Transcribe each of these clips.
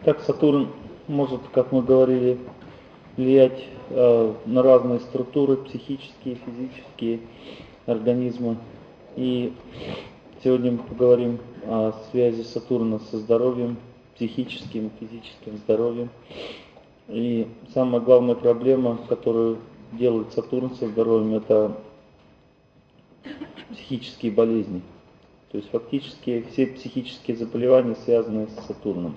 Итак, Сатурн может, как мы говорили, влиять на разные структуры, психические, физические организма. И сегодня мы поговорим о связи Сатурна со здоровьем, психическим, физическим здоровьем. И самая главная проблема, которую делает Сатурн со здоровьем, это психические болезни. То есть фактически все психические заболевания связаны с Сатурном.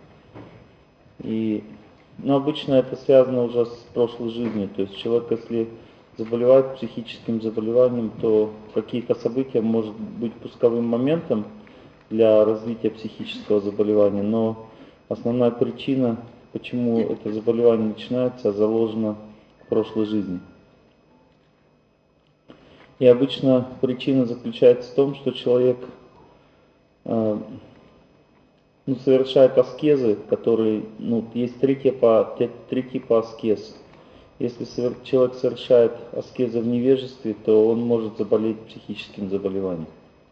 Но обычно это связано уже с прошлой жизнью. То есть человек, если заболевает психическим заболеванием, то какие-то события может быть пусковым моментом для развития психического заболевания. Но основная причина, почему это заболевание начинается, заложена в прошлой жизни. И обычно причина заключается в том, что человек совершает аскезы, которые, есть три типа аскез. Если человек совершает аскезы в невежестве, то он может заболеть психическим заболеванием.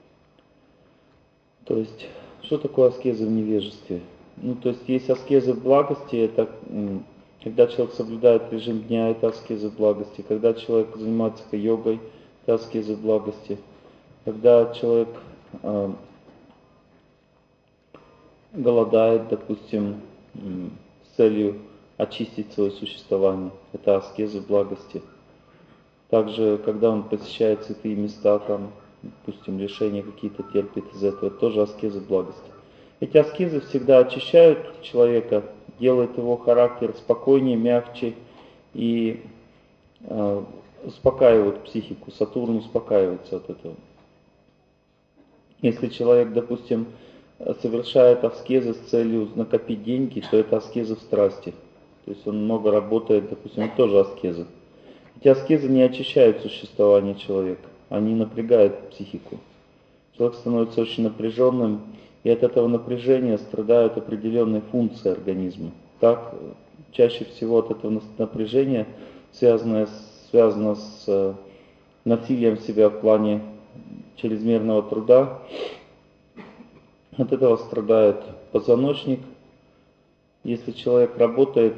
То есть, что такое аскезы в невежестве? То есть аскезы в благости, это когда человек соблюдает режим дня, это аскезы в благости. Когда человек занимается йогой, это аскезы в благости. Когда человек голодает, допустим, с целью очистить свое существование, это аскезы благости. Также, когда он посещает святые места, допустим, лишения какие-то терпит из этого, это тоже аскезы благости. Эти аскезы всегда очищают человека, делают его характер спокойнее, мягче и успокаивают психику. Сатурн успокаивается от этого. Если человек, допустим, совершает аскезы с целью накопить деньги, то это аскезы в страсти. То есть он много работает, допустим, это тоже аскезы. Эти аскезы не очищают существование человека, они напрягают психику. Человек становится очень напряженным, и от этого напряжения страдают определенные функции организма. Так, чаще всего от этого напряжения связано с насилием себя в плане чрезмерного труда. От этого страдает позвоночник. Если человек работает,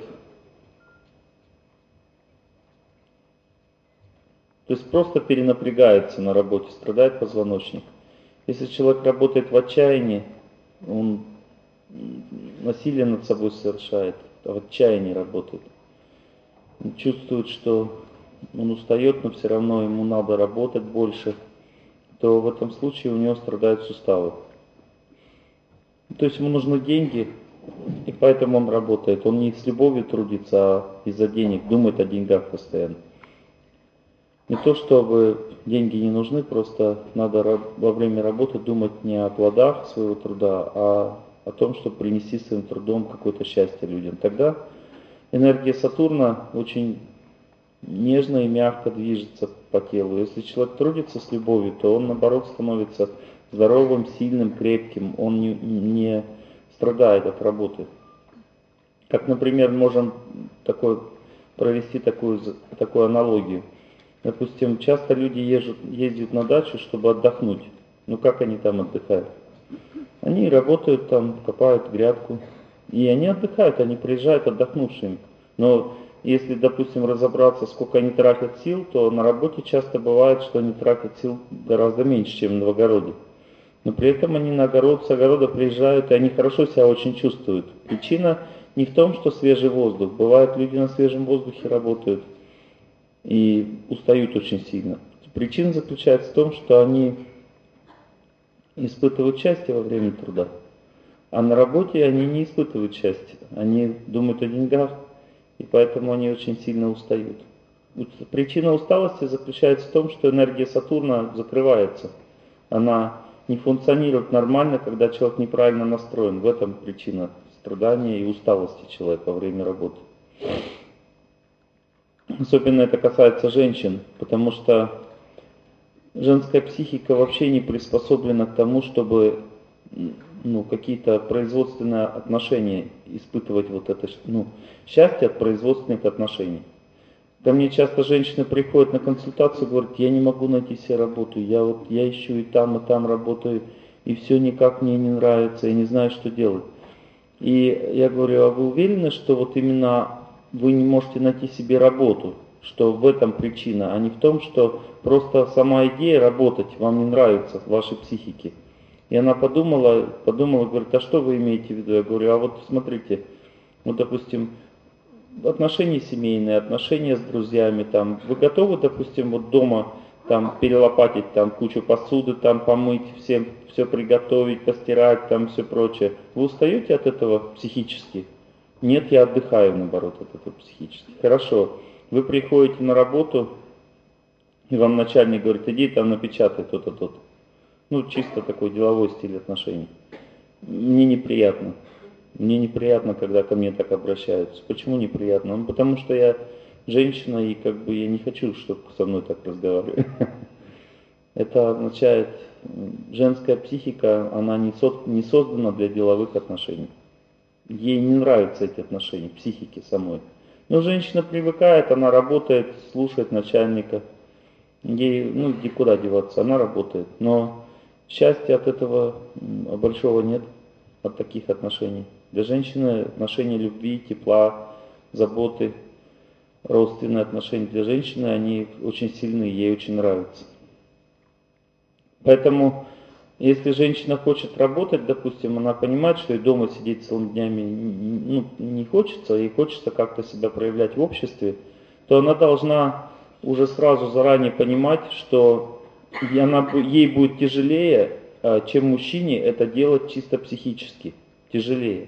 то есть просто перенапрягается на работе, страдает позвоночник. Если человек работает в отчаянии, он насилие над собой совершает, в отчаянии работает. Он чувствует, что он устает, но все равно ему надо работать больше, то в этом случае у него страдают суставы. То есть ему нужны деньги, и поэтому он работает. Он не с любовью трудится, а из-за денег, думает о деньгах постоянно. Не то, чтобы деньги не нужны, просто надо во время работы думать не о плодах своего труда, а о том, чтобы принести своим трудом какое-то счастье людям. Тогда энергия Сатурна очень нежно и мягко движется по телу. Если человек трудится с любовью, то он, наоборот, становится здоровым, сильным, крепким. Он не страдает от работы. Как, например, можем провести такую аналогию. Допустим, часто люди ездят на дачу, чтобы отдохнуть. Как они там отдыхают? Они работают там, копают грядку. И они отдыхают, они приезжают отдохнувшими. Но если, допустим, разобраться, сколько они тратят сил, то на работе часто бывает, что они тратят сил гораздо меньше, чем в огороде. Но при этом они с огорода приезжают, и они хорошо себя очень чувствуют. Причина не в том, что свежий воздух. Бывает, люди на свежем воздухе работают и устают очень сильно. Причина заключается в том, что они испытывают счастье во время труда. А на работе они не испытывают счастья. Они думают о деньгах, и поэтому они очень сильно устают. Причина усталости заключается в том, что энергия Сатурна закрывается. Она не функционирует нормально, когда человек неправильно настроен. В этом причина страдания и усталости человека во время работы. Особенно это касается женщин, потому что женская психика вообще не приспособлена к тому, чтобы какие-то производственные отношения испытывать счастье от производственных отношений. Ко мне часто женщины приходят на консультацию и говорят: я не могу найти себе работу, я ищу и там работаю, и все никак мне не нравится, я не знаю, что делать. И я говорю, а вы уверены, что вот именно вы не можете найти себе работу, что в этом причина, а не в том, что просто сама идея работать вам не нравится в вашей психике. И она подумала, говорит, а что вы имеете в виду? Я говорю, а вот смотрите, вот допустим, отношения семейные, отношения с друзьями, там, вы готовы, допустим, вот дома там перелопатить там кучу посуды, там помыть, всем все приготовить, постирать, там все прочее. Вы устаете от этого психически? Нет, я отдыхаю, наоборот, от этого психически. Хорошо. Вы приходите на работу, и вам начальник говорит, иди там напечатай то-то, то-то. Ну, чисто такой деловой стиль отношений. Мне неприятно. Мне неприятно, когда ко мне так обращаются. Почему неприятно? Ну, потому что я женщина, и как бы я не хочу, чтобы со мной так разговаривали. Это означает, женская психика, она не создана для деловых отношений. Ей не нравятся эти отношения, психики самой. Но женщина привыкает, она работает, слушает начальника. Ей, ну, куда деваться, она работает. Но счастья от этого большого нет, от таких отношений. Для женщины отношения любви, тепла, заботы, родственные отношения для женщины, они очень сильны, ей очень нравятся. Поэтому, если женщина хочет работать, допустим, она понимает, что и дома сидеть целыми днями не хочется, ей хочется как-то себя проявлять в обществе, то она должна уже сразу заранее понимать, что ей будет тяжелее, чем мужчине, это делать чисто психически. Тяжелее.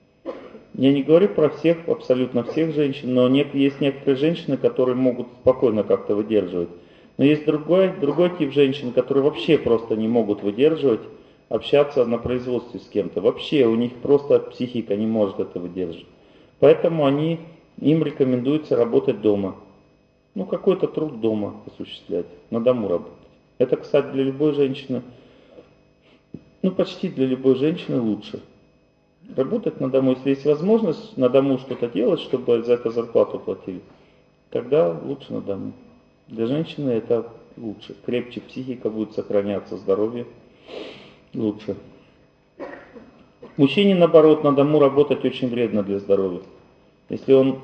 Я не говорю про всех, абсолютно всех женщин, но есть некоторые женщины, которые могут спокойно как-то выдерживать. Но есть другой тип женщин, которые вообще просто не могут выдерживать, общаться на производстве с кем-то. Вообще у них просто психика не может это выдерживать. Поэтому им рекомендуется работать дома. Ну, какой-то труд дома осуществлять, на дому работать. Это, кстати, для любой женщины, ну, почти для любой женщины лучше. Работать на дому, если есть возможность на дому что-то делать, чтобы за это зарплату платили, тогда лучше на дому. Для женщины это лучше. Крепче психика будет сохраняться, здоровье лучше. Мужчине, наоборот, на дому работать очень вредно для здоровья. Если он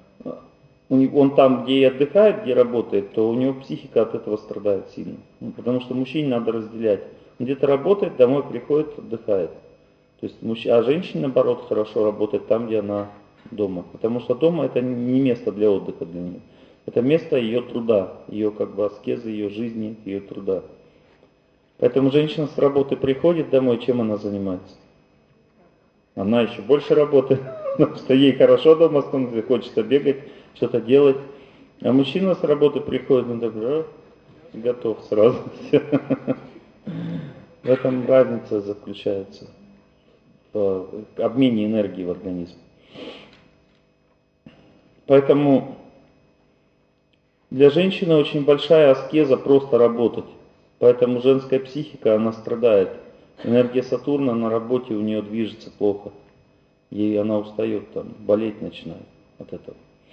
там, где и отдыхает, где работает, то у него психика от этого страдает сильно. Потому что мужчине надо разделять. Он где-то работает, домой приходит, отдыхает. То есть, а женщине, наоборот, хорошо работать там, где она дома. Потому что дома это не место для отдыха для нее. Это место ее труда, ее как бы аскезы, ее жизни, ее труда. Поэтому женщина с работы приходит домой, чем она занимается? Она еще больше работает, потому что ей хорошо дома становится, хочется бегать, что-то делать. А мужчина с работы приходит, он такой, готов сразу. В этом разница заключается. В обмене энергии в организме. Поэтому для женщины очень большая аскеза просто работать. Поэтому женская психика, она страдает. Энергия Сатурна на работе у нее движется плохо. И она устает там, болеть начинает от этого.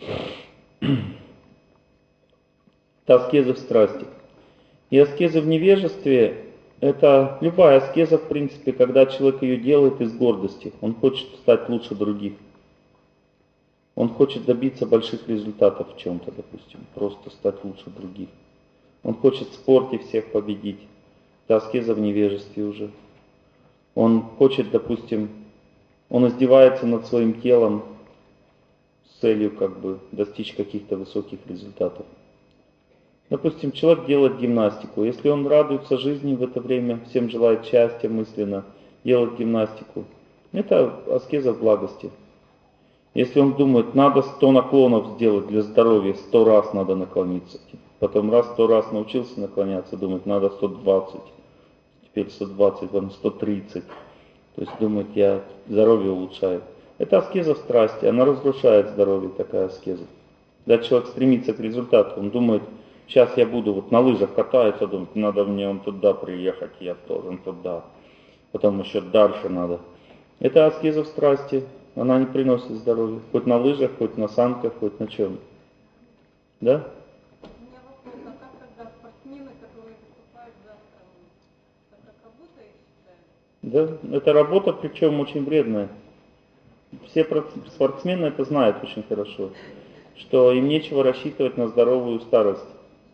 Это аскезы в страсти. И аскезы в невежестве, это любая аскеза, в принципе, когда человек ее делает из гордости. Он хочет стать лучше других. Он хочет добиться больших результатов в чем-то, допустим, просто стать лучше других. Он хочет в спорте всех победить. Это аскеза в невежестве уже. Он хочет, допустим, он издевается над своим телом с целью как бы достичь каких-то высоких результатов. Допустим, человек делает гимнастику. Если он радуется жизни в это время, всем желает счастья мысленно, делает гимнастику, это аскеза в благости. Если он думает, надо 100 наклонов сделать для здоровья, 100 раз надо наклониться. Потом 100 раз научился наклоняться, думает, надо 120. Теперь 120, потом 130. То есть думает, я здоровье улучшаю. Это аскеза в страсти, она разрушает здоровье, такая аскеза. Когда человек стремится к результату, он думает, сейчас я буду вот на лыжах кататься, думает, надо мне он туда приехать, я тоже туда. Потом еще дальше надо. Это аскеза в страсти. Она не приносит здоровья. Хоть на лыжах, хоть на санках, хоть на чем. Да? У меня вопрос, а как тогда спортсмены, которые выступают за страну, это как работа их считают? Да, это работа, причем очень вредная. все спортсмены это знают очень хорошо, что им нечего рассчитывать на здоровую старость.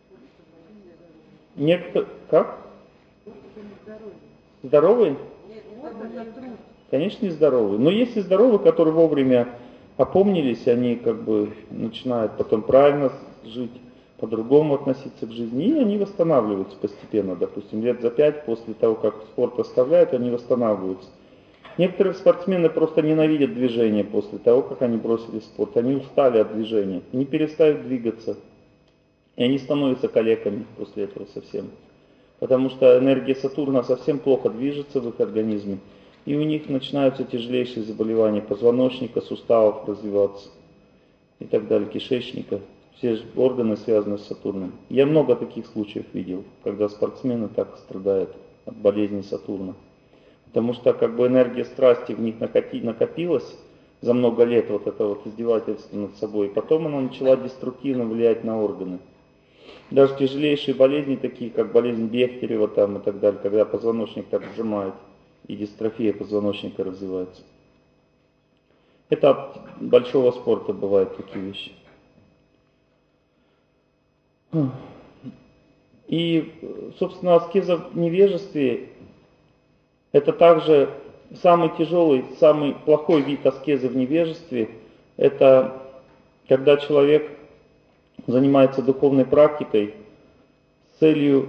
Как? Здоровый? Конечно, не здоровый. Но есть и здоровые, которые вовремя опомнились, они как бы начинают потом правильно жить, по-другому относиться к жизни, и они восстанавливаются постепенно. Допустим, лет за 5 после того, как спорт оставляют, они восстанавливаются. Некоторые спортсмены просто ненавидят движение после того, как они бросили спорт. Они устали от движения, они перестают двигаться. И они становятся калеками после этого совсем. Потому что энергия Сатурна совсем плохо движется в их организме. И у них начинаются тяжелейшие заболевания позвоночника, суставов развиваться и так далее, кишечника. Все органы связаны с Сатурном. Я много таких случаев видел, когда спортсмены так страдают от болезни Сатурна. Потому что как бы энергия страсти в них накопилась за много лет, вот это вот издевательство над собой. И потом она начала деструктивно влиять на органы. Даже тяжелейшие болезни, такие как болезнь Бехтерева там, и так далее, когда позвоночник так сжимает, и дистрофия позвоночника развивается. Это от большого спорта бывают такие вещи. И, собственно, аскеза в невежестве — это также самый тяжелый, самый плохой вид аскезы в невежестве. Это когда человек занимается духовной практикой с целью,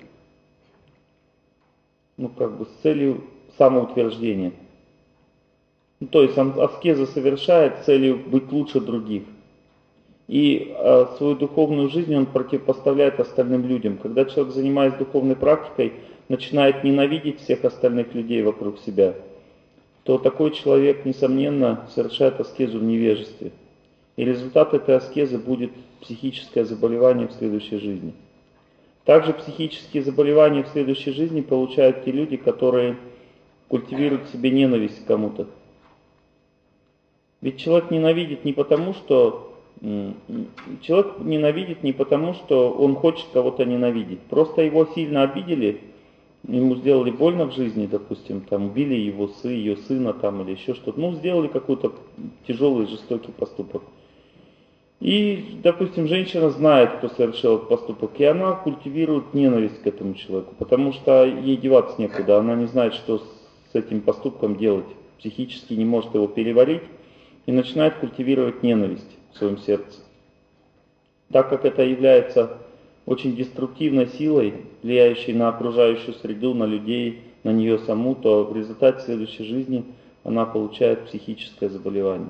с целью самоутверждения. То есть он аскезу совершает с целью быть лучше других. И свою духовную жизнь он противопоставляет остальным людям. Когда человек, занимаясь духовной практикой, начинает ненавидеть всех остальных людей вокруг себя, то такой человек, несомненно, совершает аскезу в невежестве. И результат этой аскезы будет психическое заболевание в следующей жизни. Также психические заболевания в следующей жизни получают те люди, которые культивируют в себе ненависть к кому-то. Ведь человек ненавидит не потому, что он хочет кого-то ненавидеть. Просто его сильно обидели, ему сделали больно в жизни, допустим, там убили ее сына там, или еще что-то. Сделали какой-то тяжелый, жестокий поступок. И, допустим, женщина знает, кто совершил этот поступок, и она культивирует ненависть к этому человеку, потому что ей деваться некуда, она не знает, что с этим поступком делать, психически не может его переварить, и начинает культивировать ненависть в своем сердце. Так как это является очень деструктивной силой, влияющей на окружающую среду, на людей, на нее саму, то в результате следующей жизни она получает психическое заболевание.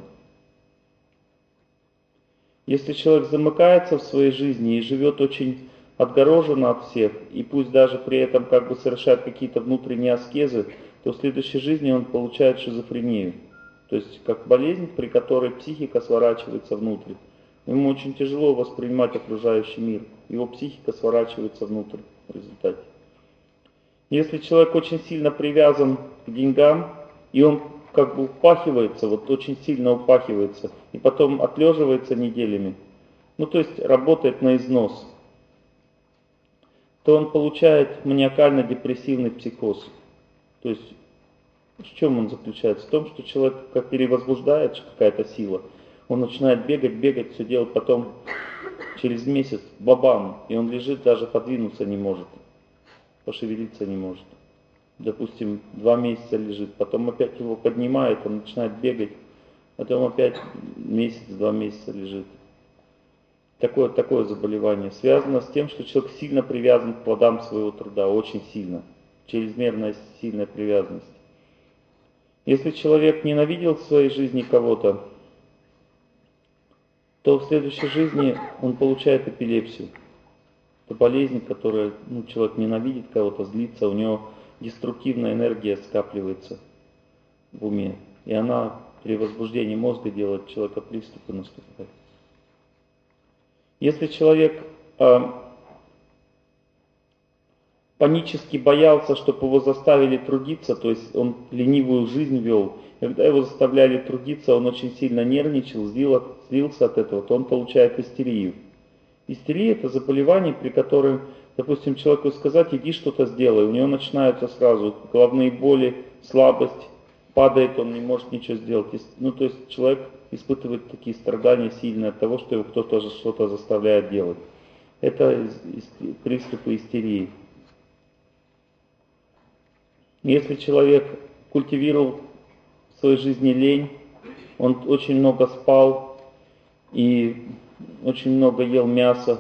Если человек замыкается в своей жизни и живет очень отгороженно от всех, и пусть даже при этом как бы совершает какие-то внутренние аскезы, то в следующей жизни он получает шизофрению. То есть как болезнь, при которой психика сворачивается внутрь. Ему очень тяжело воспринимать окружающий мир. Его психика сворачивается внутрь в результате. Если человек очень сильно привязан к деньгам, и он как бы упахивается, вот очень сильно упахивается, и потом отлеживается неделями, то есть работает на износ, то он получает маниакально-депрессивный психоз. То есть в чем он заключается? В том, что человек как перевозбуждает какая-то сила, он начинает бегать, все делать, потом через месяц бабам, и он лежит, даже подвинуться не может, пошевелиться не может. Допустим, 2 месяца лежит, потом опять его поднимает, он начинает бегать, потом опять месяц, 2 месяца лежит. Такое заболевание связано с тем, что человек сильно привязан к плодам своего труда, очень сильно, чрезмерная сильная привязанность. Если человек ненавидел в своей жизни кого-то, то в следующей жизни он получает эпилепсию. Это болезнь, которая, человек ненавидит кого-то, злится, у него деструктивная энергия скапливается в уме. И она при возбуждении мозга делает человека приступы наступать. Если человек панически боялся, чтобы его заставили трудиться, то есть он ленивую жизнь вел, когда его заставляли трудиться, он очень сильно нервничал, злился от этого, то он получает истерию. Истерия — это заболевание, при котором, допустим, человеку сказать: иди что-то сделай, у него начинаются сразу головные боли, слабость, падает, он не может ничего сделать. Ну, то есть человек испытывает такие страдания сильные от того, что его кто-то что-то заставляет делать. Это приступы истерии. Если человек культивировал в своей жизни лень, он очень много спал и очень много ел мяса,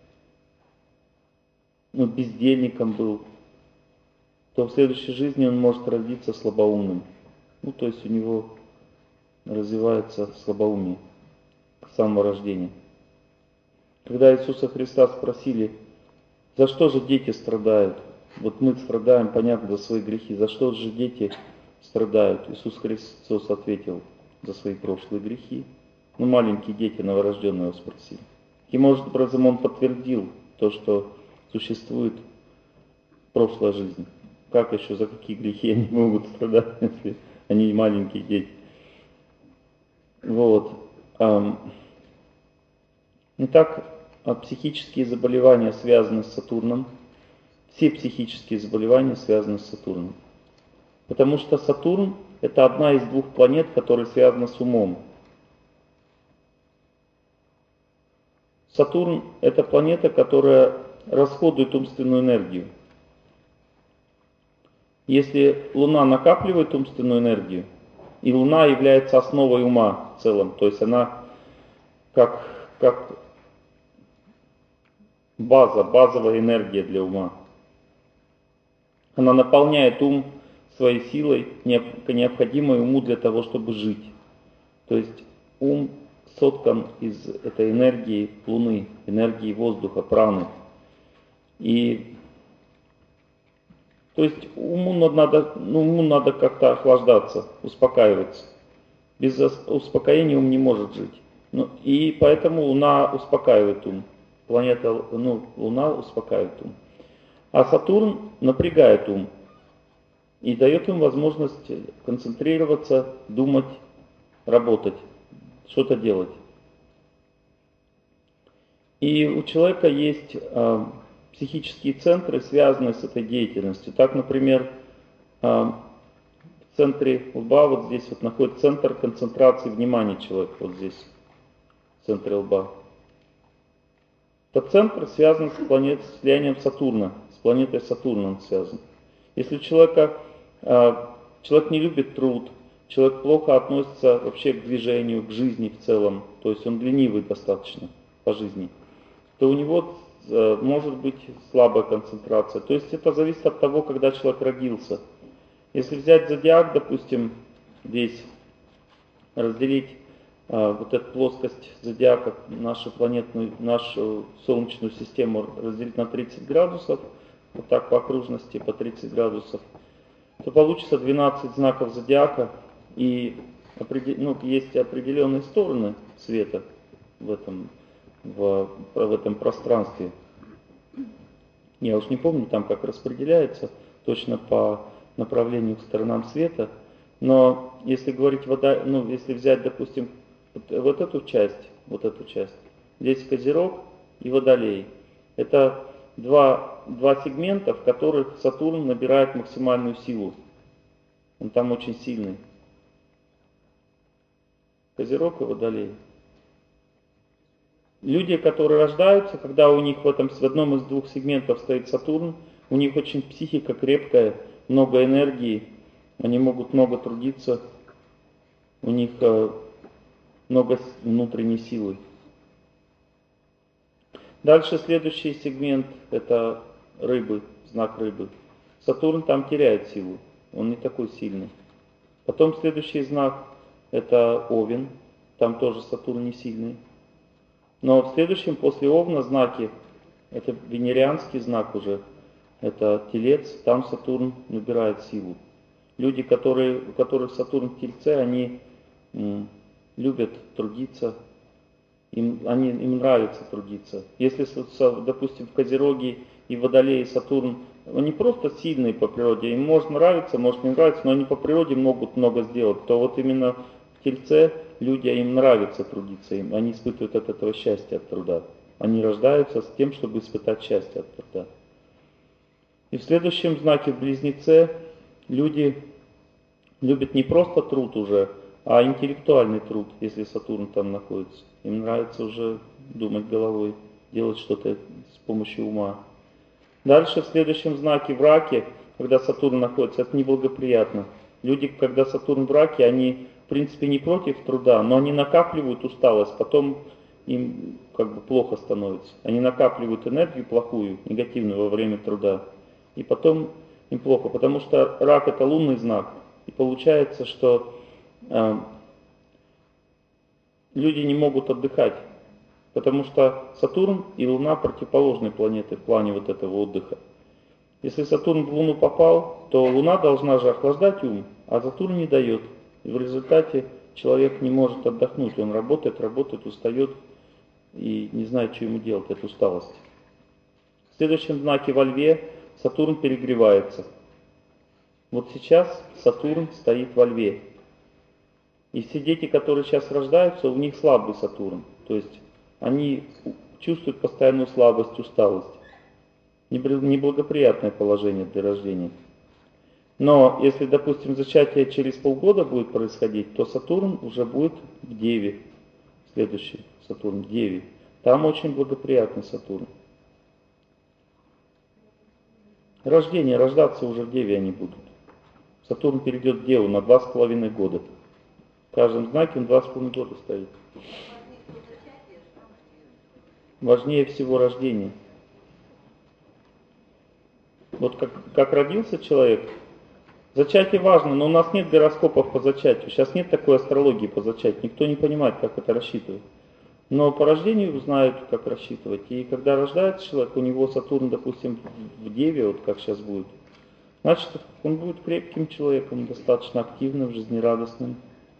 бездельником был, то в следующей жизни он может родиться слабоумным. Ну, то есть у него развивается слабоумие с самого рождения. Когда Иисуса Христа спросили, за что же дети страдают? Вот мы страдаем, понятно, за свои грехи. За что же дети страдают? Иисус Христос ответил, за свои прошлые грехи. Маленькие дети, новорожденные, его спросили. Таким образом, он подтвердил то, что существует прошлая жизнь. Как еще, за какие грехи они могут страдать, если они маленькие дети? Вот. Итак, психические заболевания связаны с Сатурном. Все психические заболевания связаны с Сатурном. Потому что Сатурн – это одна из двух планет, которые связаны с умом. Сатурн – это планета, которая расходует умственную энергию. Если Луна накапливает умственную энергию, и Луна является основой ума в целом, то есть она как базовая энергия для ума. Она наполняет ум своей силой, необходимой уму для того, чтобы жить. То есть ум соткан из этой энергии Луны, энергии воздуха, праны. И то есть уму надо как-то охлаждаться, успокаиваться. Без успокоения ум не может жить. И поэтому Луна успокаивает ум. Луна успокаивает ум. А Сатурн напрягает ум и дает им возможность концентрироваться, думать, работать, что-то делать. И у человека есть психические центры, связанные с этой деятельностью. Так, например, в центре лба, вот здесь вот находится центр концентрации внимания человека, вот здесь, в центре лба. Этот центр связан с влиянием Сатурна, с планетой Сатурн он связан. Если человек не любит труд, человек плохо относится вообще к движению, к жизни в целом, то есть он ленивый достаточно по жизни, то у него может быть слабая концентрация. То есть это зависит от того, когда человек родился. Если взять зодиак, допустим, здесь разделить вот эту плоскость зодиака, нашу Солнечную систему разделить на 30 градусов, вот так по окружности, по 30 градусов, то получится 12 знаков зодиака, и есть определенные стороны света в этом пространстве. Я уж не помню там, как распределяется точно по направлению к сторонам света, но если говорить если взять, допустим, вот эту часть, здесь Козерог и Водолей. Это два сегмента, в которых Сатурн набирает максимальную силу. Он там очень сильный. Козерог и Водолей. Люди, которые рождаются, когда у них в одном из двух сегментов стоит Сатурн, у них очень психика крепкая, много энергии, они могут много трудиться, у них много внутренней силы. Дальше следующий сегмент – это рыбы, знак рыбы. Сатурн там теряет силу, он не такой сильный. Потом следующий знак – это Овен, там тоже Сатурн не сильный. Но в следующем после Овна знаке, это венерианский знак уже, это Телец, там Сатурн набирает силу. Люди, у которых Сатурн в Тельце, они любят трудиться, им нравится трудиться. Если, допустим, в Козероге и Водолее Сатурн, они просто сильные по природе, им может нравиться, может не нравиться, но они по природе могут много сделать, то вот именно в Тельце им нравится трудиться, они испытывают от этого счастье от труда. Они рождаются с тем, чтобы испытать счастье от труда. И в следующем знаке в Близнеце люди Любят не просто труд уже, а интеллектуальный труд, если Сатурн там находится. Им нравится уже думать головой, делать что-то с помощью ума. Дальше в следующем знаке в Раке, когда Сатурн находится, это неблагоприятно. Люди, когда Сатурн в Раке, они в принципе не против труда, но они накапливают усталость, потом им как бы плохо становится. Они накапливают энергию плохую, негативную во время труда, и потом им плохо, потому что Рак это лунный знак, и получается, что люди не могут отдыхать, потому что Сатурн и Луна противоположные планеты в плане вот этого отдыха. Если Сатурн в Луну попал, то Луна должна же охлаждать ум, а Сатурн не дает. И в результате человек не может отдохнуть, он работает, устает и не знает, что ему делать от усталости. В следующем знаке во Льве Сатурн перегревается. Вот сейчас Сатурн стоит во Льве. И все дети, которые сейчас рождаются, у них слабый Сатурн. То есть они чувствуют постоянную слабость, усталость. Неблагоприятное положение для рождения. Но если, допустим, зачатие через полгода будет происходить, то Сатурн уже будет в Деве. Следующий Сатурн в Деве. Там очень благоприятный Сатурн. Рождаться уже в Деве они будут. Сатурн перейдет в Деву на 2,5 года. В каждом знаке он 2,5 года стоит. Важнее всего рождение. Вот как родился человек, зачатие важно, но у нас нет гороскопов по зачатию. Сейчас нет такой астрологии по зачатию. Никто не понимает, как это рассчитывать. Но по рождению знают, как рассчитывать. И когда рождается человек, у него Сатурн, допустим, в Деве, вот как сейчас будет, значит, он будет крепким человеком, достаточно активным, жизнерадостным.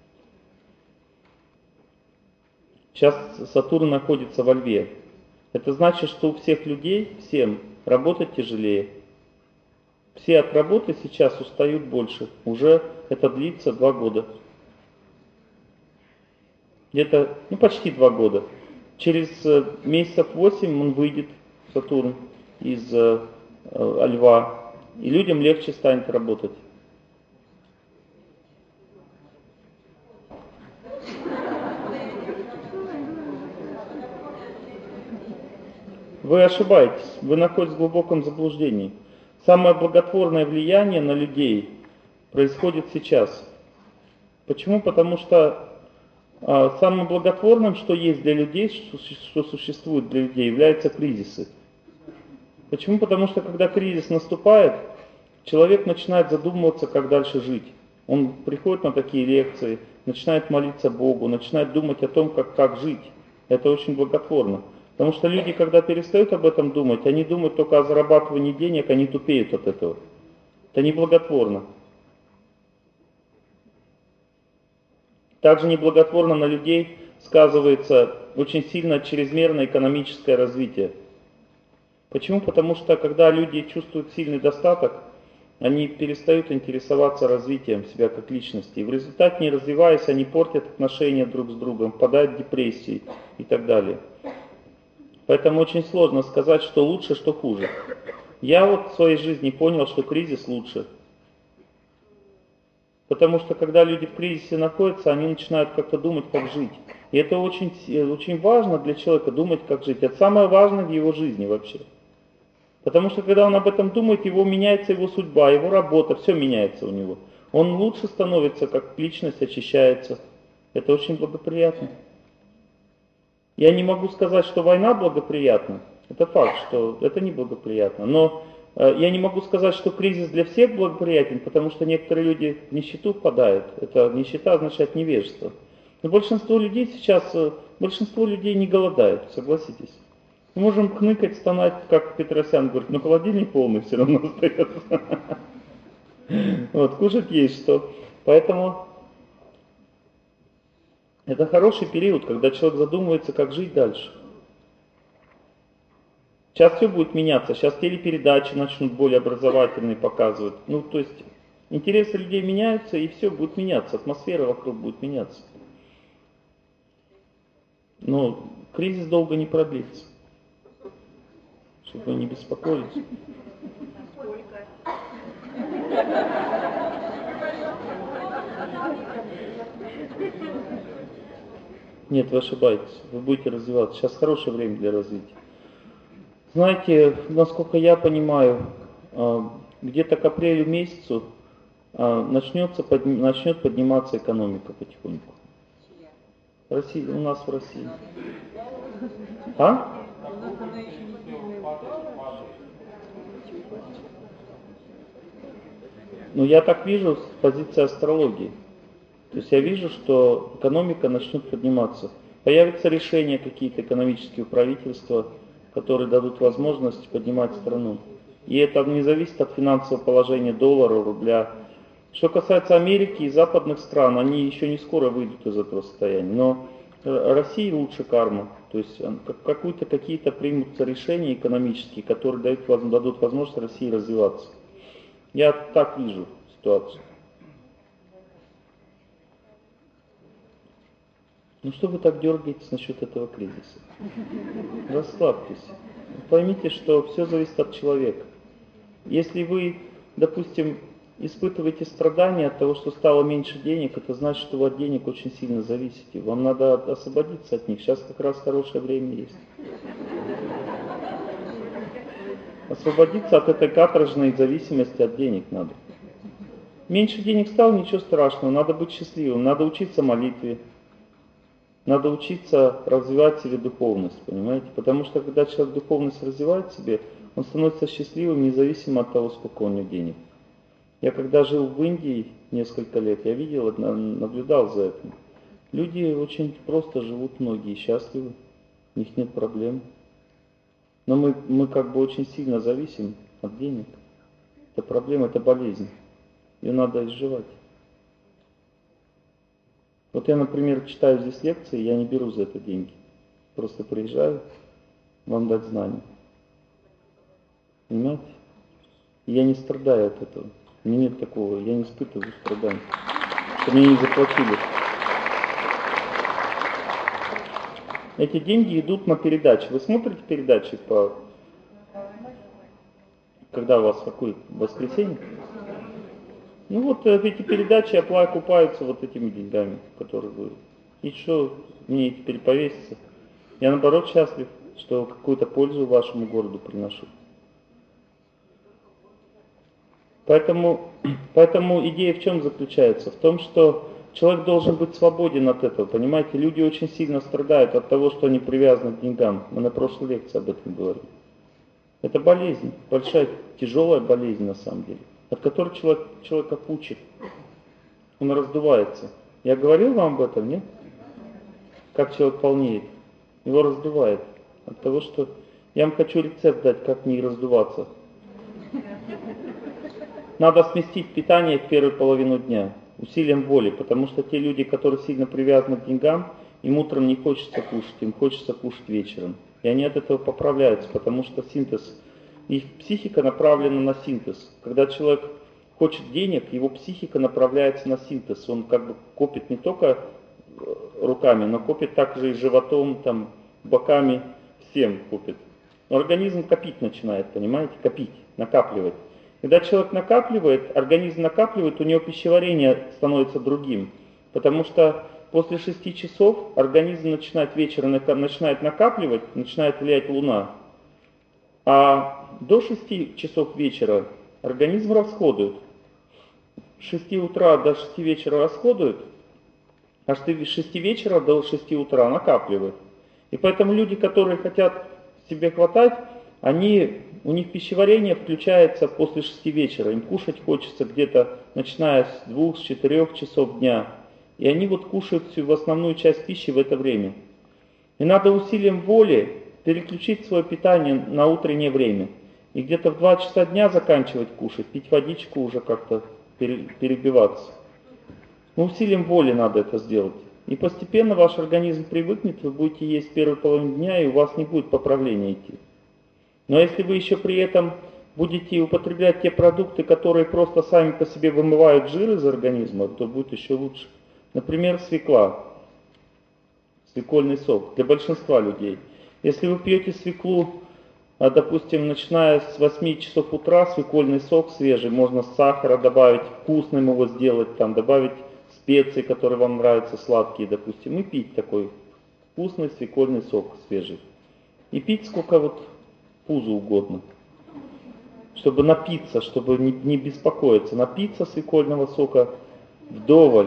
Сейчас Сатурн находится во Льве. Это значит, что у всех людей, всем, работать тяжелее. Все от работы сейчас устают больше. Уже это длится 2 года. Где-то, почти 2 года. Через месяцев 8 он выйдет, Сатурн, из Льва. И людям легче станет работать. Вы ошибаетесь, вы находитесь в глубоком заблуждении. Самое благотворное влияние на людей происходит сейчас. Почему? Потому что самым благотворным, что есть для людей, что существует для людей, являются кризисы. Почему? Потому что когда кризис наступает, человек начинает задумываться, как дальше жить. Он приходит на такие лекции, начинает молиться Богу, начинает думать о том, как жить. Это очень благотворно. Потому что люди, когда перестают об этом думать, они думают только о зарабатывании денег, они тупеют от этого. Это неблаготворно. Также неблаготворно на людей сказывается очень сильно чрезмерное экономическое развитие. Почему? Потому что когда люди чувствуют сильный достаток, они перестают интересоваться развитием себя как личности. И в результате, не развиваясь, они портят отношения друг с другом, впадают в депрессии и так далее. Поэтому очень сложно сказать, что лучше, что хуже. Я вот в своей жизни понял, что кризис лучше. Потому что когда люди в кризисе находятся, они начинают как-то думать, как жить. И это очень, очень важно для человека, думать, как жить. Это самое важное в его жизни вообще. Потому что когда он об этом думает, меняется его судьба, его работа, все меняется у него. Он лучше становится, как личность очищается. Это очень благоприятно. Я не могу сказать, что война благоприятна. Это факт, что это неблагоприятно. Но я не могу сказать, что кризис для всех благоприятен, потому что некоторые люди в нищету впадают. Это нищета означает невежество. Но большинство людей сейчас, большинство людей не голодают, согласитесь. Мы можем хныкать, стонать, как Петросян говорит, но холодильник полный все равно остается. Вот, кушать есть что. Поэтому это хороший период, когда человек задумывается, как жить дальше. Сейчас все будет меняться, сейчас телепередачи начнут более образовательные показывать. То есть интересы людей меняются, и все будет меняться, атмосфера вокруг будет меняться. Но кризис долго не продлится, чтобы вы не беспокоились. Нет, вы ошибаетесь. Вы будете развиваться. Сейчас хорошее время для развития. Знаете, насколько я понимаю, где-то к апрелю месяцу начнет подниматься экономика потихоньку. Россия, у нас в России. А? Ну, я так вижу с позиции астрологии. То есть я вижу, что экономика начнет подниматься. Появятся решения какие-то экономические у правительства, которые дадут возможность поднимать страну. И это не зависит от финансового положения доллара, рубля. Что касается Америки и западных стран, они еще не скоро выйдут из этого состояния. Но России лучше карма. То есть какие-то примутся решения экономические, которые дадут возможность России развиваться. Я так вижу ситуацию. Ну что вы так дергаетесь насчет этого кризиса? Расслабьтесь. Поймите, что все зависит от человека. Если вы, допустим, испытываете страдания от того, что стало меньше денег, это значит, что вы от денег очень сильно зависите. Вам надо освободиться от них. Сейчас как раз хорошее время есть. Освободиться от этой каторжной зависимости от денег надо. Меньше денег стало, ничего страшного. Надо быть счастливым. Надо учиться молитве. Надо учиться развивать в себе духовность, понимаете? Потому что когда человек духовность развивает в себе, он становится счастливым, независимо от того, сколько у него денег. Я когда жил в Индии несколько лет, я видел, наблюдал за этим. Люди очень просто живут, многие счастливы, у них нет проблем. Но мы как бы очень сильно зависим от денег. Это проблема, это болезнь. Ее надо изживать. Вот я, например, читаю здесь лекции, я не беру за это деньги. Просто приезжаю вам дать знания. Понимаете? И я не страдаю от этого. У меня нет такого, я не испытываю страданий. Что мне не заплатили. Эти деньги идут на передачи. Вы смотрите передачи когда у вас какое воскресенье? Ну вот эти передачи окупаются вот этими деньгами, которые вы. И что мне теперь повеситься? Я наоборот счастлив, что какую-то пользу вашему городу приношу. Поэтому идея в чем заключается? В том, что человек должен быть свободен от этого. Понимаете, люди очень сильно страдают от того, что они привязаны к деньгам. Мы на прошлой лекции об этом говорили. Это болезнь, большая, тяжелая болезнь на самом деле, от которой человека пучит. Он раздувается. Я говорил вам об этом, нет? Как человек полнеет. Его раздувает. От того, что... Я вам хочу рецепт дать, как не раздуваться. Надо сместить питание в первую половину дня. Усилием воли. Потому что те люди, которые сильно привязаны к деньгам, им утром не хочется кушать, им хочется кушать вечером. И они от этого поправляются, потому что синтез... Их психика направлена на синтез. Когда человек хочет денег, его психика направляется на синтез. Он как бы копит не только руками, но копит также и животом, там, боками, всем копит. Но организм копить начинает, понимаете? Копить, накапливать. Когда человек накапливает, организм накапливает, у него пищеварение становится другим. Потому что после 6 часов организм начинает вечером начинает накапливать, начинает влиять луна. А до 6 часов вечера организм расходует. С 6 утра до 6 вечера расходует, а с 6 вечера до 6 утра накапливает. И поэтому люди, которые хотят себе хватать, у них пищеварение включается после 6 вечера. Им кушать хочется где-то начиная с 2-4 часов дня. И они вот кушают всю основную часть пищи в это время. И надо усилием воли переключить свое питание на утреннее время. И где-то в 2 часа дня заканчивать кушать, пить водичку уже как-то перебиваться. Но усилием воли надо это сделать. И постепенно ваш организм привыкнет, вы будете есть первую половину дня, и у вас не будет поправления идти. Но если вы еще при этом будете употреблять те продукты, которые просто сами по себе вымывают жир из организма, то будет еще лучше. Например, свекла, свекольный сок для большинства людей. Если вы пьете свеклу, допустим, начиная с 8 часов утра, свекольный сок свежий, можно с сахара добавить, вкусным его сделать, там, добавить специи, которые вам нравятся, сладкие, допустим, и пить такой вкусный свекольный сок свежий. И пить сколько вот пузу угодно, чтобы напиться, чтобы не беспокоиться. Напиться свекольного сока вдоволь.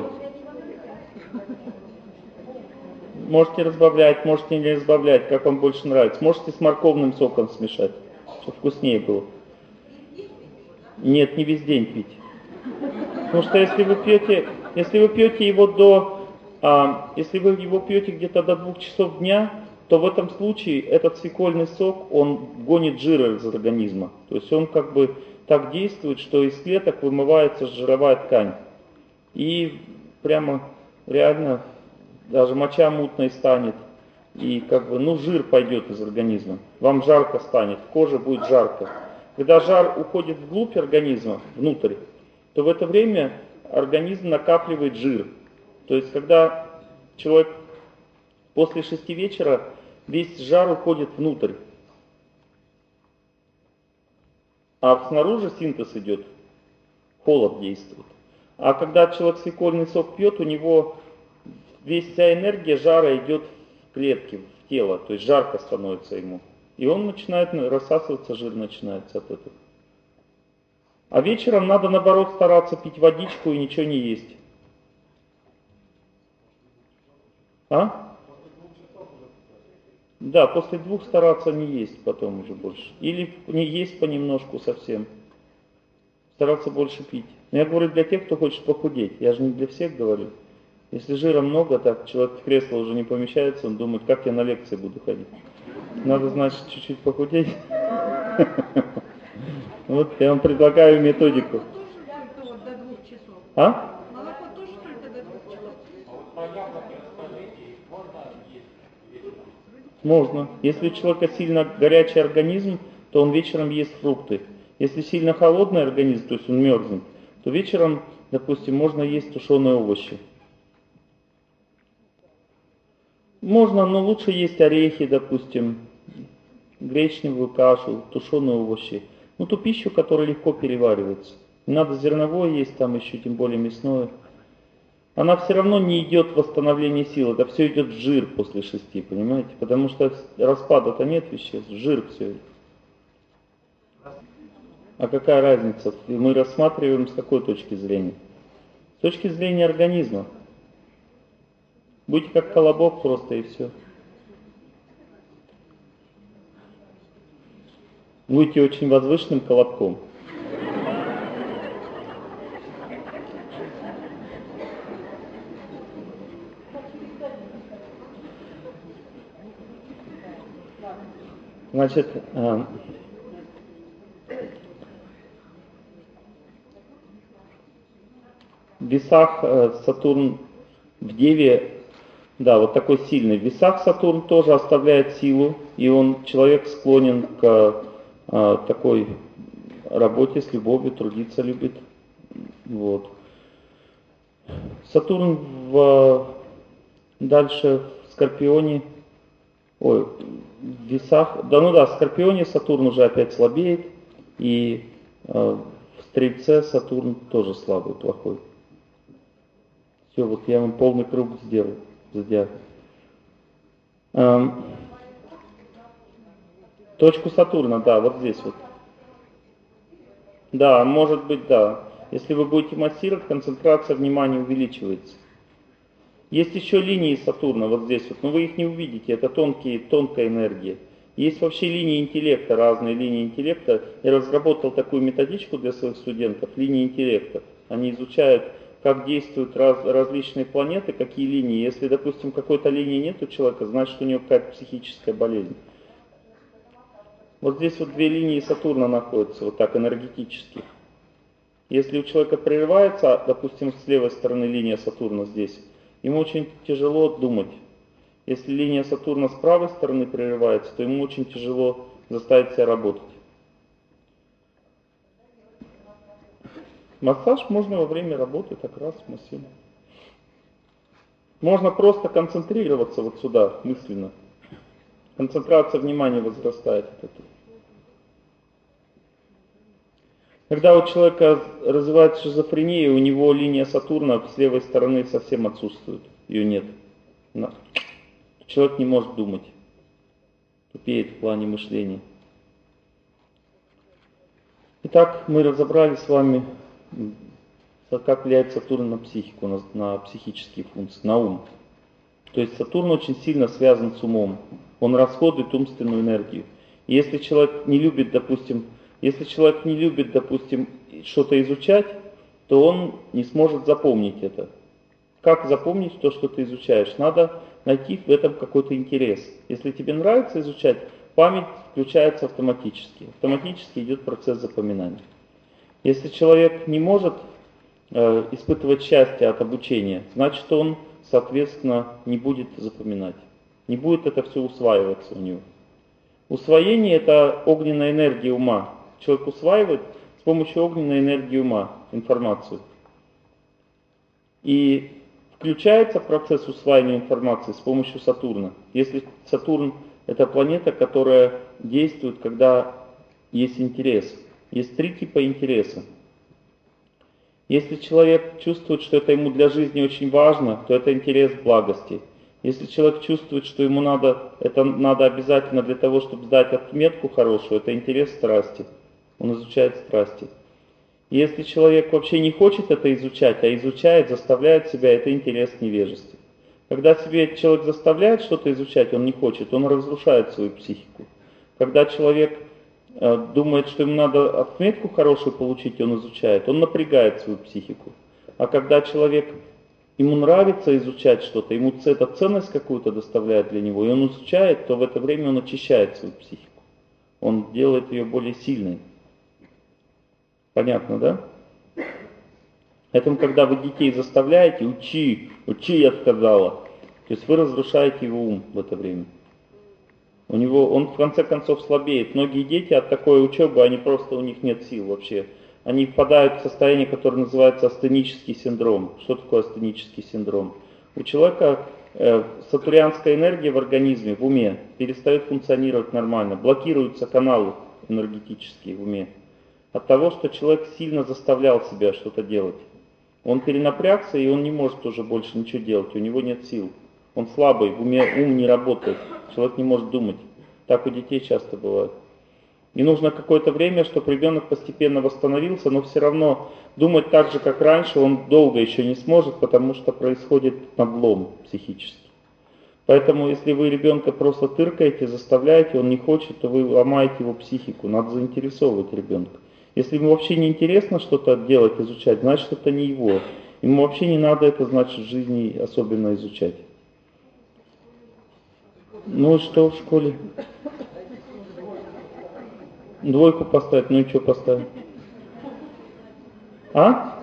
Можете разбавлять, можете не разбавлять, как вам больше нравится. Можете с морковным соком смешать, чтобы вкуснее было. Нет, не весь день пить. Потому что если вы пьете его если вы его пьете где-то до 2 часов дня, то в этом случае этот свекольный сок, он гонит жир из организма. То есть он как бы так действует, что из клеток вымывается жировая ткань. И прямо реально даже моча мутной станет. И как бы, жир пойдет из организма. Вам жарко станет, коже будет жарко. Когда жар уходит вглубь организма, внутрь, то в это время организм накапливает жир. То есть, когда человек после 6 вечера, весь жар уходит внутрь. А снаружи синтез идет, холод действует. А когда человек свекольный сок пьет, у него вся энергия жара идет в клетки, в тело. То есть жарко становится ему. И он начинает рассасываться, жир начинается от этого. А вечером надо, наоборот, стараться пить водичку и ничего не есть. Да, после 2 стараться не есть потом уже больше. Или не есть понемножку совсем. Стараться больше пить. Но я говорю для тех, кто хочет похудеть. Я же не для всех говорю. Если жира много, так человек в кресло уже не помещается, он думает, как я на лекции буду ходить. Надо, значит, чуть-чуть похудеть. Вот я вам предлагаю методику. Молоко тоже только до 2 часов? Можно. Если у человека сильно горячий организм, то он вечером ест фрукты. Если сильно холодный организм, то есть он мерзнет, то вечером, допустим, можно есть тушеные овощи. Можно, но лучше есть орехи, допустим, гречневую кашу, тушеные овощи. Ту пищу, которая легко переваривается. Не надо зерновое есть, там еще тем более мясное. Она все равно не идет в восстановление сил, это все идет в жир после 6, понимаете? Потому что распада-то нет веществ, в жир все идет. А какая разница? Мы рассматриваем с какой точки зрения? С точки зрения организма. Будьте как колобок просто и все. Будьте очень возвышенным колобком. Значит, в весах Сатурн в Деве, да, вот такой сильный. В весах Сатурн тоже оставляет силу, и человек склонен к такой работе с любовью, трудиться любит. Вот. Сатурн дальше в Скорпионе, в весах, в Скорпионе Сатурн уже опять слабеет, и в Стрельце Сатурн тоже слабый, плохой. Все, вот я вам полный круг сделал, зодиак. Точку Сатурна, да, вот здесь вот. Да, может быть, да. Если вы будете массировать, концентрация внимания увеличивается. Есть еще линии Сатурна вот здесь вот, но вы их не увидите, это тонкая энергия. Есть вообще линии интеллекта, разные линии интеллекта. Я разработал такую методичку для своих студентов, линии интеллекта. Они изучают, как действуют различные планеты, какие линии. Если, допустим, какой-то линии нет у человека, значит, у него какая-то психическая болезнь. Вот здесь вот 2 линии Сатурна находятся, вот так, энергетических. Если у человека прерывается, допустим, с левой стороны линия Сатурна здесь, ему очень тяжело думать. Если линия Сатурна с правой стороны прерывается, то ему очень тяжело заставить себя работать. Массаж можно во время работы так раз массируем. Можно просто концентрироваться вот сюда, мысленно. Концентрация внимания возрастает от этого. Когда у человека развивается шизофрения, у него линия Сатурна с левой стороны совсем отсутствует, ее нет. Человек не может думать, тупеет в плане мышления. Итак, мы разобрали с вами, как влияет Сатурн на психику, на психические функции, на ум. То есть Сатурн очень сильно связан с умом. Он расходует умственную энергию. И если человек не любит, допустим, что-то изучать, то он не сможет запомнить это. Как запомнить то, что ты изучаешь? Надо найти в этом какой-то интерес. Если тебе нравится изучать, память включается автоматически. Автоматически идет процесс запоминания. Если человек не может испытывать счастье от обучения, значит он, соответственно, не будет запоминать. Не будет это все усваиваться у него. Усвоение – это огненная энергия ума. Человек усваивает с помощью огненной энергии ума информацию. И включается процесс усваивания информации с помощью Сатурна. Если Сатурн – это планета, которая действует, когда есть интерес. Есть 3 типа интереса. Если человек чувствует, что это ему для жизни очень важно, то это интерес благости. Если человек чувствует, что ему это надо обязательно для того, чтобы сдать отметку хорошую, это интерес страсти. Он изучает страсти. Если человек вообще не хочет это изучать, а изучает, заставляет себя, это интерес невежества. Когда себе человек заставляет что-то изучать, он не хочет, он разрушает свою психику. Когда человек думает, что ему надо отметку хорошую получить, он изучает, он напрягает свою психику. А когда ему нравится изучать что-то, ему это ценность какую-то доставляет для него, и он изучает, то в это время он очищает свою психику. Он делает ее более сильной. Понятно, да? Поэтому, когда вы детей заставляете, учи, я сказала, то есть вы разрушаете его ум в это время. Он в конце концов слабеет. Многие дети от такой учебы, у них нет сил вообще. Они впадают в состояние, которое называется астенический синдром. Что такое астенический синдром? У человека сатурнианская энергия в организме, в уме, перестает функционировать нормально. Блокируются каналы энергетические в уме. От того, что человек сильно заставлял себя что-то делать. Он перенапрягся, и он не может уже больше ничего делать. У него нет сил. Он слабый, в уме ум не работает. Человек не может думать. Так у детей часто бывает. И нужно какое-то время, чтобы ребенок постепенно восстановился, но все равно думать так же, как раньше, он долго еще не сможет, потому что происходит надлом психический. Поэтому, если вы ребенка просто тыркаете, заставляете, он не хочет, то вы ломаете его психику. Надо заинтересовывать ребенка. Если ему вообще не интересно что-то делать, изучать, значит это не его. Ему вообще не надо это, значит, в жизни особенно изучать. Ну что в школе? 2 поставить, ну и что поставить? А?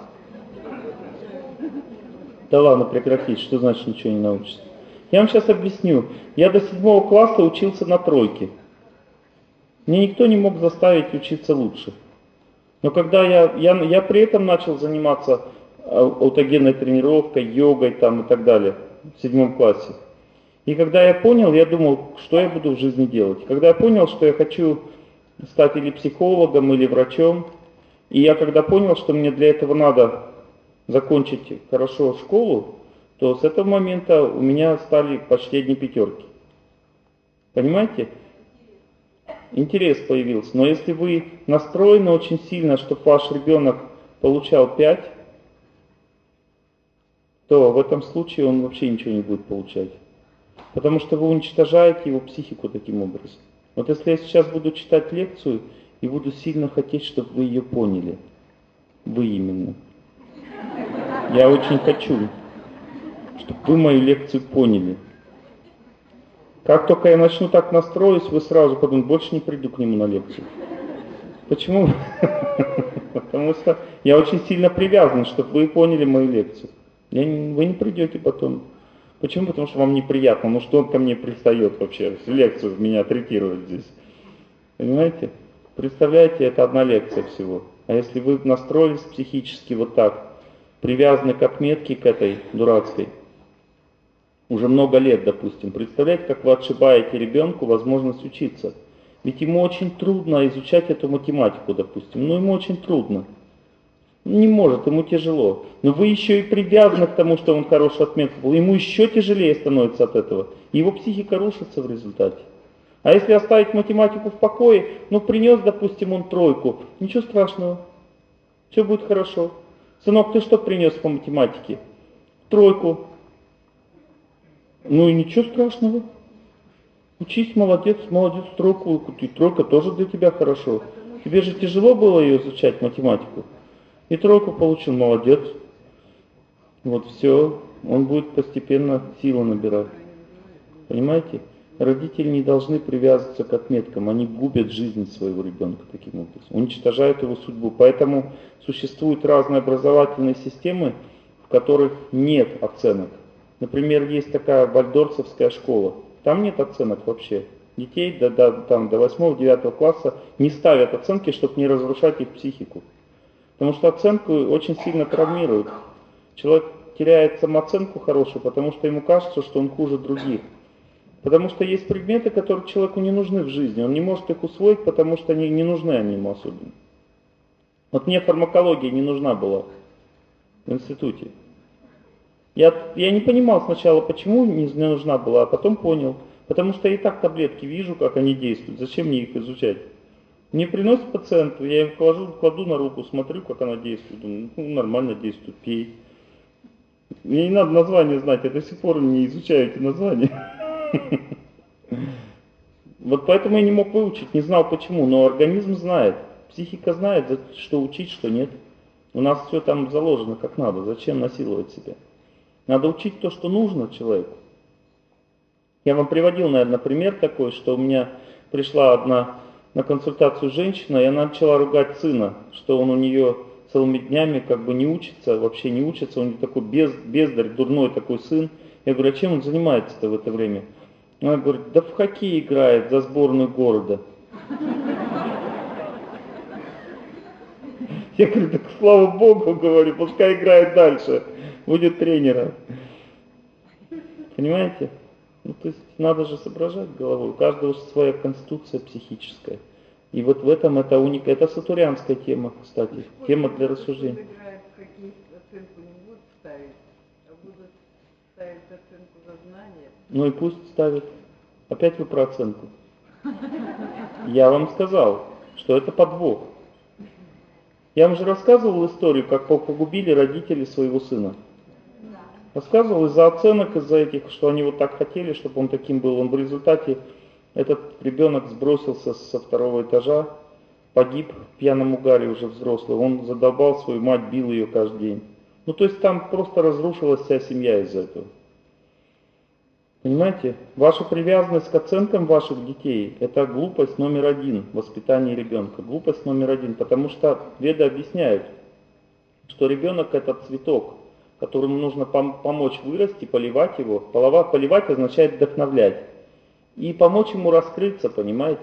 Да ладно, прекратить, что значит ничего не научишься? Я вам сейчас объясню. Я до 7 класса учился на 3. Мне никто не мог заставить учиться лучше. Но когда я при этом начал заниматься аутогенной тренировкой, йогой там и так далее в 7 классе. И когда я понял, я думал, что я буду в жизни делать. Когда я понял, что я хочу стать или психологом, или врачом, и я когда понял, что мне для этого надо закончить хорошо школу, то с этого момента у меня стали почти одни 5. Понимаете? Интерес появился. Но если вы настроены очень сильно, чтобы ваш ребенок получал 5, то в этом случае он вообще ничего не будет получать. Потому что вы уничтожаете его психику таким образом. Вот если я сейчас буду читать лекцию и буду сильно хотеть, чтобы вы ее поняли. Вы именно. Я очень хочу, чтобы вы мою лекцию поняли. Как только я начну так настроюсь, вы сразу подумаете, больше не приду к нему на лекцию. Почему? Потому что я очень сильно привязан, чтобы вы поняли мою лекцию. Вы не придете потом. Почему? Потому что вам неприятно. Ну что он ко мне пристает вообще? Лекцию меня третирует здесь. Понимаете? Представляете, это одна лекция всего. А если вы настроились психически вот так, привязаны к отметке, к этой дурацкой, уже много лет, допустим, представляете, как вы отшибаете ребенку возможность учиться. Ведь ему очень трудно изучать эту математику, допустим. Ну, ему очень трудно. Не может, ему тяжело. Но вы еще и привязаны к тому, что он хорошую отметку был. Ему еще тяжелее становится от этого. Его психика рушится в результате. А если оставить математику в покое, ну принес, допустим, он тройку, ничего страшного, все будет хорошо. Сынок, ты что принес по математике? Тройку. Ну и ничего страшного. Учись, молодец, молодец, тройку. И тройка тоже для тебя хорошо. Тебе же тяжело было ее изучать, математику. И тройку получил, молодец. Вот все, он будет постепенно силу набирать. Понимаете? Родители не должны привязываться к отметкам, они губят жизнь своего ребенка таким образом, уничтожают его судьбу. Поэтому существуют разные образовательные системы, в которых нет оценок. Например, есть такая вальдорфовская школа, там нет оценок вообще. Детей до 8-9 класса не ставят оценки, чтобы не разрушать их психику. Потому что оценку очень сильно травмируют. Человек теряет самооценку хорошую, потому что ему кажется, что он хуже других. Потому что есть предметы, которые человеку не нужны в жизни. Он не может их усвоить, потому что они не нужны они ему особенно. Вот мне фармакология не нужна была в институте. Я не понимал сначала, почему не нужна была, а потом понял. Потому что я и так таблетки вижу, как они действуют. Зачем мне их изучать? Мне приносит пациент, я им кладу на руку, смотрю, как она действует. Думаю, ну, нормально действует, пей. Мне не надо название знать, я до сих пор не изучаю эти названия. Вот поэтому я не мог выучить, не знал почему, но организм знает, психика знает, что учить, что нет. У нас все там заложено как надо, зачем насиловать себя? Надо учить то, что нужно человеку. Я вам приводил, наверное, пример такой, что у меня пришла одна на консультацию женщина, и она начала ругать сына, что он у нее целыми днями как бы не учится, вообще не учится, он такой бездарь, дурной такой сын. Я говорю, а чем он занимается-то в это время? Она говорит, да в хоккей играет за сборную города. Я говорю, так слава Богу, говорю, пускай играет дальше, будет тренером. Понимаете? Ну, то есть надо же соображать головой, у каждого своя конституция психическая. И вот в этом это сатурянская тема, кстати, тема для рассуждений. Ну и пусть ставят. Опять вы про оценку. Я вам сказал, что это подвох. Я вам же рассказывал историю, как погубили родители своего сына. Рассказывал из-за оценок, из-за этих, что они вот так хотели, чтобы он таким был. Он в результате, этот ребенок сбросился со 2-го этажа, погиб в пьяном угаре уже взрослый. Он задолбал свою мать, бил ее каждый день. Ну то есть там просто разрушилась вся семья из-за этого. Понимаете, ваша привязанность к оценкам ваших детей – это глупость номер 1 в воспитании ребенка. Глупость номер 1, потому что веды объясняют, что ребенок – это цветок, которому нужно помочь вырасти, поливать его. Поливать означает вдохновлять. И помочь ему раскрыться, понимаете?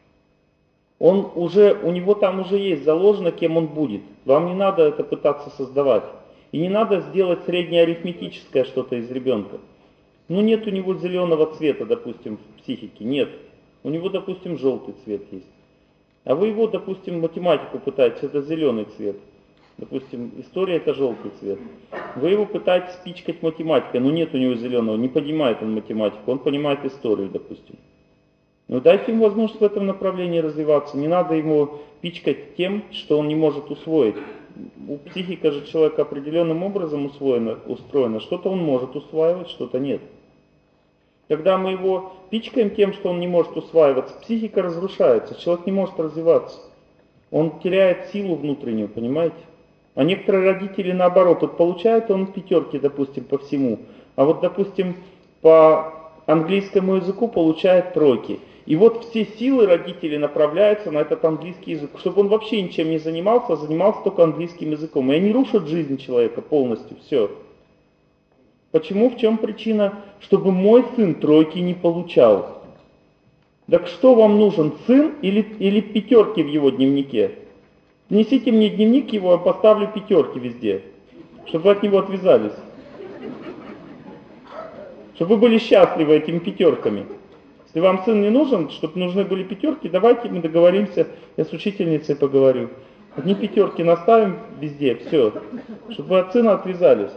У него там уже есть заложено, кем он будет. Вам не надо это пытаться создавать. И не надо сделать среднеарифметическое что-то из ребенка. Ну нет у него зеленого цвета, допустим, в психике, нет. У него, допустим, желтый цвет есть. А вы его, допустим, математику пытаетесь, это зеленый цвет. Допустим, история это желтый цвет. Вы его пытаетесь пичкать математикой, но нет у него зеленого, не понимает он математику, он понимает историю, допустим. Ну дайте ему возможность в этом направлении развиваться, не надо ему пичкать тем, что он не может усвоить. Психика же человека определенным образом устроена, что-то он может усваивать, что-то нет. Когда мы его пичкаем тем, что он не может усваиваться, психика разрушается, человек не может развиваться. Он теряет силу внутреннюю, понимаете? А некоторые родители наоборот, вот получают он 5, допустим, по всему, а вот, допустим, по английскому языку получает 3. И вот все силы родителей направляются на этот английский язык, чтобы он вообще ничем не занимался, а занимался только английским языком. И они рушат жизнь человека полностью, все. Почему? В чем причина? Чтобы мой сын 3 не получал. Так что вам нужен, сын или 5 в его дневнике? Несите мне дневник его, я поставлю 5 везде, чтобы вы от него отвязались. Чтобы вы были счастливы этими 5. Если вам сын не нужен, чтобы нужны были пятерки, давайте мы договоримся, я с учительницей поговорю. Одни пятерки наставим везде, все, чтобы вы от сына отвязались.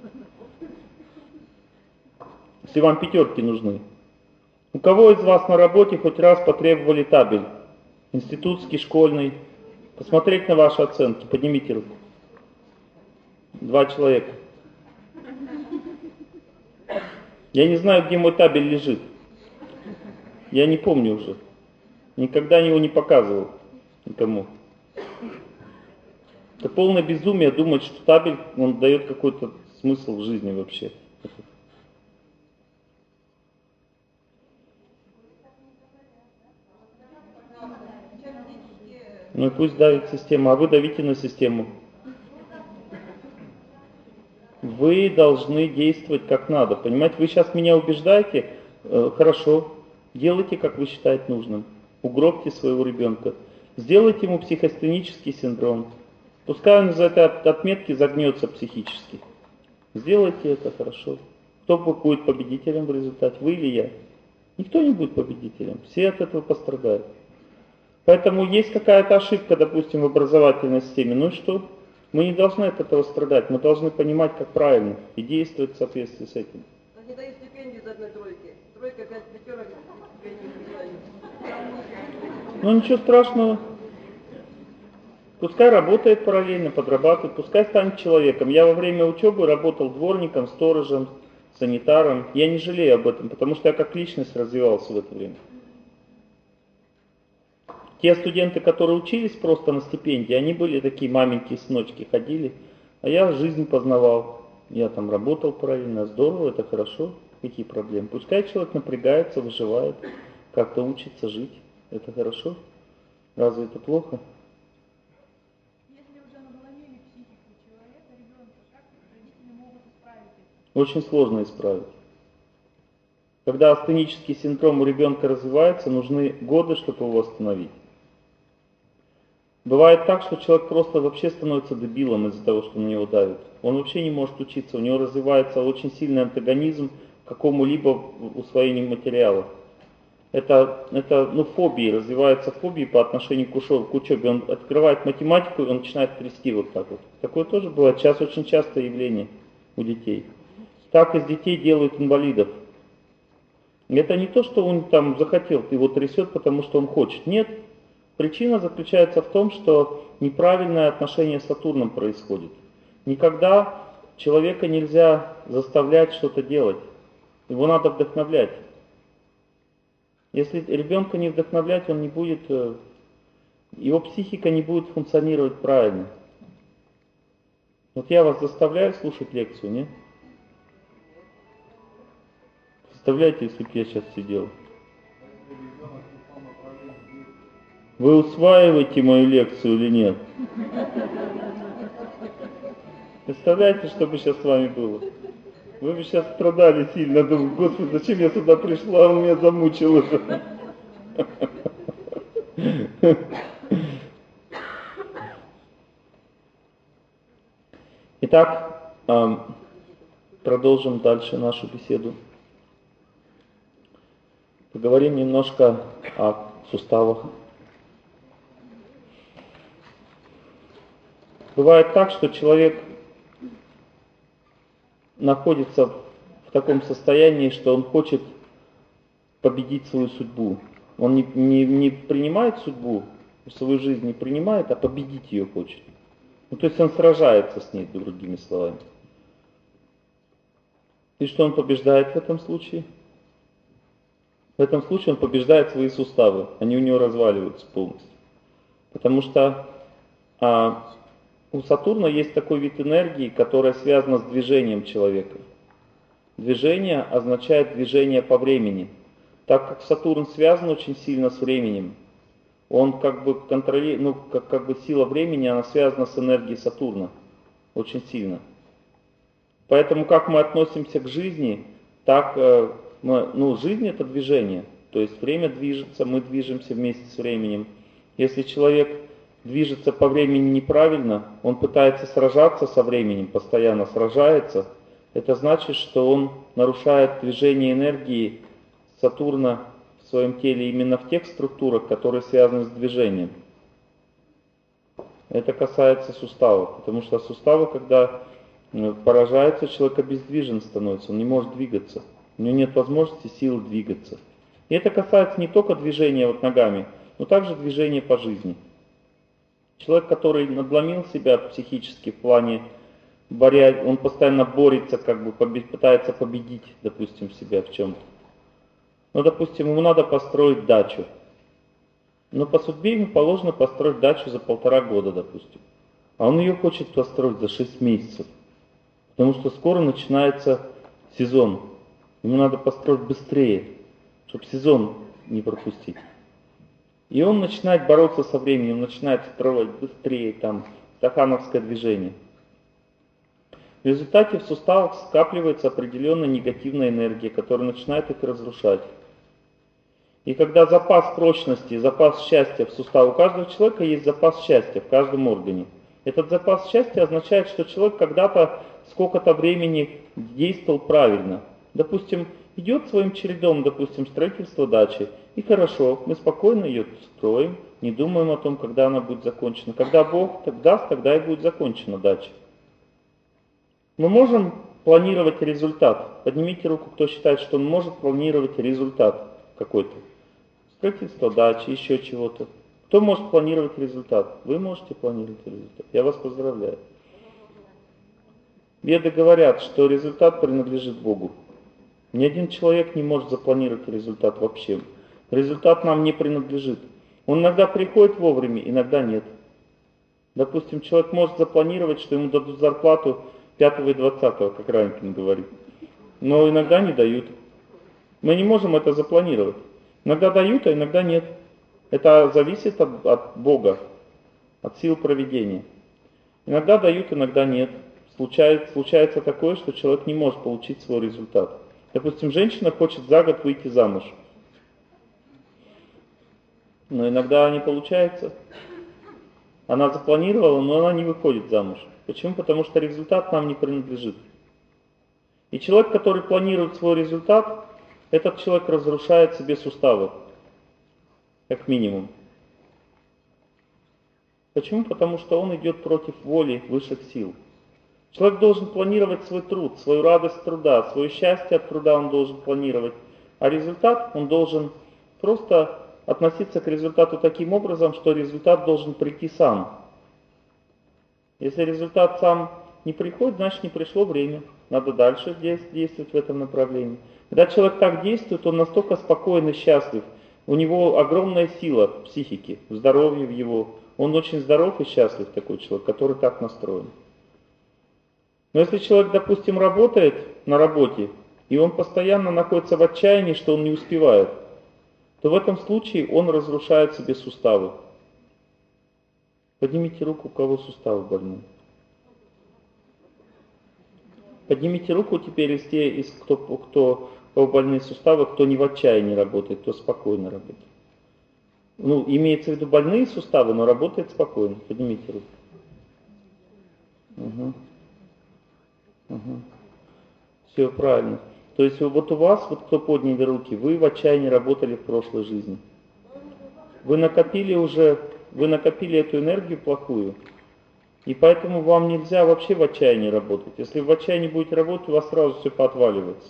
Если вам пятерки нужны. У кого из вас на работе хоть раз потребовали табель? Институтский, школьный. Посмотреть на ваши оценки. Поднимите руку. 2 человека. Я не знаю, где мой табель лежит. Я не помню уже. Никогда его не показывал никому. Это полное безумие думать, что табель, он дает какой-то смысл в жизни вообще. Ну и пусть давит система, а вы давите на систему. Вы должны действовать как надо. Понимаете, вы сейчас меня убеждаете, хорошо, делайте, как вы считаете нужным. Угробьте своего ребенка. Сделайте ему психостенический синдром. Пускай он из-за этой отметки загнется психически. Сделайте это хорошо. Кто будет победителем в результате, вы или я? Никто не будет победителем. Все от этого пострадают. Поэтому есть какая-то ошибка, допустим, в образовательной системе. Ну и что? Мы не должны от этого страдать. Мы должны понимать, как правильно, и действовать в соответствии с этим. Не дают стипендию из одной тройки. Тройка, 5 пятерок, стипендию не дают. Ну ничего страшного. Пускай работает параллельно, подрабатывает, пускай станет человеком. Я во время учебы работал дворником, сторожем, санитаром. Я не жалею об этом, потому что я как личность развивался в это время. Те студенты, которые учились просто на стипендии, они были такие маменькие сыночки, ходили, а я жизнь познавал. Я там работал параллельно, здорово, это хорошо, какие проблемы. Пускай человек напрягается, выживает, как-то учится жить, это хорошо. Разве это плохо? Если уже надломили психику человека, ребенка, как родители могут исправить это? Очень сложно исправить. Когда астенический синдром у ребенка развивается, нужны годы, чтобы его остановить. Бывает так, что человек просто вообще становится дебилом из-за того, что на него давят. Он вообще не может учиться, у него развивается очень сильный антагонизм к какому-либо усвоению материала. Это фобии, развиваются фобии по отношению к учебе. Он открывает математику, и он начинает трясти вот так вот. Такое тоже бывает, сейчас очень частое явление у детей. Так из детей делают инвалидов. Это не то, что он там захотел, его трясет, потому что он хочет. Нет. Причина заключается в том, что неправильное отношение с Сатурном происходит. Никогда человека нельзя заставлять что-то делать. Его надо вдохновлять. Если ребенка не вдохновлять, он не будет, его психика не будет функционировать правильно. Вот я вас заставляю слушать лекцию, нет? Представляете, если бы я сейчас сидел? Вы усваиваете мою лекцию или нет? Представляете, что бы сейчас с вами было? Вы бы сейчас страдали сильно, думали, Господи, зачем я сюда пришла, он меня замучил уже. Итак, продолжим дальше нашу беседу. Поговорим немножко о суставах. Бывает так, что человек находится в таком состоянии, что он хочет победить свою судьбу. Он не принимает судьбу, свою жизнь не принимает, а победить ее хочет. Ну, то есть он сражается с ней, другими словами. И что он побеждает в этом случае? В этом случае он побеждает свои суставы, они у него разваливаются полностью. Потому что у Сатурна есть такой вид энергии, которая связана с движением человека. Движение означает движение по времени. Так как Сатурн связан очень сильно с временем, он как бы контролирует, как бы сила времени, она связана с энергией Сатурна очень сильно. Поэтому как мы относимся к жизни, так, жизнь это движение. То есть время движется, мы движемся вместе с временем. Если человек движется по времени неправильно, он пытается сражаться со временем, постоянно сражается, это значит, что он нарушает движение энергии Сатурна в своем теле именно в тех структурах, которые связаны с движением. Это касается суставов, потому что суставы, когда поражаются, человек обездвижен становится, он не может двигаться, у него нет возможности, сил двигаться. И это касается не только движения вот ногами, но также движения по жизни. Человек, который надломил себя психически в плане боря, он постоянно борется, как бы пытается победить, допустим, себя в чем-то. Ну, допустим, ему надо построить дачу. Но по судьбе ему положено построить дачу за 1,5 года, допустим. А он ее хочет построить за 6 месяцев. Потому что скоро начинается сезон. Ему надо построить быстрее, чтобы сезон не пропустить. И он начинает бороться со временем, начинает строить быстрее, там, стахановское движение. В результате в суставах скапливается определенная негативная энергия, которая начинает их разрушать. И когда запас прочности, запас счастья в суставе, у каждого человека есть запас счастья в каждом органе. Этот запас счастья означает, что человек когда-то сколько-то времени действовал правильно. Допустим, идет своим чередом, допустим, строительство дачи, и хорошо, мы спокойно ее строим, не думаем о том, когда она будет закончена. Когда Бог так даст, тогда и будет закончена дача. Мы можем планировать результат. Поднимите руку, кто считает, что он может планировать результат какой-то. Строительство дачи, еще чего-то. Кто может планировать результат? Вы можете планировать результат. Я вас поздравляю. Веды говорят, что результат принадлежит Богу. Ни один человек не может запланировать результат вообще. Результат нам не принадлежит. Он иногда приходит вовремя, иногда нет. Допустим, человек может запланировать, что ему дадут зарплату 5 и 20, как Ранкин говорит. Но иногда не дают. Мы не можем это запланировать. Иногда дают, а иногда нет. Это зависит от Бога, от сил провидения. Иногда дают, иногда нет. Случается такое, что человек не может получить свой результат. Допустим, женщина хочет за год выйти замуж. Но иногда не получается. Она запланировала, но она не выходит замуж. Почему? Потому что результат нам не принадлежит. И человек, который планирует свой результат, этот человек разрушает себе суставы. Как минимум. Почему? Потому что он идет против воли высших сил. Человек должен планировать свой труд, свою радость труда, свое счастье от труда он должен планировать. А результат он должен просто относиться к результату таким образом, что результат должен прийти сам. Если результат сам не приходит, значит не пришло время. Надо дальше действовать в этом направлении. Когда человек так действует, он настолько спокоен и счастлив. У него огромная сила психики, здоровье в его. Он очень здоров и счастлив, такой человек, который так настроен. Но если человек, допустим, работает на работе, и он постоянно находится в отчаянии, что он не успевает, то в этом случае он разрушает себе суставы. Поднимите руку, у кого суставы больны. Поднимите руку теперь из тех, у кого больные суставы, кто не в отчаянии работает, кто спокойно работает. Ну, имеется в виду больные суставы, но работает спокойно. Поднимите руку. Все правильно. То есть вот у вас, вот кто подняли руки, вы в отчаянии работали в прошлой жизни. Вы накопили эту энергию плохую. И поэтому вам нельзя вообще в отчаянии работать. Если вы в отчаянии будете работать, у вас сразу все поотваливается.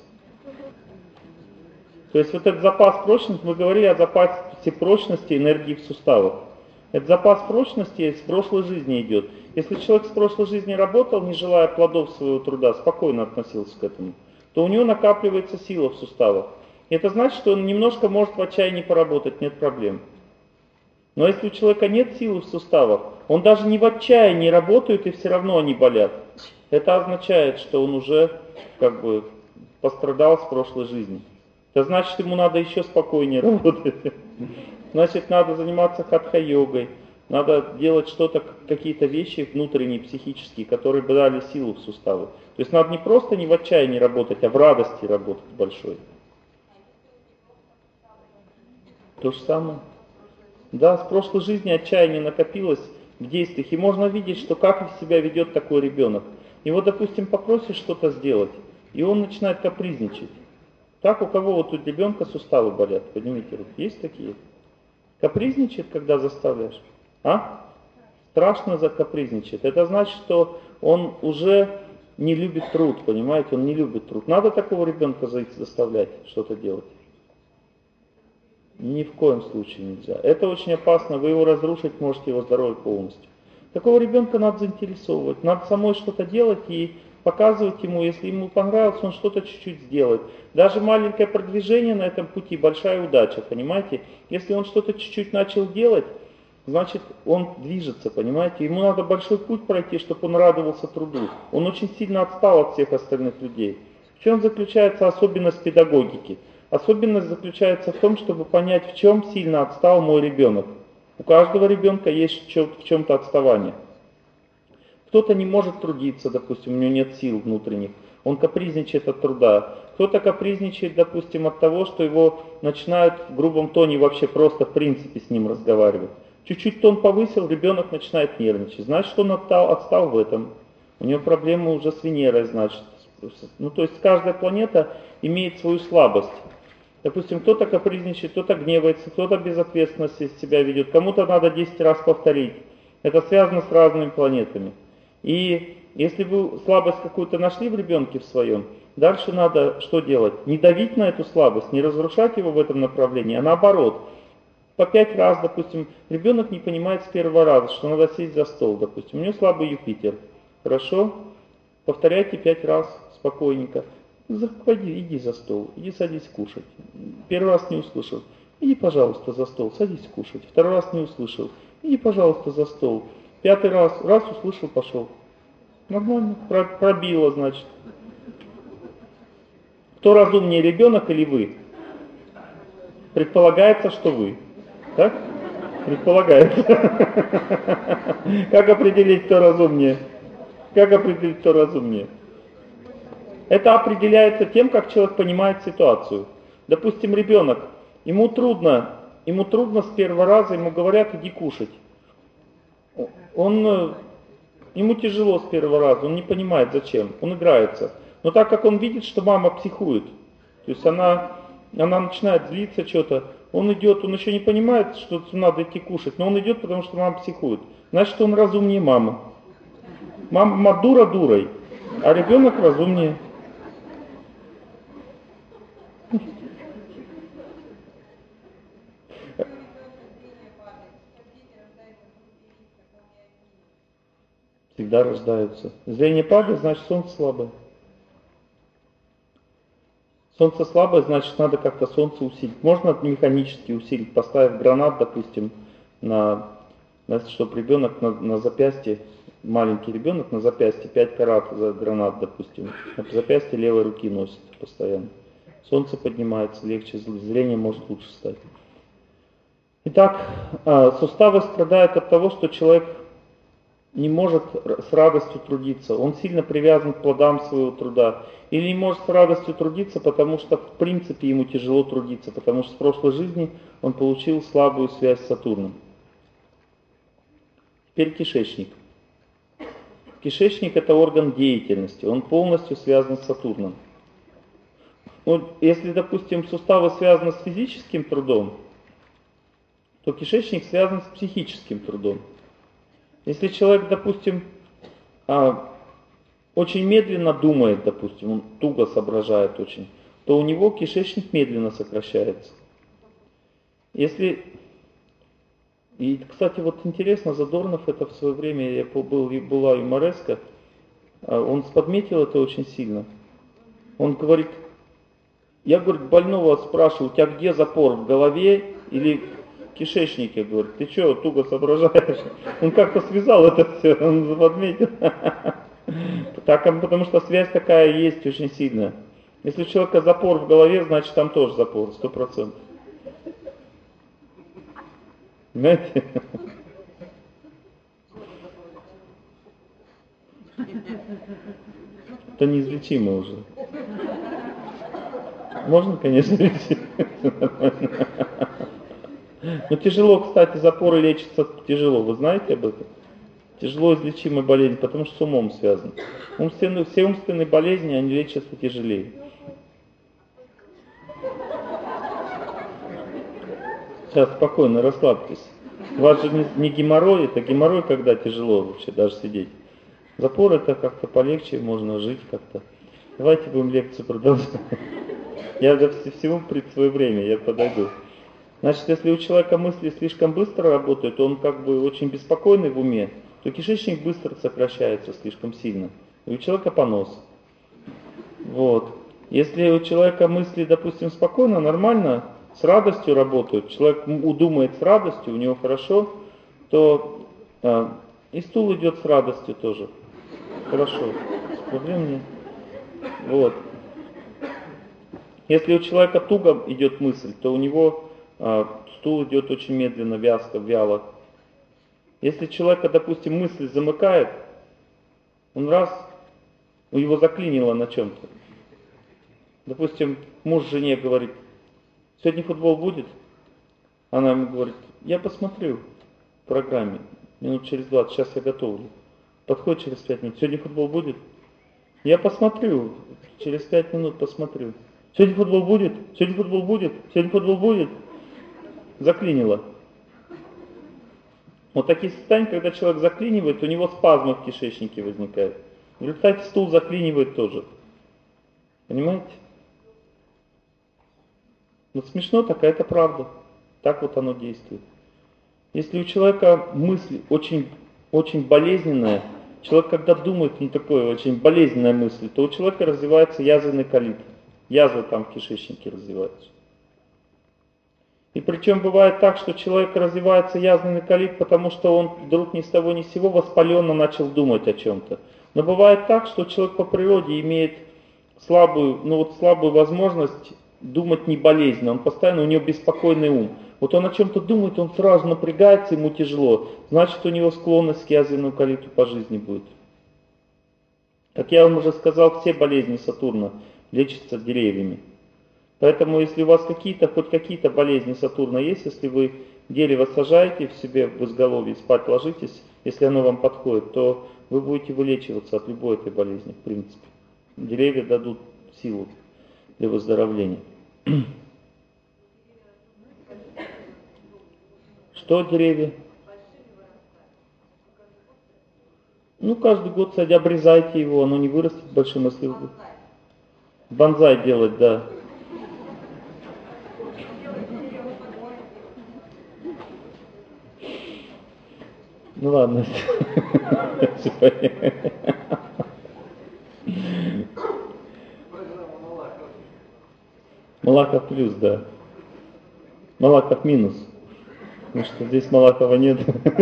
То есть вот этот запас прочности, мы говорили о запасе прочности энергии в суставах. Этот запас прочности из прошлой жизни идет. Если человек с прошлой жизни работал, не желая плодов своего труда, спокойно относился к этому, то у него накапливается сила в суставах. И это значит, что он немножко может в отчаянии поработать, нет проблем. Но если у человека нет силы в суставах, он даже не в отчаянии работает, и все равно они болят. Это означает, что он уже как бы пострадал с прошлой жизни. Это значит, ему надо еще спокойнее работать. Значит, надо заниматься хатха-йогой, надо делать что-то, какие-то вещи внутренние, психические, которые бы дали силу в суставы. То есть надо не просто не в отчаянии работать, а в радости работать большой. То же самое. Да, с прошлой жизни отчаяние накопилось в действиях, и можно видеть, что как себя ведет такой ребенок. Его, допустим, попросишь что-то сделать, и он начинает капризничать. Так, у кого вот у ребенка суставы болят? Поднимите руку. Есть такие? Капризничает, когда заставляешь? А? Страшно закапризничает. Это значит, что он уже не любит труд, понимаете? Он не любит труд. Надо такого ребенка заставлять что-то делать? Ни в коем случае нельзя. Это очень опасно, вы его разрушить можете, его здоровье полностью. Такого ребенка надо заинтересовывать, надо самой что-то делать и показывать ему, если ему понравилось, он что-то чуть-чуть сделает. Даже маленькое продвижение на этом пути, большая удача, понимаете? Если он что-то чуть-чуть начал делать, значит он движется, понимаете? Ему надо большой путь пройти, чтобы он радовался труду. Он очень сильно отстал от всех остальных людей. В чем заключается особенность педагогики? Особенность заключается в том, чтобы понять, в чем сильно отстал мой ребенок. У каждого ребенка есть в чем-то отставание. Кто-то не может трудиться, допустим, у него нет сил внутренних, он капризничает от труда. Кто-то капризничает, допустим, от того, что его начинают в грубом тоне вообще просто в принципе с ним разговаривать. Чуть-чуть тон повысил, ребенок начинает нервничать. Значит, он отстал в этом. У него проблемы уже с Венерой, значит. Ну, то есть каждая планета имеет свою слабость. Допустим, кто-то капризничает, кто-то гневается, кто-то безответственности себя ведет, кому-то надо 10 раз повторить. Это связано с разными планетами. И если вы слабость какую-то нашли в ребенке в своем, дальше надо что делать? Не давить на эту слабость, не разрушать его в этом направлении, а наоборот. По 5 раз, допустим, ребенок не понимает с первого раза, что надо сесть за стол, допустим. У него слабый Юпитер. Хорошо? Повторяйте 5 раз спокойненько. Заходи, иди за стол, иди садись кушать. Первый раз не услышал. Иди, пожалуйста, за стол, садись кушать. Второй раз не услышал. Иди, пожалуйста, за стол. 5-й раз услышал, пошел. Нормально, пробило, значит. Кто разумнее, ребенок или вы? Предполагается, что вы. Так? Предполагается. Как определить, кто разумнее? Как определить, кто разумнее? Это определяется тем, как человек понимает ситуацию. Допустим, ребенок, ему трудно с первого раза, ему говорят, иди кушать. Ему тяжело с первого раза, он не понимает зачем, он играется. Но так как он видит, что мама психует, то есть она начинает злиться что-то, он идет, он еще не понимает, что надо идти кушать, но он идет, потому что мама психует. Значит, он разумнее мамы. Мама дура дурой, а ребенок разумнее. Всегда рождаются. Зрение падает, значит солнце слабое. Солнце слабое, значит надо как-то солнце усилить. Можно механически усилить, поставив гранат, допустим, чтобы ребенок на запястье, маленький ребенок на запястье 5 карат за гранат, допустим, на запястье левой руки носит постоянно. Солнце поднимается, легче, зрение может лучше стать. Итак, суставы страдают от того, что человек не может с радостью трудиться, он сильно привязан к плодам своего труда, или не может с радостью трудиться, потому что в принципе ему тяжело трудиться, потому что в прошлой жизни он получил слабую связь с Сатурном. Теперь кишечник. Кишечник — это орган деятельности, он полностью связан с Сатурном. Ну, если, допустим, суставы связаны с физическим трудом, то кишечник связан с психическим трудом. Если человек, допустим, очень медленно думает, допустим, он туго соображает очень, то у него кишечник медленно сокращается. И, кстати, вот интересно, Задорнов это в свое время, была юмореска, он подметил это очень сильно. Он говорит, я, говорит, больного спрашиваю, у тебя где запор, в голове или в кишечнике? Говорит, ты что, туго соображаешь? Он как-то связал это все, он подметил. Потому что связь такая есть очень сильная. Если у человека запор в голове, значит там тоже запор, 100%. Понимаете? Это неизлечимо уже. Можно, конечно, лечить. Но тяжело, кстати, запоры лечатся тяжело. Вы знаете об этом? Тяжело излечимая болезнь, потому что с умом связано. Все умственные болезни, они лечатся тяжелее. Сейчас спокойно, расслабьтесь. У вас же не геморрой, это геморрой, когда тяжело вообще даже сидеть. Запор это как-то полегче, можно жить как-то. Давайте будем лекцию продолжать. Я для всего в свое время, я подойду. Значит, если у человека мысли слишком быстро работают, он как бы очень беспокойный в уме, то кишечник быстро сокращается слишком сильно. И у человека понос. Вот. Если у человека мысли, допустим, спокойно, нормально, с радостью работают, человек думает с радостью, у него хорошо, то и стул идет с радостью тоже. Хорошо. Проблем нет. Вот. Если у человека туго идет мысль, то у него стул идет очень медленно, вяло. Если человека, допустим, мысль замыкает, он раз, его заклинило на чем-то. Допустим, муж жене говорит: сегодня футбол будет? Она ему говорит: я посмотрю в программе, минут через 20, сейчас я готовлю. Подходит через 5 минут: сегодня футбол будет? Я посмотрю, через 5 минут посмотрю. Сегодня футбол будет? Сегодня футбол будет? Сегодня футбол будет? Заклинило. Вот такие состояния, когда человек заклинивает, у него спазмы в кишечнике возникают. В результате стул заклинивает тоже. Понимаете? Вот смешно, такая это правда. Так вот оно действует. Если у человека мысль очень, очень болезненная, человек когда думает, такое очень болезненная мысль, то у человека развивается язвенный колит. Язвы там в кишечнике развиваются. И причем бывает так, что человек развивается язвенный колит, потому что он вдруг ни с того ни с сего воспаленно начал думать о чем-то. Но бывает так, что человек по природе имеет слабую возможность думать не болезненно, он постоянно, у него беспокойный ум. Вот он о чем-то думает, он сразу напрягается, ему тяжело. Значит, у него склонность к язвенному колиту по жизни будет. Как я вам уже сказал, все болезни Сатурна лечатся деревьями. Поэтому, если у вас хоть какие-то болезни Сатурна есть, если вы дерево сажаете в себе в изголовье, спать ложитесь, если оно вам подходит, то вы будете вылечиваться от любой этой болезни, в принципе. Деревья дадут силу для выздоровления. Что деревья? Каждый год обрезайте его, оно не вырастет большим, если вы... Бонсай делать, да. Ну ладно. Малахов плюс, да. Малахов минус. Потому что здесь Малахова нет.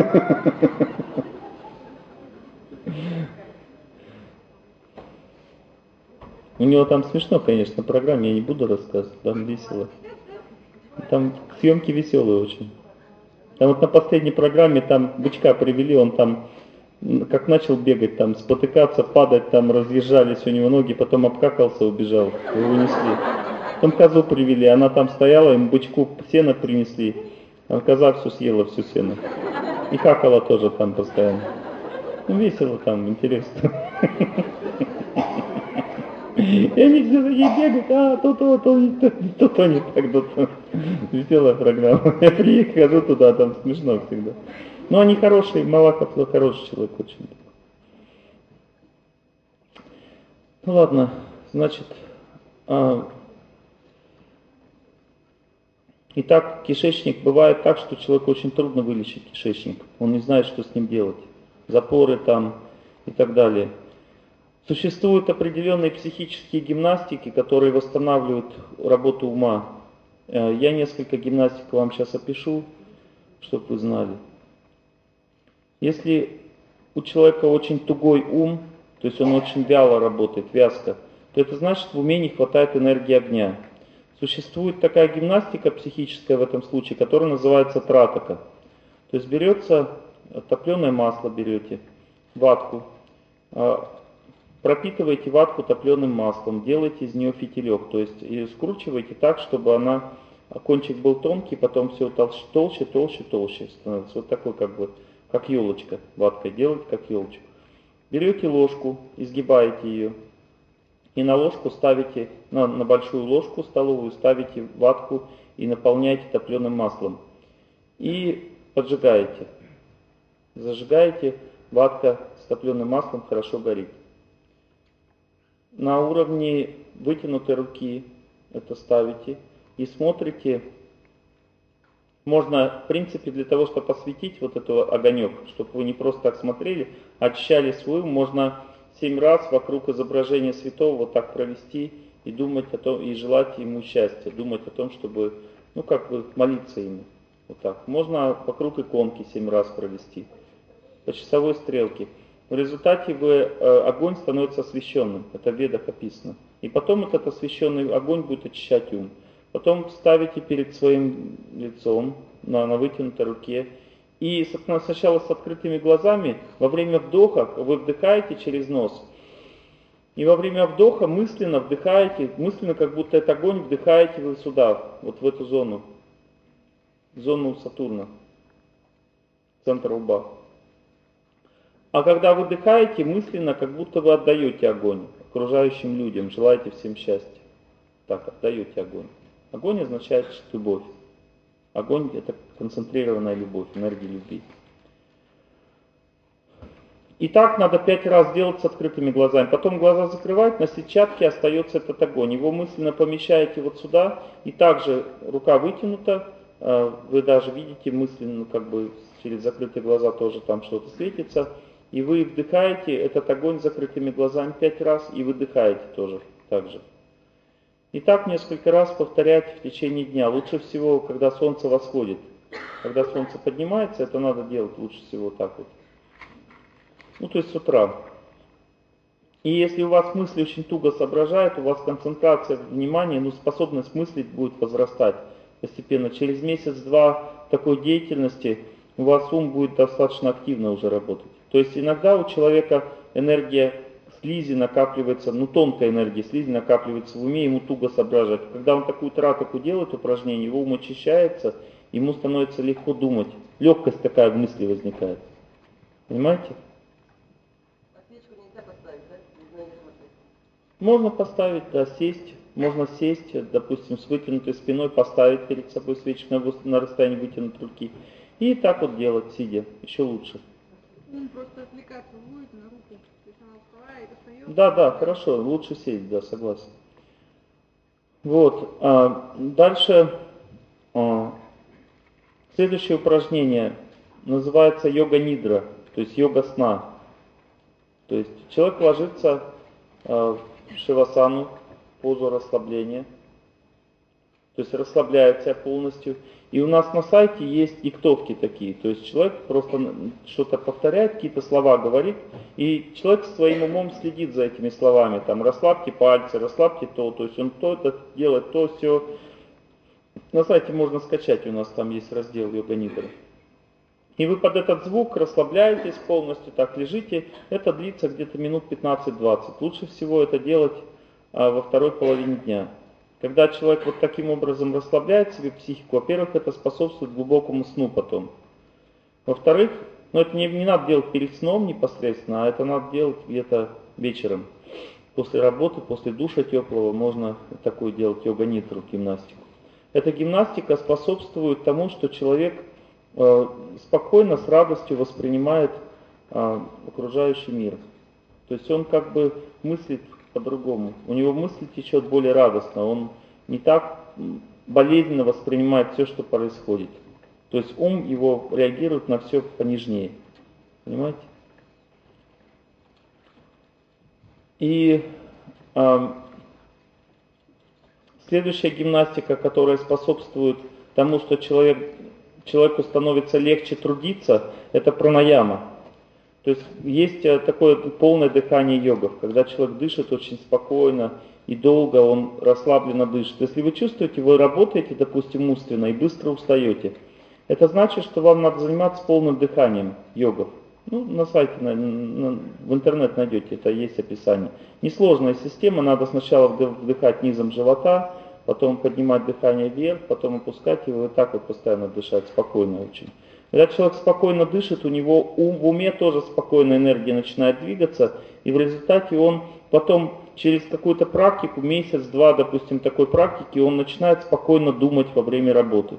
У него там смешно, конечно, в программе, я не буду рассказывать, там весело. Там съемки веселые очень. Там вот на последней программе там бычка привели, он там как начал бегать, там спотыкаться, падать, там разъезжались у него ноги, потом обкакался, убежал, его унесли. Потом козу привели, она там стояла, им бычку сено принесли, а коза все съела, всю сено. И какала тоже там постоянно. Весело там, интересно. И они все такие бегают, то не так, то. Веселая программа. Я прихожу туда, там смешно всегда. Но они хорошие, Малахов хороший человек очень. Ну ладно, значит, итак, кишечник, бывает так, что человеку очень трудно вылечить кишечник. Он не знает, что с ним делать. Запоры там и так далее. Существуют определенные психические гимнастики, которые восстанавливают работу ума. Я несколько гимнастик вам сейчас опишу, чтобы вы знали. Если у человека очень тугой ум, то есть он очень вяло работает, вязко, то это значит, в уме не хватает энергии огня. Существует такая гимнастика психическая в этом случае, которая называется тратака. То есть берется топленое масло, берете, ватку, пропитываете ватку топленым маслом, делаете из нее фитилек, то есть и скручиваете так, чтобы кончик был тонкий, потом все толще становится. Вот такой как елочка, ваткой делать, как елочку. Берете ложку, изгибаете ее, и на ложку ставите, на большую ложку столовую ставите ватку и наполняете топленым маслом. и поджигаете. Зажигаете, ватка с топленым маслом хорошо горит. На уровне вытянутой руки это ставите и смотрите. Можно, в принципе, для того, чтобы осветить вот этот огонек, чтобы вы не просто так смотрели, а очищали свой ум, можно 7 раз вокруг изображения святого вот так провести и думать о том, и желать ему счастья, думать о том, чтобы, ну как бы молиться ему. Вот так. Можно вокруг иконки 7 раз провести, по часовой стрелке. В результате огонь становится освященным, это в Ведах описано. И потом этот освященный огонь будет очищать ум. Потом ставите перед своим лицом на вытянутой руке. И сначала с открытыми глазами, во время вдоха вы вдыхаете через нос. И во время вдоха мысленно вдыхаете, мысленно как будто этот огонь вдыхаете вы сюда, вот в эту зону Сатурна, центр лба. А когда выдыхаете, мысленно как будто вы отдаете огонь окружающим людям, желаете всем счастья. Так, отдаете огонь. Огонь означает любовь. Огонь — это концентрированная любовь, энергия любви. И так надо 5 раз делать с открытыми глазами. Потом глаза закрывать, на сетчатке остается этот огонь. Его мысленно помещаете вот сюда, и также рука вытянута. Вы даже видите мысленно, как бы через закрытые глаза тоже там что-то светится. И вы вдыхаете этот огонь с закрытыми глазами 5 раз, и выдыхаете тоже так же. И так несколько раз повторяйте в течение дня. Лучше всего, когда солнце восходит. Когда солнце поднимается, это надо делать лучше всего так вот. Ну, то есть с утра. И если у вас мысли очень туго соображают, у вас концентрация внимания, ну, способность мыслить будет возрастать постепенно. Через месяц-два такой деятельности у вас ум будет достаточно активно уже работать. То есть иногда у человека энергия слизи накапливается, ну тонкая энергия слизи накапливается в уме, ему туго соображать. Когда он такую тратаку делает, упражнение, его ум очищается, ему становится легко думать. Легкость такая в мысли возникает. Понимаете? А свечку нельзя поставить, да? Можно поставить, да, сесть. Можно сесть, допустим, с вытянутой спиной, поставить перед собой свечку на расстоянии вытянутой руки. И так вот делать, сидя, еще лучше. Он просто отвлекаться будет на руку, то есть она вставает и встает. Да, хорошо, лучше сесть, да, согласен. Вот, дальше, следующее упражнение называется йога-нидра, то есть йога сна. То есть человек ложится в шивасану, позу расслабления, то есть расслабляет себя полностью. И у нас на сайте есть диктовки такие, то есть человек просто что-то повторяет, какие-то слова говорит, и человек своим умом следит за этими словами, там расслабьте пальцы, расслабьте то есть он то это делает, то все. На сайте можно скачать, у нас там есть раздел йога-нидра. И вы под этот звук расслабляетесь полностью, так лежите, это длится где-то минут 15-20. Лучше всего это делать во второй половине дня. Когда человек вот таким образом расслабляет себе психику, во-первых, это способствует глубокому сну потом. Во-вторых, это не надо делать перед сном непосредственно, а это надо делать где-то вечером. После работы, после душа теплого можно такую делать йога-нидру, гимнастику. Эта гимнастика способствует тому, что человек спокойно, с радостью воспринимает окружающий мир. То есть он как бы мыслит по-другому. У него мысль течет более радостно, он не так болезненно воспринимает все, что происходит. То есть ум его реагирует на все понежнее. Понимаете? И следующая гимнастика, которая способствует тому, что человеку становится легче трудиться, это пранаяма. То есть есть такое полное дыхание йогов, когда человек дышит очень спокойно и долго, он расслабленно дышит. Если вы чувствуете, вы работаете, допустим, умственно и быстро устаете, это значит, что вам надо заниматься полным дыханием йогов. Ну, на сайте, в интернет найдете, это есть описание. Несложная система, надо сначала вдыхать низом живота, потом поднимать дыхание вверх, потом опускать его, и так вот постоянно дышать, спокойно очень. Когда человек спокойно дышит, у него в уме тоже спокойная энергия начинает двигаться, и в результате он потом через какую-то практику, месяц-два, допустим, такой практики, он начинает спокойно думать во время работы.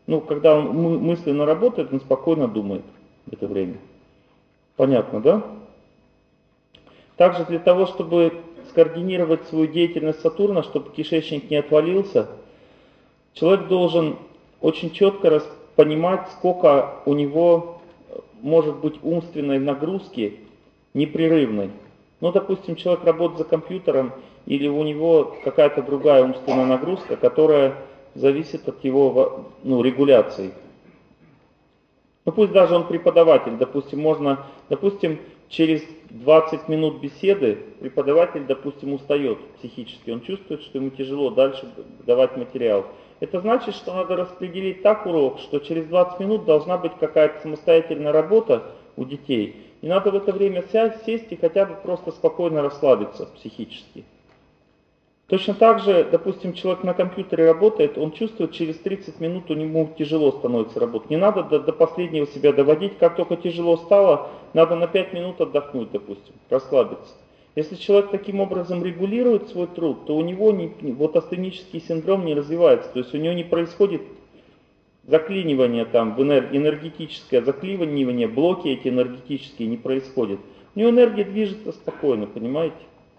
Ну, когда он мысленно работает, он спокойно думает в это время. Понятно, да? Также для того, чтобы скоординировать свою деятельность Сатурна, чтобы кишечник не отвалился, человек должен очень четко понимать, сколько у него может быть умственной нагрузки непрерывной. Ну, допустим, человек работает за компьютером, или у него какая-то другая умственная нагрузка, которая зависит от его регуляции. Ну, пусть даже он преподаватель, допустим, через 20 минут беседы преподаватель, допустим, устает психически, он чувствует, что ему тяжело дальше давать материал. Это значит, что надо распределить так урок, что через 20 минут должна быть какая-то самостоятельная работа у детей. И надо в это время сесть и хотя бы просто спокойно расслабиться психически. Точно так же, допустим, человек на компьютере работает, он чувствует, через 30 минут у него тяжело становится работать. Не надо до последнего себя доводить, как только тяжело стало, надо на 5 минут отдохнуть, допустим, расслабиться. Если человек таким образом регулирует свой труд, то у него астенический синдром не развивается, то есть у него не происходит заклинивание энергетическое заклинивание, блоки эти энергетические не происходят. У него энергия движется спокойно, понимаете?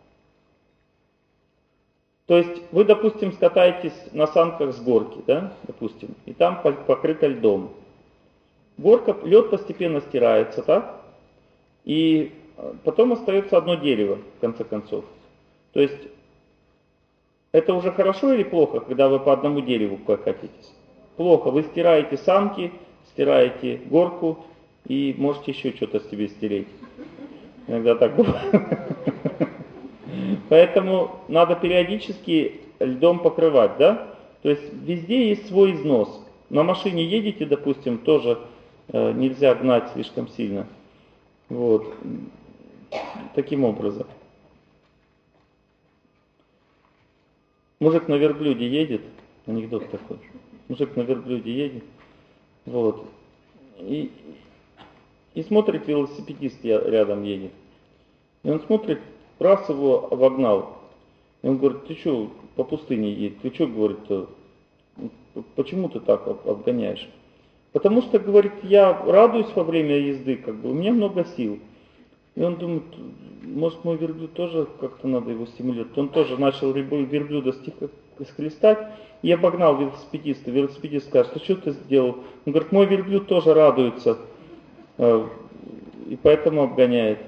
То есть вы, допустим, скатаетесь на санках с горки, да, допустим, и там покрыто льдом. Лед постепенно стирается, так? И потом остается одно дерево, в конце концов. То есть это уже хорошо или плохо, когда вы по одному дереву катитесь? Плохо. Вы стираете санки, стираете горку и можете еще что-то себе стереть. Иногда так бывает. Поэтому надо периодически льдом покрывать, да? То есть везде есть свой износ. На машине едете, допустим, тоже нельзя гнать слишком сильно. Вот. Таким образом. Мужик на верблюде едет, анекдот такой. Мужик на верблюде едет, вот. И смотрит, велосипедист рядом едет. И он смотрит, раз его обогнал. И он говорит, ты что по пустыне едешь? Ты что, говорит, почему ты так обгоняешь? Потому что, говорит, я радуюсь во время езды, у меня много сил. И он думает, может мой верблюд тоже как-то надо его стимулировать. Он тоже начал верблюда схлестать и обогнал велосипедиста. Велосипедист скажет, что ты сделал? Он говорит, мой верблюд тоже радуется и поэтому обгоняет.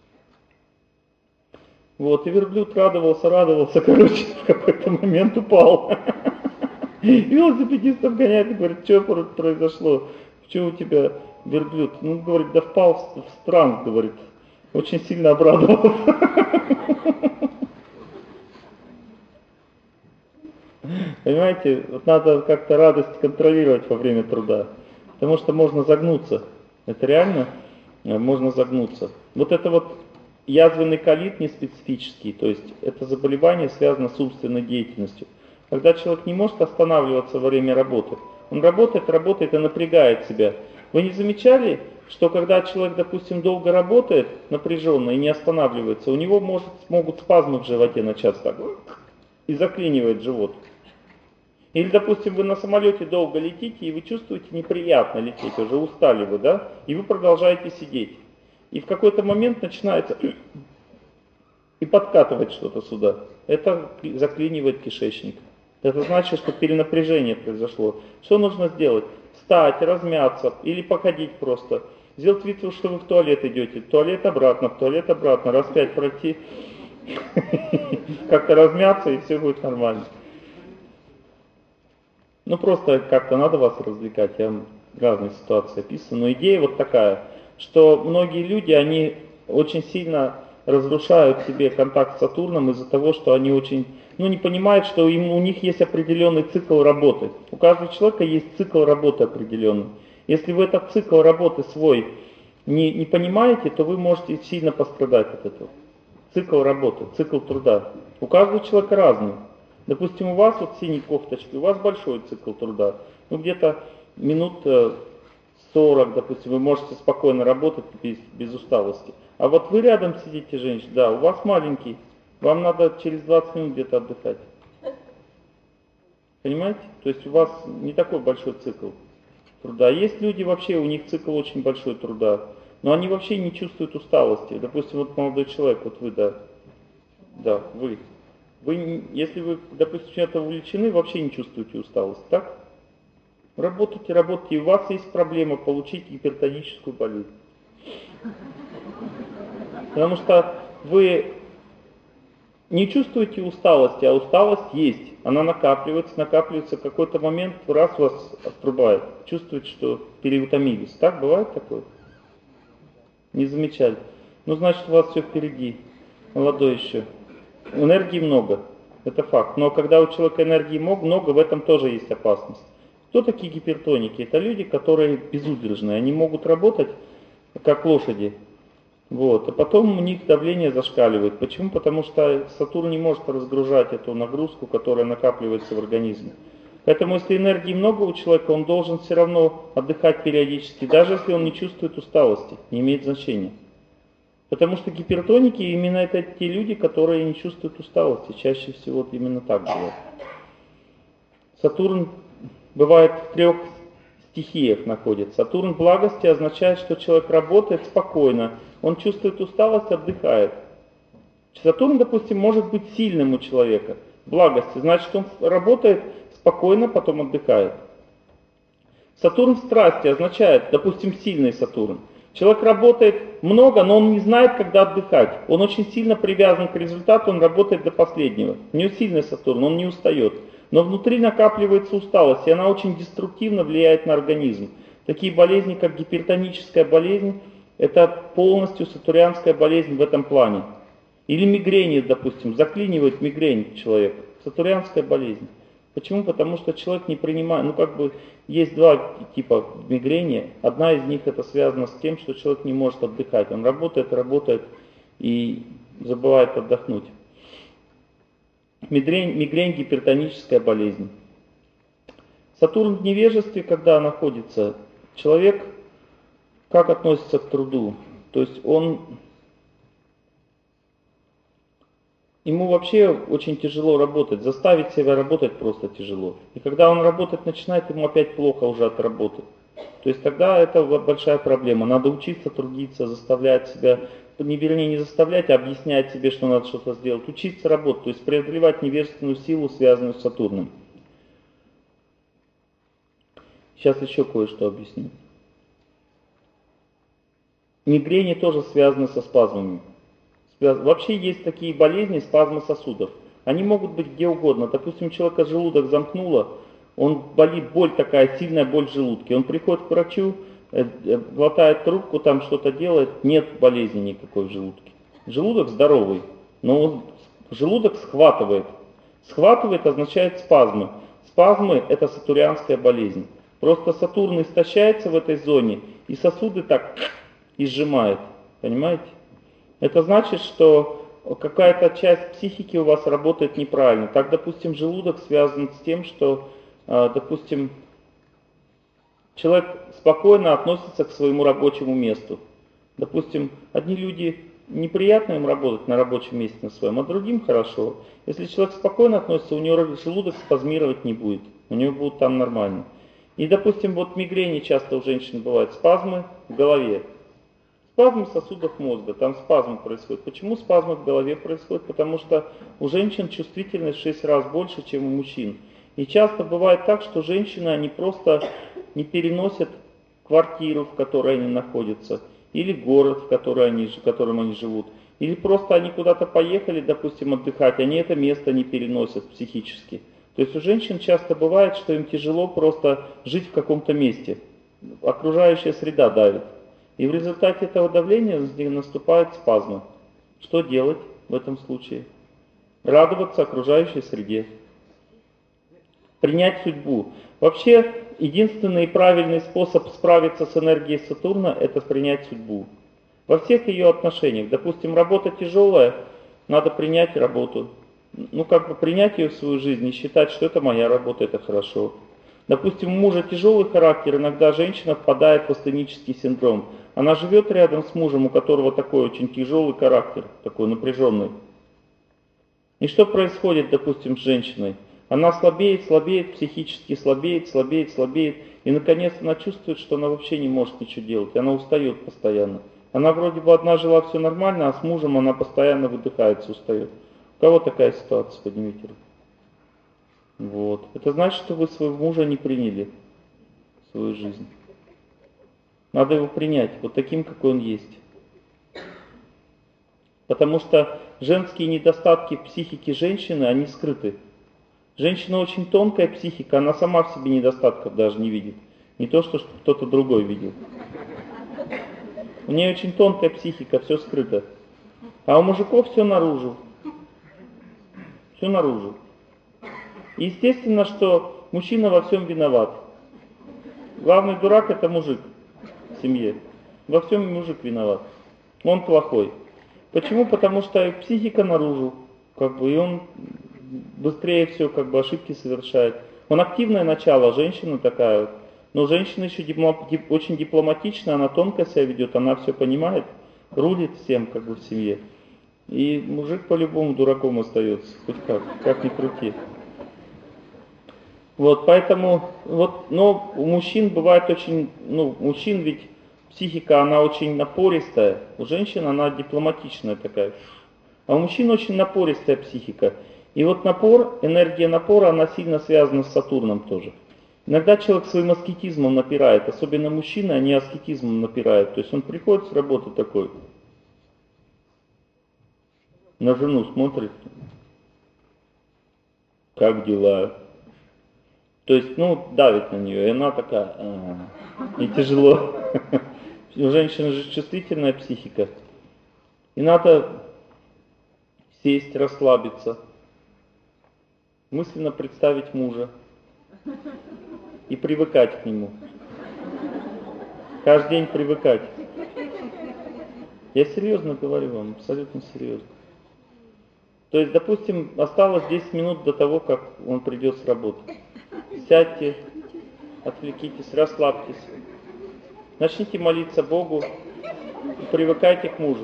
Вот, и верблюд радовался, в какой-то момент упал. И велосипедист обгоняет и говорит, что произошло? Почему у тебя верблюд? Ну, говорит, да впал в странг, говорит. Очень сильно обрадовался. Понимаете, вот надо как-то радость контролировать во время труда. Потому что можно загнуться. Это реально можно загнуться. Вот это вот язвенный колит неспецифический, то есть это заболевание связано с умственной деятельностью. Когда человек не может останавливаться во время работы, он работает и напрягает себя. Вы не замечали, что когда человек, допустим, долго работает, напряженно и не останавливается, у него могут спазмы в животе начаться так, и заклинивает живот. Или, допустим, вы на самолете долго летите, и вы чувствуете неприятно лететь, уже устали вы, да, и вы продолжаете сидеть. И в какой-то момент начинается и подкатывать что-то сюда. Это заклинивает кишечник. Это значит, что перенапряжение произошло. Что нужно сделать? Встать, размяться или походить просто. Сделать вид, что вы в туалет идете. В туалет обратно, раз 5 пройти. Как-то размяться, и все будет нормально. Ну просто как-то надо вас развлекать. Я вам разные ситуации описываю. Но идея вот такая, что многие люди, они очень сильно разрушают себе контакт с Сатурном из-за того, что они очень, не понимают, что у них есть определенный цикл работы. У каждого человека есть цикл работы определенный. Если вы этот цикл работы свой не понимаете, то вы можете сильно пострадать от этого. Цикл работы, цикл труда. У каждого человека разный. Допустим, у вас вот синей кофточки, у вас большой цикл труда. Где-то минут 40, допустим, вы можете спокойно работать без усталости. А вот вы рядом сидите, женщина, да, у вас маленький, вам надо через 20 минут где-то отдыхать. Понимаете? То есть у вас не такой большой цикл. труда. Есть люди вообще, у них цикл очень большой труда, но они вообще не чувствуют усталости. Допустим, вот молодой человек, вот вы, да, вы. Если вы, допустим, чем-то увлечены, вообще не чувствуете усталость, так? Работайте, и у вас есть проблема получить гипертоническую болезнь. Потому что вы не чувствуете усталости, а усталость есть. Она накапливается, в какой-то момент раз вас отрубает. Чувствуете, что переутомились. Так, бывает такое? Не замечали. Ну, значит, у вас все впереди. Молодой еще. Энергии много. Это факт. Но когда у человека энергии много, в этом тоже есть опасность. Кто такие гипертоники? Это люди, которые безудержные. Они могут работать как лошади. Вот. А потом у них давление зашкаливает. Почему? Потому что Сатурн не может разгружать эту нагрузку, которая накапливается в организме. Поэтому если энергии много у человека, он должен все равно отдыхать периодически, даже если он не чувствует усталости, не имеет значения. Потому что гипертоники именно это те люди, которые не чувствуют усталости. Чаще всего вот именно так бывает. Сатурн бывает в 3 стихиях находится. Сатурн благости означает, что человек работает спокойно, он чувствует усталость, отдыхает. Сатурн, допустим, может быть сильным у человека. Благости, значит, он работает спокойно, потом отдыхает. Сатурн в страсти означает, допустим, сильный Сатурн. Человек работает много, но он не знает, когда отдыхать. Он очень сильно привязан к результату, он работает до последнего. У него сильный Сатурн, он не устает. Но внутри накапливается усталость, и она очень деструктивно влияет на организм. Такие болезни, как гипертоническая болезнь, это полностью сатурнианская болезнь в этом плане. Или мигрени, допустим, заклинивает мигрень человека. Сатурнианская болезнь. Почему? Потому что человек не принимает, есть 2 типа мигрени. Одна из них это связано с тем, что человек не может отдыхать. Он работает и забывает отдохнуть. Мигрень, гипертоническая болезнь. Сатурн в невежестве, когда находится, человек как относится к труду? То есть ему вообще очень тяжело работать, заставить себя работать просто тяжело. И когда он работать начинает, ему опять плохо уже от работы. То есть тогда это большая проблема. Надо учиться трудиться, заставлять себя, не заставлять, а объяснять себе, что надо что-то сделать. Учиться работать, то есть преодолевать невежественную силу, связанную с Сатурном. Сейчас еще кое-что объясню. Мигрени тоже связаны со спазмами. Вообще есть такие болезни, спазмы сосудов. Они могут быть где угодно. Допустим, у человека желудок замкнуло, он болит, боль такая, сильная боль в желудке. Он приходит к врачу, глотает трубку, там что-то делает, нет болезни никакой в желудке. Желудок здоровый, но желудок схватывает. Схватывает означает спазмы. Спазмы это сатурнианская болезнь. Просто Сатурн истощается в этой зоне, и сосуды так и сжимает. Понимаете? Это значит, что какая-то часть психики у вас работает неправильно. Так, допустим, желудок связан с тем, что, допустим, человек спокойно относится к своему рабочему месту. Допустим, одни люди неприятно им работать на рабочем месте на своем, а другим хорошо. Если человек спокойно относится, у него желудок спазмировать не будет. У него будет там нормально. И, допустим, вот мигрени часто у женщин бывают, спазмы в голове. Спазмы сосудов мозга, там спазмы происходят. Почему спазмы в голове происходят? Потому что у женщин чувствительность в 6 раз больше, чем у мужчин. И часто бывает так, что женщины, они просто не переносят квартиру, в которой они находятся, или город, в котором они живут. Или просто они куда-то поехали, допустим, отдыхать, они это место не переносят психически. То есть у женщин часто бывает, что им тяжело просто жить в каком-то месте. Окружающая среда давит. И в результате этого давления наступают спазмы. Что делать в этом случае? Радоваться окружающей среде. Принять судьбу. Вообще, единственный правильный способ справиться с энергией Сатурна – это принять судьбу. Во всех ее отношениях. Допустим, работа тяжелая, надо принять работу. Принять ее в свою жизнь и считать, что это моя работа, это хорошо. Допустим, у мужа тяжелый характер, иногда женщина впадает в астенический синдром. Она живет рядом с мужем, у которого такой очень тяжелый характер, такой напряженный. И что происходит, допустим, с женщиной? Она слабеет, слабеет, психически слабеет, слабеет, слабеет. И наконец она чувствует, что она вообще не может ничего делать. Она устает постоянно. Она вроде бы одна жила, все нормально, а с мужем она постоянно выдыхается, устает. У кого такая ситуация, поднимите руку. Вот. Это значит, что вы своего мужа не приняли в свою жизнь. Надо его принять вот таким, какой он есть. Потому что женские недостатки в психике женщины, они скрыты. Женщина очень тонкая психика, она сама в себе недостатков даже не видит. Не то, что кто-то другой видел. У нее очень тонкая психика, все скрыто. А у мужиков все наружу. Все наружу. И естественно, что мужчина во всем виноват. Главный дурак это мужик в семье. Во всем мужик виноват. Он плохой. Почему? Потому что психика наружу, и он быстрее все, ошибки совершает. Он активное начало, женщина такая, но женщина еще очень дипломатичная, она тонко себя ведет, она все понимает, рулит всем, в семье. И мужик по-любому дураком остается, хоть как ни крути. Вот, поэтому, но у мужчин бывает очень, у мужчин ведь психика, она очень напористая, у женщин она дипломатичная такая, а у мужчин очень напористая психика. И вот энергия напора, она сильно связана с Сатурном тоже. Иногда человек своим аскетизмом напирает, особенно мужчины, они аскетизмом напирают. То есть он приходит с работы такой, на жену смотрит, как дела? То есть, давит на нее, и она такая, и тяжело. У женщины же чувствительная психика. И надо сесть, расслабиться, мысленно представить мужа и привыкать к нему. Каждый день привыкать. Я серьезно говорю вам, абсолютно серьезно. То есть, допустим, осталось 10 минут до того, как он придет с работы. Сядьте, отвлекитесь, расслабьтесь. Начните молиться Богу и привыкайте к мужу.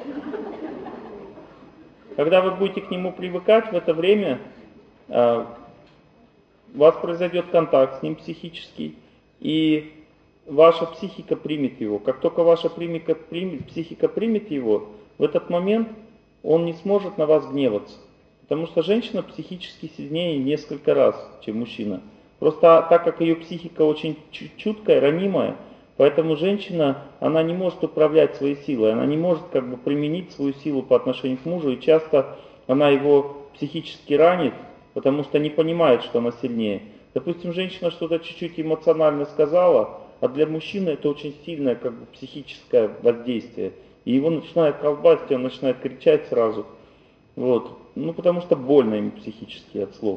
Когда вы будете к нему привыкать, в это время у вас произойдет контакт с ним психический, и ваша психика примет его. Как только ваша психика примет его, в этот момент он не сможет на вас гневаться. Потому что женщина психически сильнее несколько раз, чем мужчина. Просто так как ее психика очень чуткая, ранимая, поэтому женщина, она не может управлять своей силой, она не может применить свою силу по отношению к мужу, и часто она его психически ранит, потому что не понимает, что она сильнее. Допустим, женщина что-то чуть-чуть эмоционально сказала, а для мужчины это очень сильное психическое воздействие. И его начинает колбасить, он начинает кричать сразу. Вот. Потому что больно ему психически от слов.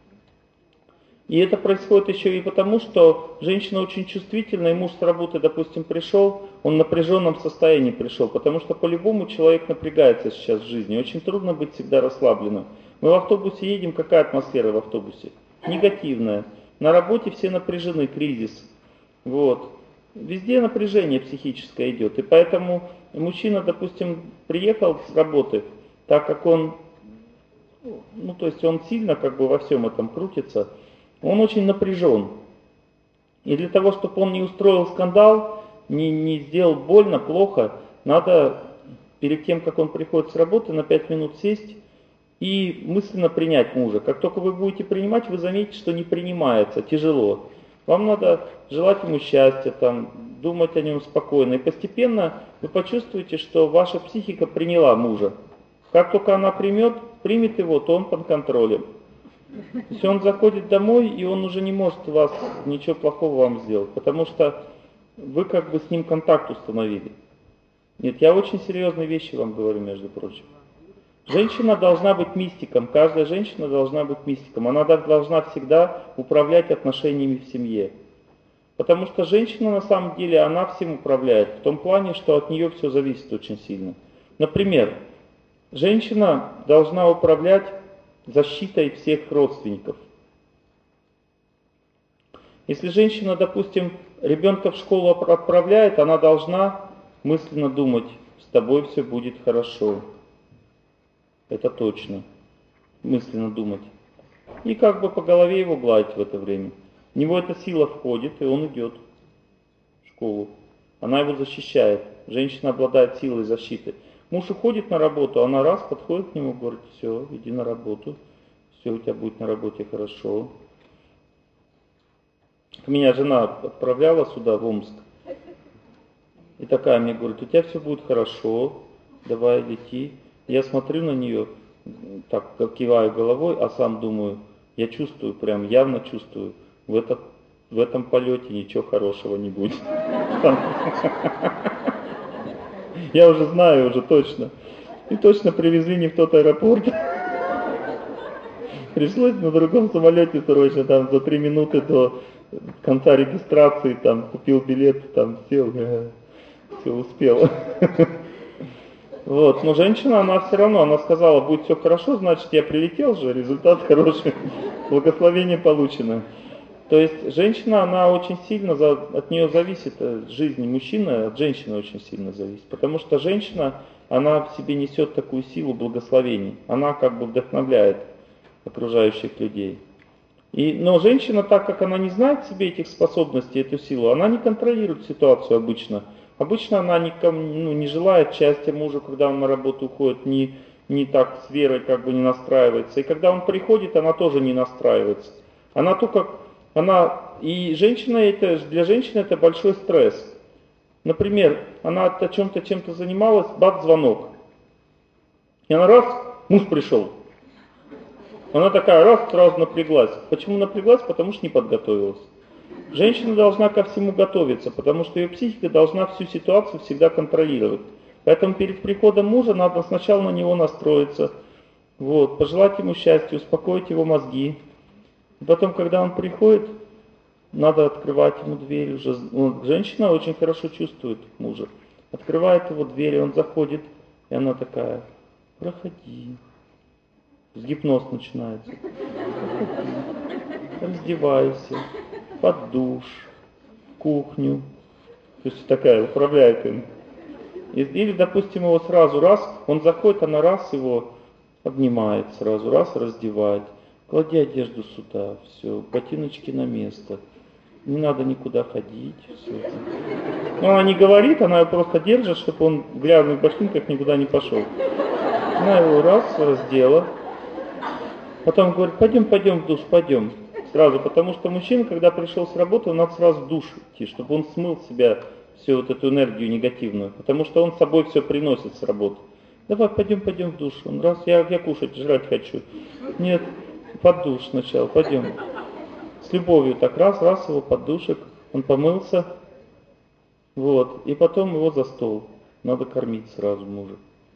И это происходит еще и потому, что женщина очень чувствительна, и муж с работы, допустим, пришел, он в напряженном состоянии пришел, потому что по-любому человек напрягается сейчас в жизни, очень трудно быть всегда расслабленным. Мы в автобусе едем, какая атмосфера в автобусе? Негативная. На работе все напряжены, кризис. Вот. Везде напряжение психическое идет, и поэтому мужчина, допустим, приехал с работы, так как он, то есть он сильно во всем этом крутится, он очень напряжен. И для того, чтобы он не устроил скандал, не сделал больно, плохо, надо перед тем, как он приходит с работы, на 5 минут сесть и мысленно принять мужа. Как только вы будете принимать, вы заметите, что не принимается, тяжело. Вам надо желать ему счастья, думать о нем спокойно. И постепенно вы почувствуете, что ваша психика приняла мужа. Как только она примет его, то он под контролем. Если он заходит домой, и он уже не может ничего плохого вам сделать, потому что вы с ним контакт установили. Нет, я очень серьезные вещи вам говорю, между прочим. Женщина должна быть мистиком, каждая женщина должна быть мистиком. Она должна всегда управлять отношениями в семье. Потому что женщина на самом деле, она всем управляет, в том плане, что от нее все зависит очень сильно. Например, женщина должна управлять защитой всех родственников. Если женщина, допустим, ребенка в школу отправляет, она должна мысленно думать, с тобой все будет хорошо. Это точно. Мысленно думать. И как бы по голове его гладить в это время. В него эта сила входит, и он идет в школу. Она его защищает. Женщина обладает силой защиты. Муж уходит на работу, она раз подходит к нему, говорит: все, иди на работу, все у тебя будет на работе хорошо. Меня жена отправляла сюда, в Омск, и такая мне говорит: у тебя все будет хорошо, давай лети. Я смотрю на нее, так киваю головой, а сам думаю, я чувствую, прям явно чувствую, в этом полете ничего хорошего не будет. Я уже знаю, уже точно. И точно привезли не в тот аэропорт. Пришлось на другом самолете срочно, там за 3 минуты до конца регистрации, там купил билет, там сел, все успел. Вот, но женщина, она все равно, она сказала: будет все хорошо, значит я прилетел же, результат хороший, благословение получено. То есть женщина, она очень сильно, от нее зависит жизнь мужчины, от женщины очень сильно зависит. Потому что женщина, она в себе несет такую силу благословений. Она как бы вдохновляет окружающих людей. Но женщина, так как она не знает в себе этих способностей, эту силу, она не контролирует ситуацию обычно. Обычно она не желает счастья мужа, когда он на работу уходит, не так с верой как бы не настраивается. И когда он приходит, она тоже не настраивается. И для женщины это большой стресс. Например, она чем-то занималась, бац, звонок. И она раз, муж пришел. Она такая раз, сразу напряглась. Почему напряглась? Потому что не подготовилась. Женщина должна ко всему готовиться, потому что ее психика должна всю ситуацию всегда контролировать. Поэтому перед приходом мужа надо сначала на него настроиться, пожелать ему счастья, успокоить его мозги. И потом, когда он приходит, надо открывать ему дверь уже. Женщина очень хорошо чувствует мужа. Открывает его дверь, он заходит, и она такая: проходи. С гипноз начинается. Раздевайся, под душ, в кухню. То есть такая управляет им. Или, допустим, его сразу раз, он заходит, она раз его обнимает, сразу раз раздевает. Клади одежду сюда, все, ботиночки на место. Не надо никуда ходить. Все. Но она не говорит, она его просто держит, чтобы он в грязных ботинках никуда не пошел. Она его раз раздела. Потом говорит: пойдем в душ, пойдем. Сразу, потому что мужчина, когда пришел с работы, надо сразу в душ идти, чтобы он смыл с себя всю эту энергию негативную. Потому что он с собой все приносит с работы. Давай, пойдем в душ. Он раз, я кушать, жрать хочу. Нет, под душ сначала, пойдем. С любовью так раз его под душик, он помылся. И потом его за стол. Надо кормить сразу мужа.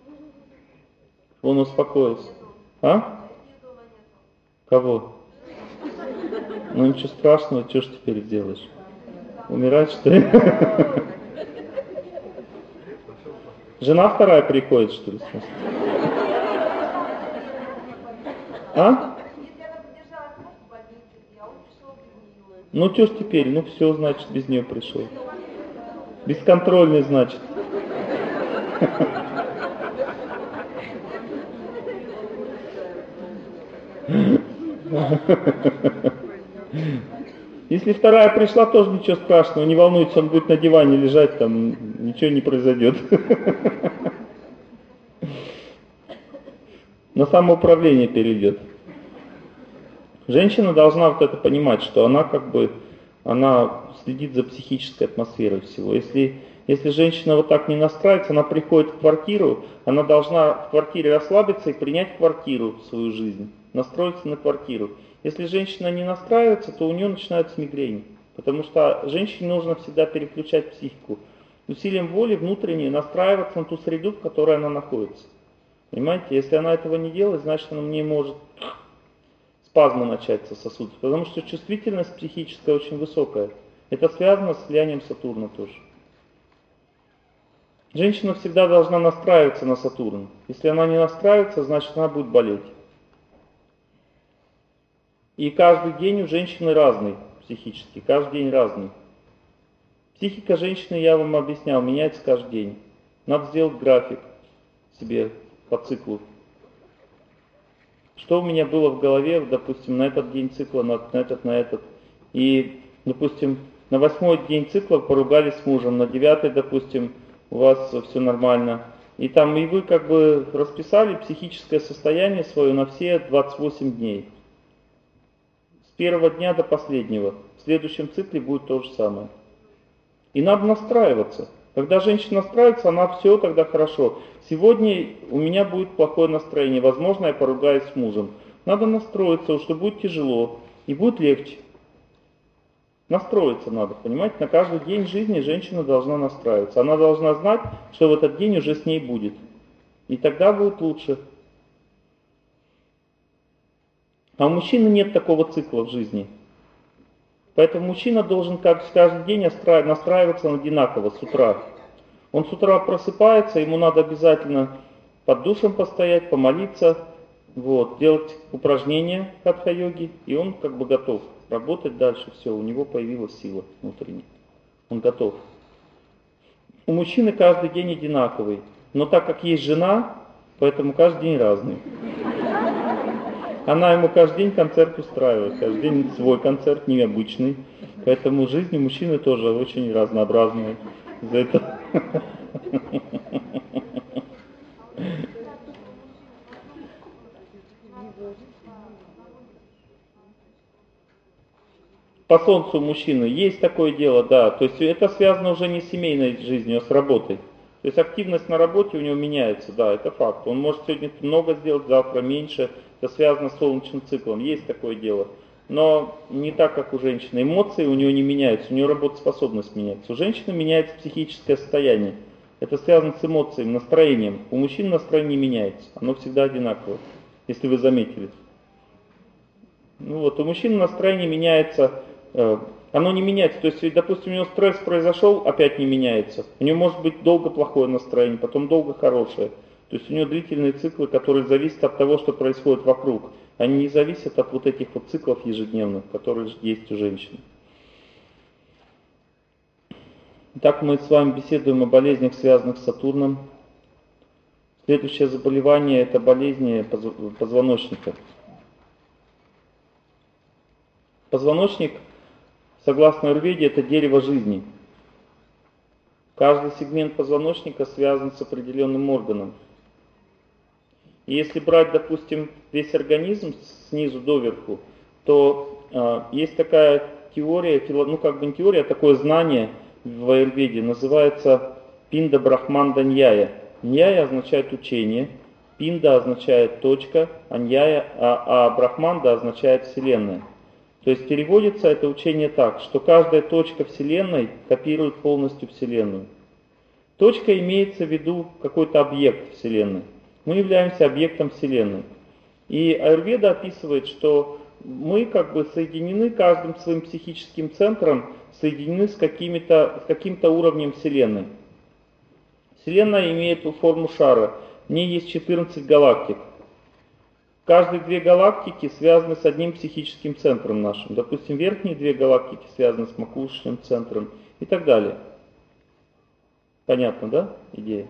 Он успокоился. А? Кого? Ну ничего страшного, что ж теперь сделаешь? Умирать, что ли? Жена вторая приходит, что ли? А? Ну что ж теперь? Все, значит, без нее пришел. Бесконтрольный, значит. Если вторая пришла, тоже ничего страшного, не волнуйтесь, он будет на диване лежать, там ничего не произойдет. На самоуправление перейдет. Женщина должна это понимать, что она следит за психической атмосферой всего. Если женщина так не настраивается, она приходит в квартиру, она должна в квартире расслабиться и принять квартиру в свою жизнь, настроиться на квартиру. Если женщина не настраивается, то у нее начинается мигрень, потому что женщине нужно всегда переключать психику, усилием воли внутренней настраиваться на ту среду, в которой она находится. Понимаете, если она этого не делает, значит она не может спазмы начаться сосудов, потому что чувствительность психическая очень высокая. Это связано с влиянием Сатурна тоже. Женщина всегда должна настраиваться на Сатурн. Если она не настраивается, значит она будет болеть. И каждый день у женщины разный психически, каждый день разный. Психика женщины, я вам объяснял, меняется каждый день. Надо сделать график себе по циклу. что у меня было в голове, допустим, на этот день цикла, на этот. И, допустим, на 8-й день цикла поругались с мужем, на 9-й, допустим, у вас все нормально. И там и вы как бы расписали психическое состояние свое на все 28 дней. С первого дня до последнего. В следующем цикле будет то же самое. И надо настраиваться. Когда женщина настраивается, она все тогда хорошо. Сегодня у меня будет плохое настроение, возможно, я поругаюсь с мужем. Надо настроиться, что будет тяжело и будет легче. Настроиться надо, понимаете? На каждый день жизни женщина должна настраиваться. Она должна знать, что в этот день уже с ней будет. И тогда будет лучше. А у мужчины нет такого цикла в жизни. Поэтому мужчина должен каждый день настраиваться одинаково с утра. Он с утра просыпается, ему надо обязательно под душем постоять, помолиться, делать упражнения хатха-йоги, и он как бы готов работать дальше. Все, у него появилась сила внутренняя. Он готов. У мужчины каждый день одинаковый. Но так как есть жена, поэтому каждый день разный. Она ему каждый день концерт устраивает, каждый день свой концерт, необычный. Поэтому жизнь у мужчины тоже очень разнообразная. За это. По солнцу у мужчины есть такое дело, да. То есть это связано уже не с семейной жизнью, а с работой. То есть активность на работе у него меняется, да, это факт. Он может сегодня много сделать, завтра меньше. Это связано с солнечным циклом, есть такое дело. Но не так, как у женщины. Эмоции у нее не меняются, у нее работоспособность меняется. У женщины меняется психическое состояние. Это связано с эмоциями, настроением. У мужчин настроение не меняется, оно всегда одинаковое, если вы заметили. У мужчины настроение меняется, оно не меняется. То есть, допустим, у него стресс произошел, опять не меняется. У него может быть долго плохое настроение, потом долго хорошее. То есть у него длительные циклы, которые зависят от того, что происходит вокруг. Они не зависят от вот этих вот циклов ежедневных, которые есть у женщин. Итак, мы с вами беседуем о болезнях, связанных с Сатурном. Следующее заболевание – это болезни позвоночника. Позвоночник, согласно Аюрведе, это дерево жизни. Каждый сегмент позвоночника связан с определенным органом. И если брать, допустим, весь организм снизу доверху, то есть такая теория, не теория, а такое знание в Аюрведе, называется Пинда Брахманда Ньяя. Ньяя означает учение, Пинда означает точка, а Брахманда означает вселенная. То есть переводится это учение так, что каждая точка Вселенной копирует полностью Вселенную. Точка имеется в виду какой-то объект Вселенной. Мы являемся объектом Вселенной. И Аюрведа описывает, что мы как бы соединены каждым своим психическим центром, соединены с каким-то уровнем Вселенной. Вселенная имеет форму шара. В ней есть 14 галактик. Каждые 2 галактики связаны с одним психическим центром нашим. Допустим, верхние 2 галактики связаны с макушечным центром и так далее. Понятно, да, идея?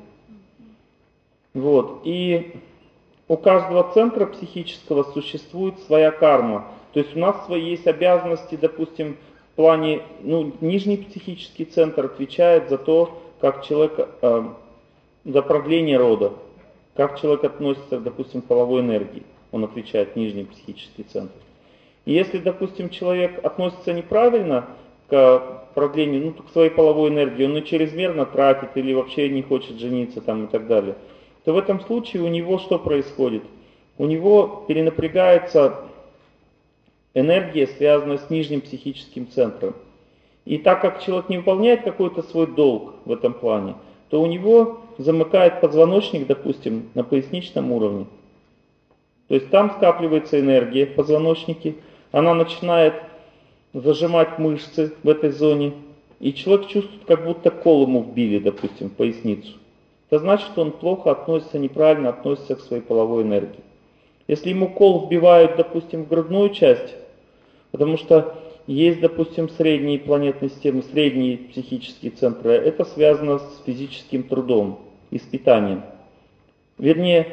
И у каждого центра психического существует своя карма. То есть у нас есть обязанности, допустим, в плане, нижний психический центр отвечает за то, как человек, за продление рода, как человек относится, допустим, к половой энергии. Он отвечает, нижний психический центр. И если, допустим, человек относится неправильно к продлению, к своей половой энергии, он ее чрезмерно тратит или вообще не хочет жениться и так далее, то в этом случае у него что происходит? У него перенапрягается энергия, связанная с нижним психическим центром. И так как человек не выполняет какой-то свой долг в этом плане, то у него замыкает позвоночник, допустим, на поясничном уровне. То есть там скапливается энергия в позвоночнике, она начинает зажимать мышцы в этой зоне, и человек чувствует, как будто кол ему вбили, допустим, в поясницу. Это значит, что он плохо относится, неправильно относится к своей половой энергии. Если ему кол вбивают, допустим, в грудную часть, потому что есть, допустим, средние планетные системы, средние психические центры, это связано с физическим трудом и с питанием. Вернее,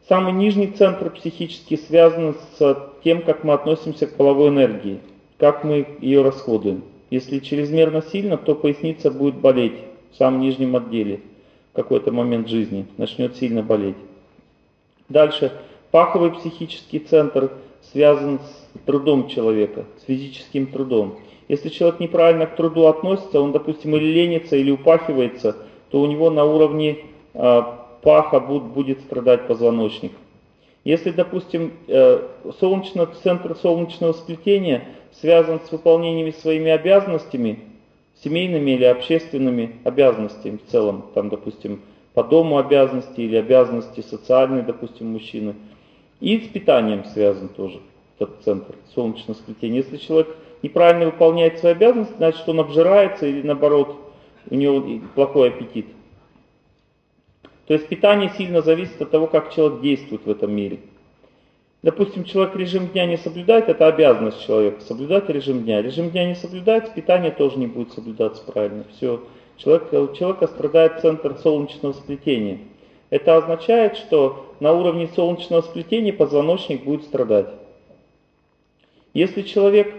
Самый нижний центр психически связан с тем, как мы относимся к половой энергии, как мы ее расходуем. Если чрезмерно сильно, то поясница будет болеть в самом нижнем отделе в какой-то момент жизни, начнет сильно болеть. Дальше, паховый психический центр связан с трудом человека, с физическим трудом. Если человек неправильно к труду относится, он, допустим, или ленится, или упахивается, то у него на уровне паха будет страдать позвоночник. Если, допустим, центр солнечного сплетения связан с выполнением своими обязанностями, семейными или общественными обязанностями в целом, там, допустим, по дому обязанности или обязанности социальные, допустим, мужчины, и с питанием связан тоже этот центр солнечного сплетения. Если человек неправильно выполняет свои обязанности, значит, он обжирается или, наоборот, у него плохой аппетит. То есть питание сильно зависит от того, как человек действует в этом мире. Допустим, человек режим дня не соблюдает, это обязанность человека, соблюдать режим дня. Режим дня не соблюдается, питание тоже не будет соблюдаться правильно. Все. У человека страдает центр солнечного сплетения. Это означает, что на уровне солнечного сплетения позвоночник будет страдать. Если человек,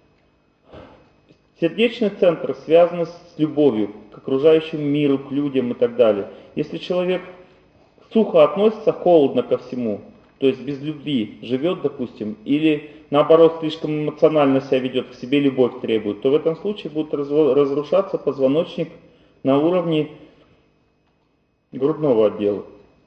сердечный центр связан с любовью к окружающему миру, к людям и так далее. Если человек сухо относится, холодно ко всему, то есть без любви живет, допустим, или наоборот слишком эмоционально себя ведет, к себе любовь требует, то в этом случае будет разрушаться позвоночник на уровне грудного отдела.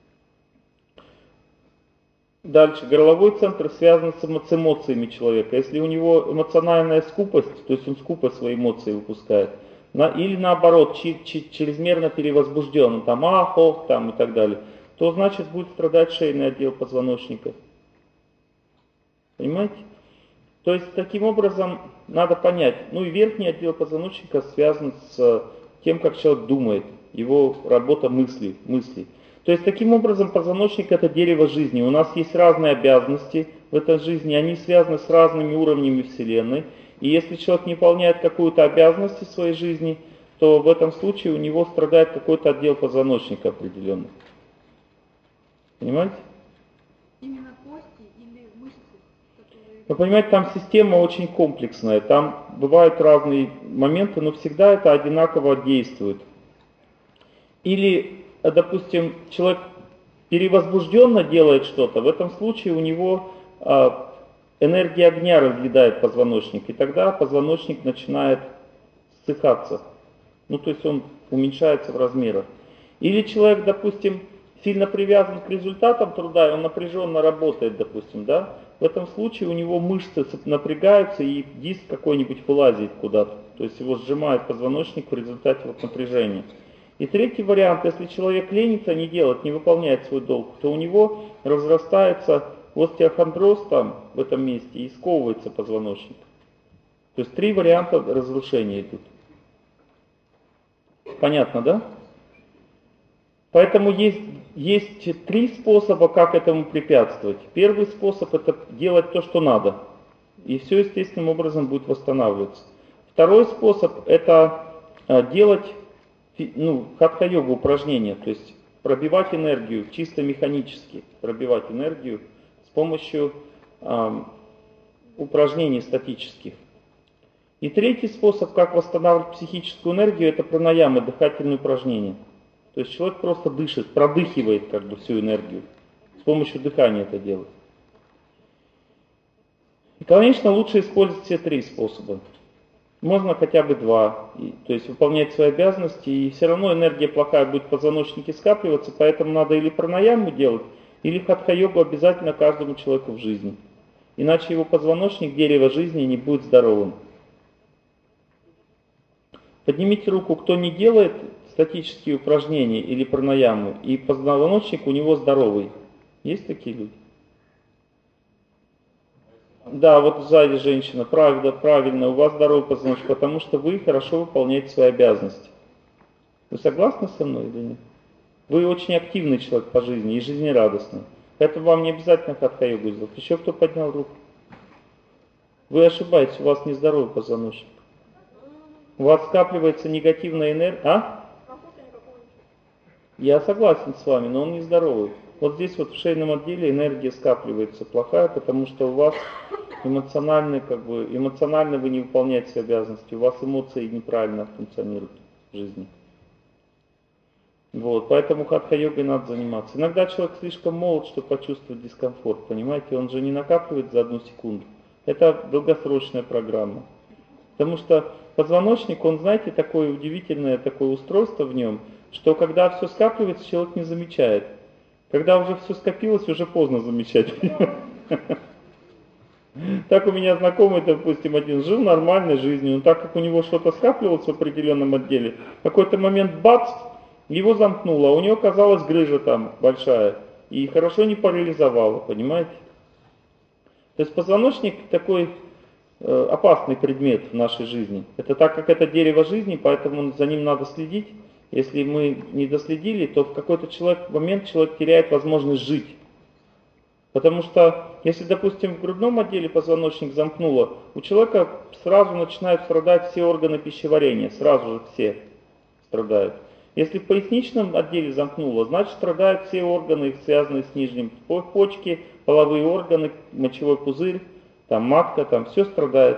Дальше, горловой центр связан с эмоциями человека. Если у него эмоциональная скупость, то есть он скупо свои эмоции выпускает, или наоборот, чрезмерно перевозбужден, там ах, ох, там и так далее, то значит будет страдать шейный отдел позвоночника. Понимаете? То есть таким образом надо понять, ну и верхний отдел позвоночника связан с тем, как человек думает, его работа мыслей. То есть таким образом позвоночник это дерево жизни. У нас есть разные обязанности в этой жизни, они связаны с разными уровнями Вселенной. И если человек не выполняет какую-то обязанность в своей жизни, то в этом случае у него страдает какой-то отдел позвоночника определенный. Понимаете? Именно кости или мышцы, которые... Вы понимаете, там система очень комплексная, там бывают разные моменты, но всегда это одинаково действует. Или, допустим, человек перевозбужденно делает что-то, в этом случае у него энергия огня разъедает позвоночник, и тогда позвоночник начинает ссыхаться. Ну, то есть он уменьшается в размерах. Или человек, допустим, сильно привязан к результатам труда, и он напряженно работает, допустим, да? В этом случае у него мышцы напрягаются, и диск какой-нибудь вылазит куда-то. То есть его сжимает позвоночник в результате вот напряжения. И третий вариант, если человек ленится, не делает, не выполняет свой долг, то у него разрастается остеохондроз там, в этом месте, и сковывается позвоночник. То есть 3 варианта разрушения идут. Понятно, да? Поэтому есть 3 способа, как этому препятствовать. Первый способ это делать то, что надо. И все естественным образом будет восстанавливаться. Второй способ это делать хатха-йогу упражнения, то есть пробивать энергию, чисто механически пробивать энергию с помощью упражнений статических. И третий способ, как восстанавливать психическую энергию, это пранаямы, дыхательные упражнения. То есть человек просто дышит, продыхивает как бы всю энергию. С помощью дыхания это делает. И, конечно, лучше использовать все 3 способа. Можно хотя бы 2, то есть выполнять свои обязанности, и все равно энергия плохая будет в позвоночнике скапливаться, поэтому надо или пранаяму делать, или хатха-йогу обязательно каждому человеку в жизни. Иначе его позвоночник, дерево жизни, не будет здоровым. Поднимите руку, кто не делает статические упражнения или пранаяму, и позвоночник у него здоровый. Есть такие люди? Да, вот сзади женщина, правильно, у вас здоровый позвоночник, потому что вы хорошо выполняете свои обязанности. Вы согласны со мной или нет? Вы очень активный человек по жизни и жизнерадостный. Поэтому вам не обязательно хатха-йогу сделать. Еще кто поднял руку? Вы ошибаетесь, у вас нездоровый позвоночник. У вас скапливается негативная энергия. А? Я согласен с вами, но он нездоровый. Вот здесь вот в шейном отделе энергия скапливается плохая, потому что у вас эмоционально вы не выполняете свои обязанности, у вас эмоции неправильно функционируют в жизни. Вот, поэтому хатха-йогой надо заниматься. Иногда человек слишком молод, чтобы почувствовать дискомфорт, понимаете, он же не накапливает за 1 секунду. Это долгосрочная программа. Потому что позвоночник, он, знаете, такое удивительное такое устройство в нем, что когда все скапливается, человек не замечает. Когда уже все скопилось, уже поздно замечать. Так у меня знакомый, допустим, один жил нормальной жизнью, но так как у него что-то скапливалось в определенном отделе, в какой-то момент бац, его замкнуло, а у него казалась грыжа там большая, и хорошо не парализовало, понимаете? То есть позвоночник такой опасный предмет в нашей жизни. Это так как это дерево жизни, поэтому за ним надо следить. Если мы не доследили, то в какой-то момент человек теряет возможность жить. Потому что, если, допустим, в грудном отделе позвоночник замкнуло, у человека сразу начинают страдать все органы пищеварения, сразу же все страдают. Если в поясничном отделе замкнуло, значит страдают все органы, связанные с нижним, почки, половые органы, мочевой пузырь, там матка, там все страдает.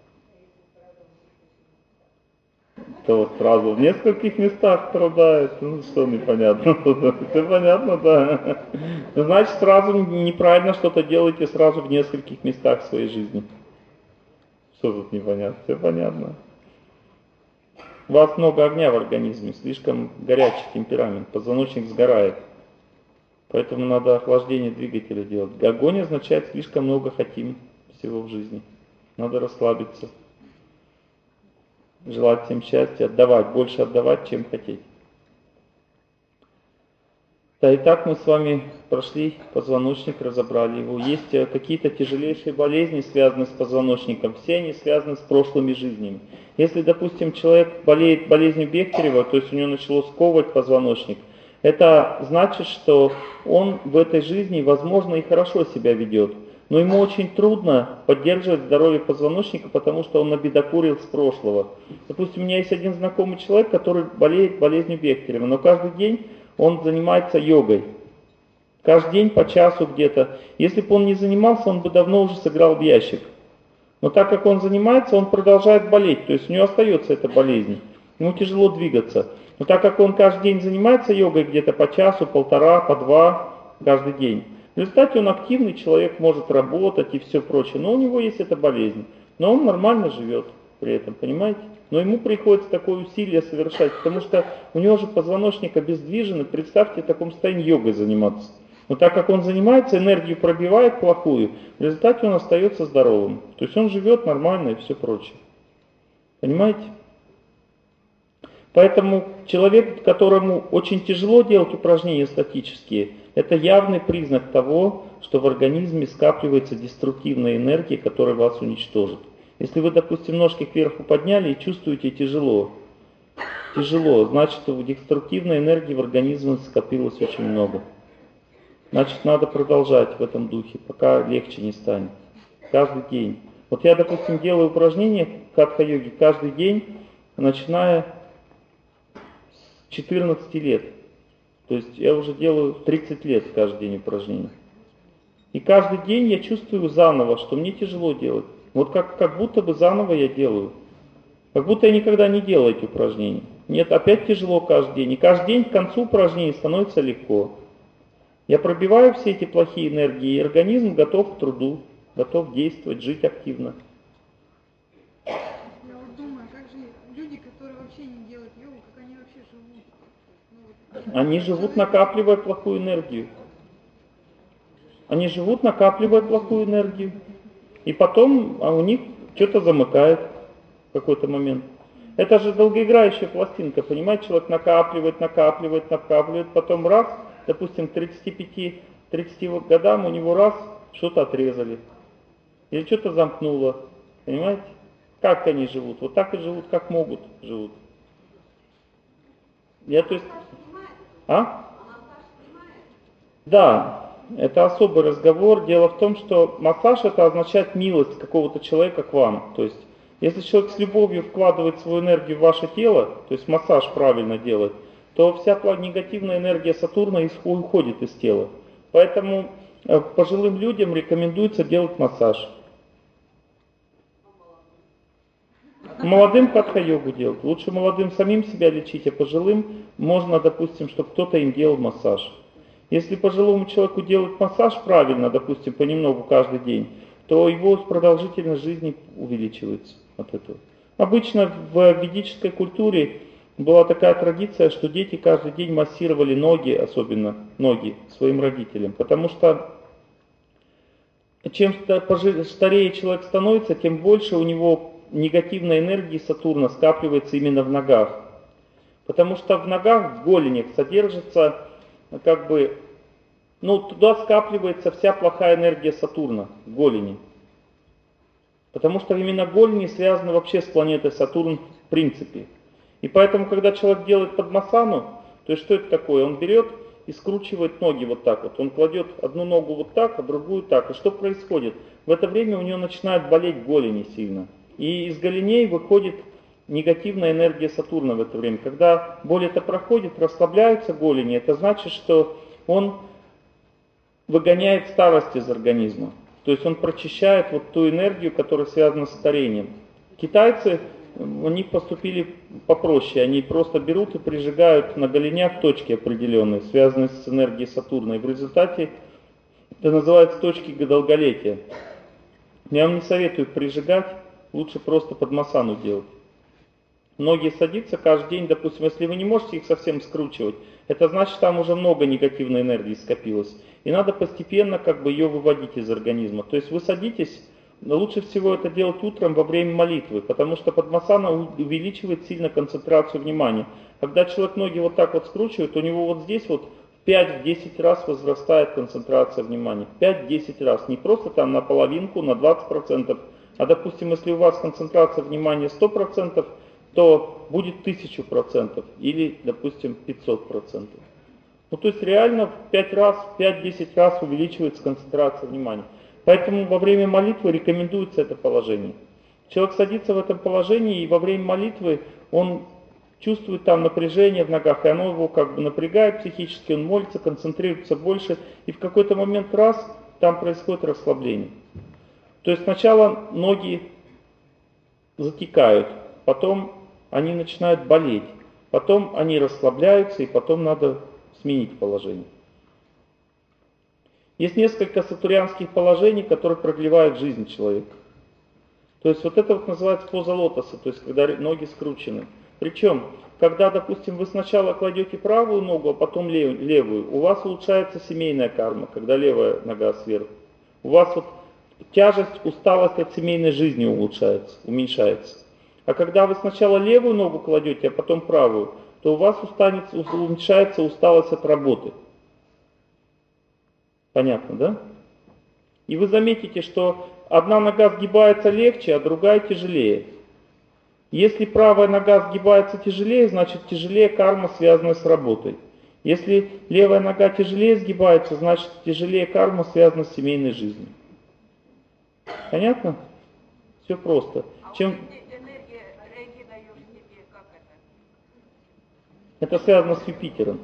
То вот сразу в нескольких местах страдает, ну что непонятно, все понятно, да. Значит сразу неправильно что-то делаете сразу в нескольких местах своей жизни. Что тут непонятно, все понятно. У вас много огня в организме, слишком горячий темперамент, позвоночник сгорает. Поэтому надо охлаждение двигателя делать. Огонь означает слишком много хотим всего в жизни. Надо расслабиться. Желать всем счастья, отдавать, больше отдавать, чем хотеть. Да, итак, мы с вами прошли позвоночник, разобрали его. Есть какие-то тяжелейшие болезни, связанные с позвоночником. Все они связаны с прошлыми жизнями. Если, допустим, человек болеет болезнью Бехтерева, то есть у него начало сковывать позвоночник, это значит, что он в этой жизни, возможно, и хорошо себя ведет. Но ему очень трудно поддерживать здоровье позвоночника, потому что он набедокурил с прошлого. Допустим, у меня есть один знакомый человек, который болеет болезнью Бехтерева, но каждый день он занимается йогой. Каждый день по часу где-то. Если бы он не занимался, он бы давно уже сыграл в ящик. Но так как он занимается, он продолжает болеть. То есть у него остается эта болезнь. Ему тяжело двигаться. Но так как он каждый день занимается йогой где-то по часу, полтора, по два каждый день, в результате он активный человек, может работать и все прочее. Но у него есть эта болезнь. Но он нормально живет при этом, понимаете? Но ему приходится такое усилие совершать, потому что у него же позвоночник обездвижен, и представьте, в таком состоянии йогой заниматься. Но так как он занимается, энергию пробивает плохую, в результате он остается здоровым. То есть он живет нормально и все прочее. Понимаете? Поэтому человек, которому очень тяжело делать упражнения статические, это явный признак того, что в организме скапливается деструктивная энергия, которая вас уничтожит. Если вы, допустим, ножки кверху подняли и чувствуете тяжело, значит, деструктивной энергии в организме скопилось очень много. Значит, надо продолжать в этом духе, пока легче не станет. Каждый день. Вот я, допустим, делаю упражнения в хатха-йоге каждый день, начиная с 14 лет. То есть я уже делаю 30 лет каждый день упражнений. И каждый день я чувствую заново, что мне тяжело делать. Вот как будто бы заново я делаю. Как будто я никогда не делал эти упражнения. Нет, опять тяжело каждый день. И каждый день к концу упражнений становится легко. Я пробиваю все эти плохие энергии, и организм готов к труду, готов действовать, жить активно. Я вот думаю, как же люди, которые вообще не делают йогу, как они вообще живут? Ну, вот, Они живут, накапливая плохую энергию. Они живут, накапливая плохую энергию. И потом у них что-то замыкает в какой-то момент. Это же долгоиграющая пластинка, понимаете? Человек накапливает, потом раз, допустим, к 35-30 годам у него раз, что-то отрезали. Или что-то замкнуло. Понимаете? Как они живут? Вот так и живут, как могут живут. То есть... Да. Это особый разговор. Дело в том, что массаж это означает милость какого-то человека к вам. То есть, если человек с любовью вкладывает свою энергию в ваше тело, то есть массаж правильно делает, то вся негативная энергия Сатурна уходит из тела. Поэтому пожилым людям рекомендуется делать массаж. Молодым хатха-йогу делать. Лучше молодым самим себя лечить, а пожилым можно, допустим, чтобы кто-то им делал массаж. Если пожилому человеку делать массаж правильно, допустим, понемногу каждый день, то его продолжительность жизни увеличивается от этого. Обычно в ведической культуре была такая традиция, что дети каждый день массировали ноги, особенно ноги, своим родителям. Потому что чем старее человек становится, тем больше у него негативной энергии Сатурна скапливается именно в ногах. Потому что в ногах, в голенях содержится, туда скапливается вся плохая энергия Сатурна, в голени. Потому что именно голени связаны вообще с планетой Сатурн в принципе. И поэтому, когда человек делает падмасану, то есть что это такое? Он берет и скручивает ноги вот так вот. Он кладет одну ногу вот так, а другую так. И что происходит? В это время у него начинают болеть голени сильно. И из голеней выходит негативная энергия Сатурна в это время. Когда боль это проходит, расслабляются голени, это значит, что он выгоняет старость из организма. То есть он прочищает вот ту энергию, которая связана с старением. Китайцы, у них поступили попроще. Они просто берут и прижигают на голенях точки определенные, связанные с энергией Сатурна. И в результате это называется точки долголетия. Я вам не советую прижигать, лучше просто падмасану делать. Многие садятся каждый день, допустим, если вы не можете их совсем скручивать, это значит, там уже много негативной энергии скопилось. И надо постепенно ее выводить из организма. То есть вы садитесь, но лучше всего это делать утром во время молитвы, потому что падмасана увеличивает сильно концентрацию внимания. Когда человек ноги вот так вот скручивает, у него вот здесь вот в 5-10 раз возрастает концентрация внимания. 5-10 раз. Не просто там на половинку, на 20%, а допустим, если у вас концентрация внимания 100%, то будет 1000% или, допустим, 500%. То есть реально в 5-10 раз увеличивается концентрация внимания. Поэтому во время молитвы рекомендуется это положение. Человек садится в этом положении, и во время молитвы он чувствует там напряжение в ногах, и оно его напрягает психически, он молится, концентрируется больше, и в какой-то момент там происходит расслабление. То есть сначала ноги затекают, потом они начинают болеть, потом они расслабляются, и потом надо сменить положение. Есть несколько сатурянских положений, которые продлевают жизнь человека. То есть вот это вот называется поза лотоса, то есть когда ноги скручены. Причем, когда, допустим, вы сначала кладете правую ногу, а потом левую, у вас улучшается семейная карма, когда левая нога сверху. У вас вот тяжесть, усталость от семейной жизни уменьшается. А когда вы сначала левую ногу кладете, а потом правую, то у вас уменьшается усталость от работы. Понятно, да? И вы заметите, что одна нога сгибается легче, а другая тяжелее. Если правая нога сгибается тяжелее, значит тяжелее карма, связанная с работой. Если левая нога тяжелее сгибается, значит тяжелее карма, связанная с семейной жизнью. Понятно? Все просто. Это связано с Юпитером.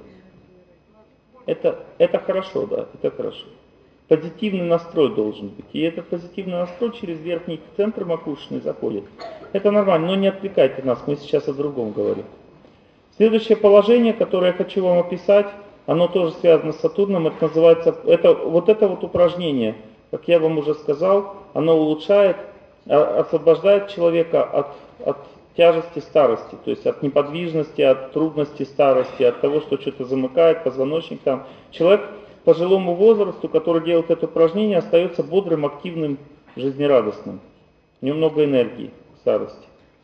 Это хорошо, да, это хорошо. Позитивный настрой должен быть. И этот позитивный настрой через верхний центр макушечный заходит. Это нормально, но не отвлекайте нас, мы сейчас о другом говорим. Следующее положение, которое я хочу вам описать, оно тоже связано с Сатурном, это называется, это вот упражнение, как я вам уже сказал, оно улучшает, освобождает человека от тяжести старости, то есть от неподвижности, от трудности старости, от того, что что-то замыкает, позвоночник там. Человек по пожилому возрасту, который делает это упражнение, остается бодрым, активным, жизнерадостным. У него много энергии в старости.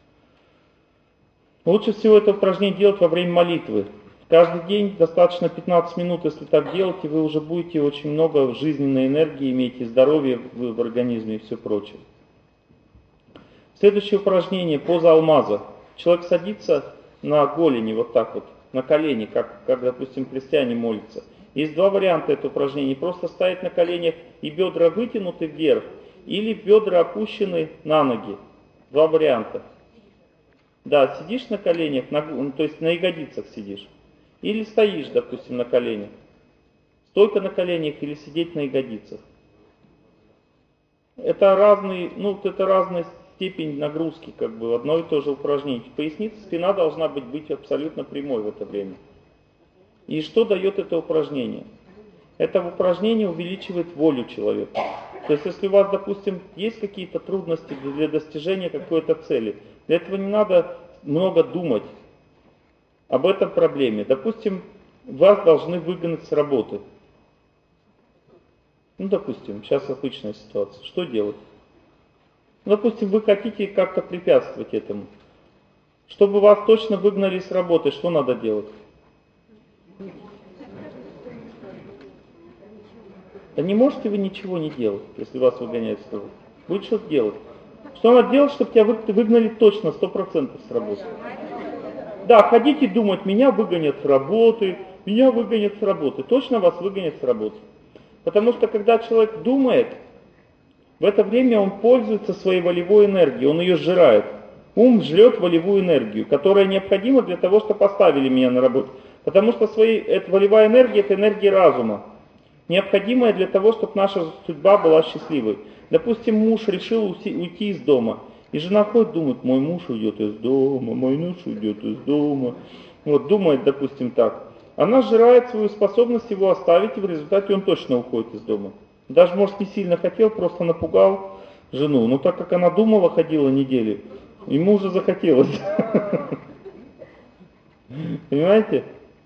Лучше всего это упражнение делать во время молитвы. Каждый день достаточно 15 минут, если так делать, и вы уже будете очень много жизненной энергии, имеете здоровье в организме и все прочее. Следующее упражнение, поза алмаза. Человек садится на голени, вот так вот, на колени, как допустим, христиане молятся. Есть два варианта этого упражнения. Просто стоять на коленях и бедра вытянуты вверх, или бедра опущены на ноги. Два варианта. Да, сидишь на коленях, то есть на ягодицах сидишь. Или стоишь, допустим, на коленях. Стойка на коленях или сидеть на ягодицах. Это разная степень нагрузки, как бы, одно и то же упражнение. Поясница, спина должна быть абсолютно прямой в это время. И что дает это упражнение? Это упражнение увеличивает волю человека. То есть, если у вас, допустим, есть какие-то трудности для достижения какой-то цели, для этого не надо много думать об этом проблеме. Допустим, вас должны выгнать с работы. Ну, допустим, сейчас обычная ситуация. Что делать? Ну, допустим, вы хотите как-то препятствовать этому. Чтобы вас точно выгнали с работы, что надо делать? Да не можете вы ничего не делать, если вас выгоняют с работы. Будет что-то делать. Что надо делать, чтобы тебя выгнали точно, 100% с работы? Да, ходите думать, меня выгонят с работы, меня выгонят с работы. Точно вас выгонят с работы. Потому что когда человек думает, в это время он пользуется своей волевой энергией, он ее сжирает. Ум жрет волевую энергию, которая необходима для того, чтобы поставили меня на работу. Потому что эта волевая энергия – это энергия разума, необходимая для того, чтобы наша судьба была счастливой. Допустим, муж решил уйти из дома, и жена ходит, думает, мой муж уйдет из дома, мой муж уйдет из дома. Вот думает, допустим, так. Она сжирает свою способность его оставить, и в результате он точно уходит из дома. Даже, может, не сильно хотел, просто напугал жену. Но так как она думала, ходила неделю, ему уже захотелось. Понимаете?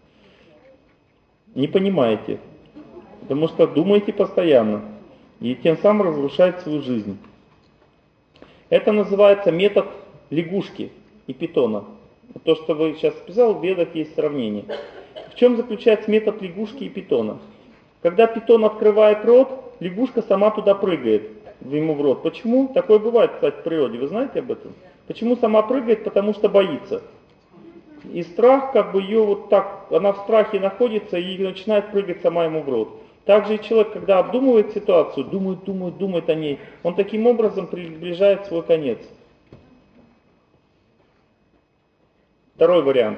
Не понимаете. Потому что думаете постоянно. И тем самым разрушаете свою жизнь. Это называется метод лягушки и питона. То, что вы сейчас сказал, в ведах есть сравнение. В чем заключается метод лягушки и питона? Когда питон открывает рот, лягушка сама туда прыгает, ему в рот. Почему? Такое бывает, кстати, в природе. Вы знаете об этом? Почему сама прыгает? Потому что боится. И страх, как бы ее вот так, она в страхе находится и начинает прыгать сама ему в рот. Также и человек, когда обдумывает ситуацию, думает о ней, он таким образом приближает свой конец. Второй вариант.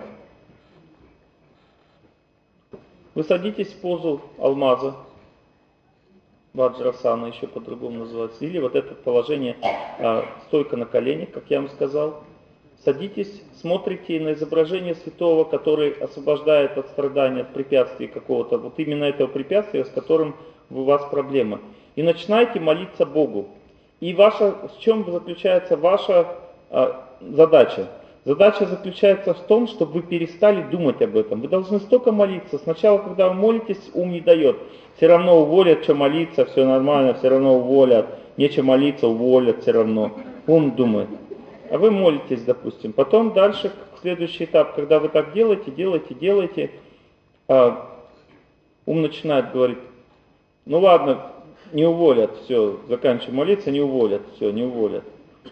Вы садитесь в позу алмаза, ваджрасана еще по-другому называется, или вот это положение стойка на коленях, как я вам сказал. Садитесь, смотрите на изображение святого, который освобождает от страдания, от препятствий какого-то, вот именно этого препятствия, с которым у вас проблема. И начинайте молиться Богу. И в чем заключается ваша задача? Задача заключается в том, чтобы вы перестали думать об этом. Вы должны столько молиться. Сначала, когда вы молитесь, ум не дает. Все равно уволят, что молиться, все нормально, все равно уволят. Нечего молиться, уволят все равно. Ум думает. А вы молитесь, допустим. Потом дальше, следующий этап, когда вы так делаете, ум начинает говорить, ну ладно, не уволят, все, заканчиваем молиться, не уволят, все, не уволят.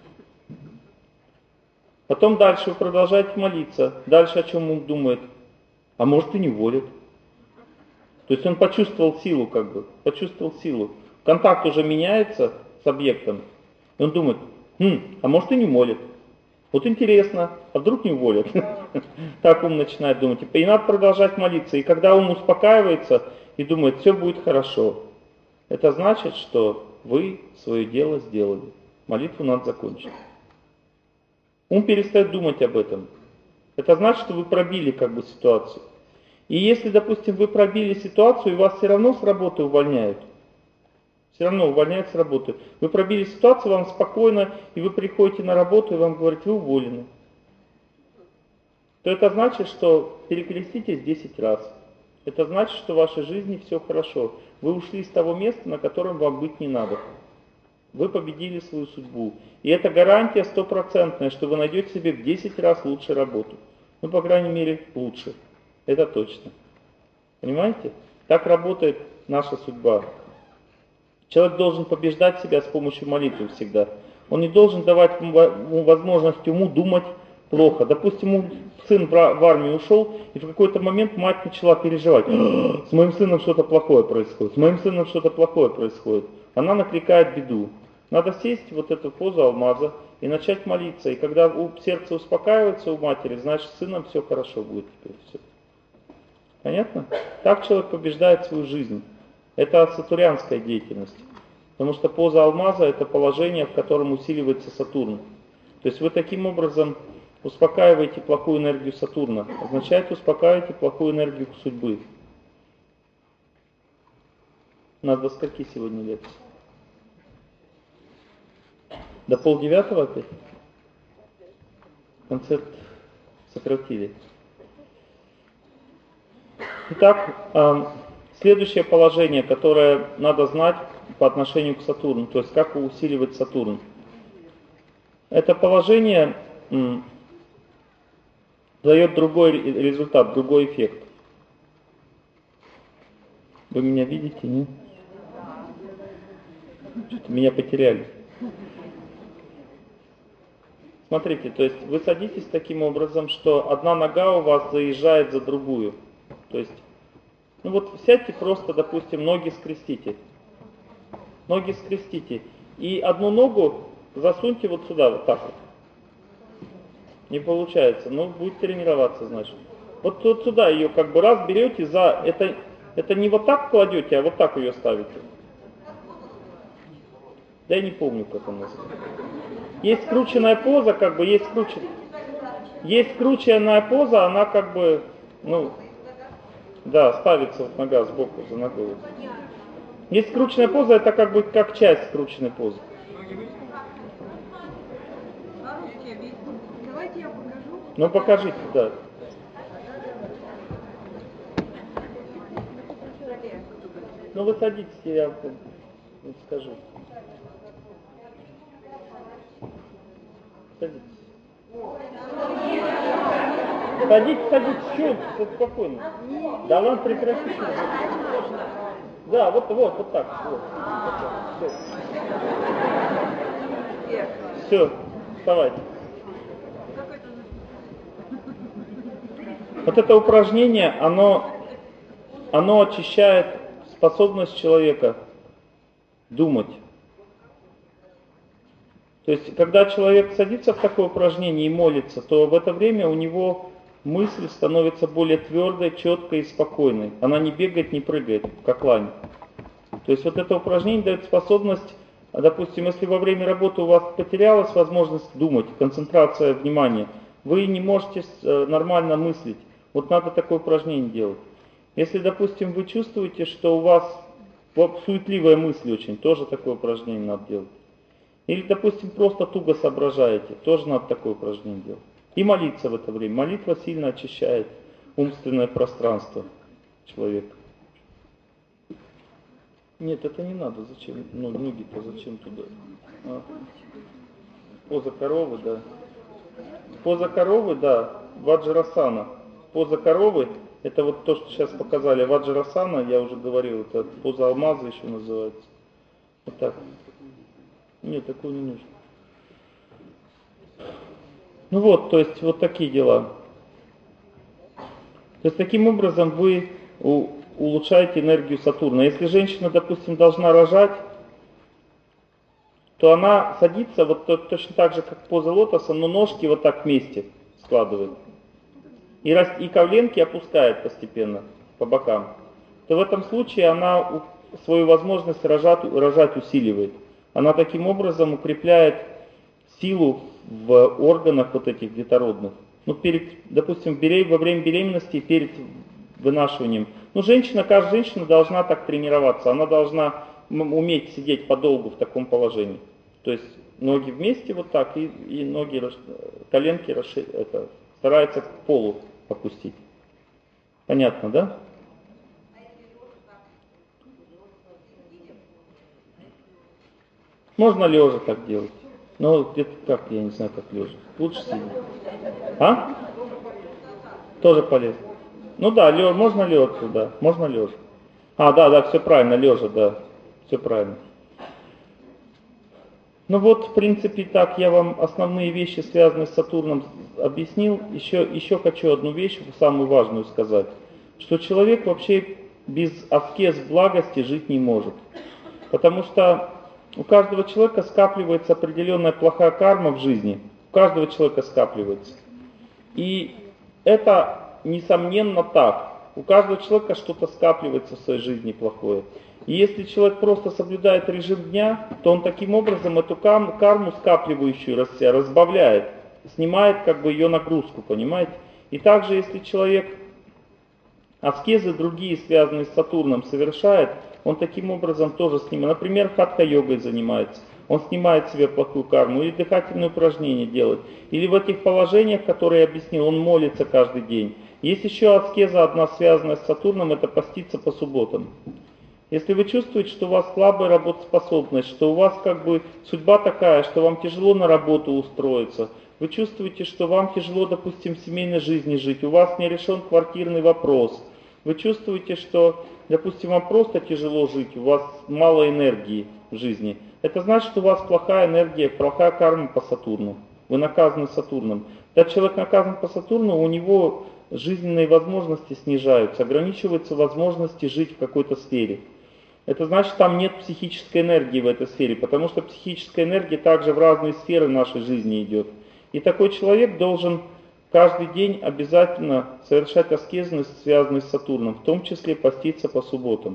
Потом дальше вы продолжаете молиться. Дальше о чем он думает? А может и не уволят. То есть он почувствовал силу, как бы. Почувствовал силу. Контакт уже меняется с объектом. И он думает, а может и не уволят. Вот интересно, а вдруг не уволят? Так ум начинает думать. И надо продолжать молиться. И когда ум успокаивается и думает, все будет хорошо, это значит, что вы свое дело сделали. Молитву надо закончить. Ум перестает думать об этом. Это значит, что вы пробили как бы ситуацию. И если, допустим, вы пробили ситуацию, и вас все равно с работы увольняют, все равно увольняют с работы, вы пробили ситуацию, вам спокойно, и вы приходите на работу, и вам говорят, вы уволены, то это значит, что перекреститесь 10 раз. Это значит, что в вашей жизни все хорошо. Вы ушли с того места, на котором вам быть не надо. Вы победили свою судьбу. И это гарантия 100%, что вы найдете себе в 10 раз лучше работу. Ну, по крайней мере, лучше. Это точно. Понимаете? Так работает наша судьба. Человек должен побеждать себя с помощью молитвы всегда. Он не должен давать возможность уму думать плохо. Допустим, сын в армию ушел, и в какой-то момент мать начала переживать. С моим сыном что-то плохое происходит. С моим сыном что-то плохое происходит. Она накликает беду. Надо сесть в вот эту позу алмаза и начать молиться. И когда сердце успокаивается у матери, значит, с сыном все хорошо будет теперь. Все. Понятно? Так человек побеждает свою жизнь. Это сатурнянская деятельность. Потому что поза алмаза это положение, в котором усиливается Сатурн. То есть вы таким образом успокаиваете плохую энергию Сатурна. Означает, успокаиваете плохую энергию судьбы. Надо до скольки сегодня лекции? До 8:30 опять? Концерт сократили. Итак, следующее положение, которое надо знать по отношению к Сатурну, то есть как усиливать Сатурн. Это положение дает другой результат, другой эффект. Вы меня видите, нет? Что-то меня потеряли. Смотрите, то есть вы садитесь таким образом, что одна нога у вас заезжает за другую. То есть, ну вот сядьте просто, допустим, ноги скрестите. Ноги скрестите. И одну ногу засуньте вот сюда, вот так вот. Не получается, ну будет тренироваться, значит. Вот тут сюда ее как бы раз берете за... Это не вот так кладете, а вот так ее ставите. Да я не помню, как она называется. Есть скрученная поза, как бы, есть скрученная поза, она как бы, ну, да, ставится вот нога сбоку за ногой. Есть скрученная поза, это как бы как часть скрученной позы. Давайте я покажу. Ну покажите, да. Ну вы садитесь, я скажу. Садитесь. Садитесь, все, спокойно. Да ладно, прекратите. Да, вот так. Вот. Все, вставайте. Вот это упражнение, оно очищает способность человека думать. То есть, когда человек садится в такое упражнение и молится, то в это время у него мысль становится более твердой, четкой и спокойной. Она не бегает, не прыгает, как лань. То есть, вот это упражнение дает способность, допустим, если во время работы у вас потерялась возможность думать, концентрация внимания, вы не можете нормально мыслить. Вот надо такое упражнение делать. Если, допустим, вы чувствуете, что у вас суетливая мысль очень, тоже такое упражнение надо делать. Или, допустим, просто туго соображаете, тоже надо такое упражнение делать. И молиться в это время. Молитва сильно очищает умственное пространство человека. Нет, это не надо. Зачем? Ну, ноги-то зачем туда? Поза коровы, да. Поза коровы, да. Ваджрасана. Поза коровы, это вот то, что сейчас показали. Ваджрасана, я уже говорил, это поза алмаза еще называется. Вот так. Нет, такого не нужно. Ну вот, то есть вот такие дела. То есть таким образом вы улучшаете энергию Сатурна. Если женщина, допустим, должна рожать, то она садится вот точно так же, как поза лотоса, но ножки вот так вместе складывает. И коленки опускает постепенно по бокам. То в этом случае она свою возможность рожать усиливает. Она таким образом укрепляет силу в органах вот этих детородных. Ну, допустим, во время беременности, перед вынашиванием. Ну, каждая женщина должна так тренироваться. Она должна уметь сидеть подолгу в таком положении. То есть ноги вместе вот так, и ноги, коленки старается к полу опустить. Понятно, да? Можно лежа так делать. Но где-то как, я не знаю, как лежа. Лучше сидеть. А? Тоже полезно. Ну да, можно лежа, да. Можно лежа. Да, все правильно, лежа, да. Все правильно. Ну вот, в принципе, так я вам основные вещи, связанные с Сатурном, объяснил. Еще хочу одну вещь, самую важную сказать. Что человек вообще без аскез благости жить не может. Потому что у каждого человека скапливается определенная плохая карма в жизни. У каждого человека скапливается. И это несомненно так. У каждого человека что-то скапливается в своей жизни плохое. И если человек просто соблюдает режим дня, то он таким образом эту карму скапливающую разбавляет, снимает как бы ее нагрузку, понимаете? И также если человек аскезы другие, связанные с Сатурном, совершает, он таким образом тоже снимает. Например, хатха-йогой занимается. Он снимает себе плохую карму, или дыхательные упражнения делает. Или в этих положениях, которые я объяснил, он молится каждый день. Есть еще аскеза одна, связанная с Сатурном, это поститься по субботам. Если вы чувствуете, что у вас слабая работоспособность, что у вас как бы судьба такая, что вам тяжело на работу устроиться, вы чувствуете, что вам тяжело, допустим, в семейной жизни жить, у вас не решен квартирный вопрос, вы чувствуете, что, допустим, вам просто тяжело жить, у вас мало энергии в жизни, это значит, что у вас плохая энергия, плохая карма по Сатурну. Вы наказаны Сатурном. Когда человек наказан по Сатурну, у него жизненные возможности снижаются, ограничиваются возможности жить в какой-то сфере. Это значит, там нет психической энергии в этой сфере, потому что психическая энергия также в разные сферы нашей жизни идет. И такой человек должен каждый день обязательно совершать аскезы, связанные с Сатурном, в том числе поститься по субботам.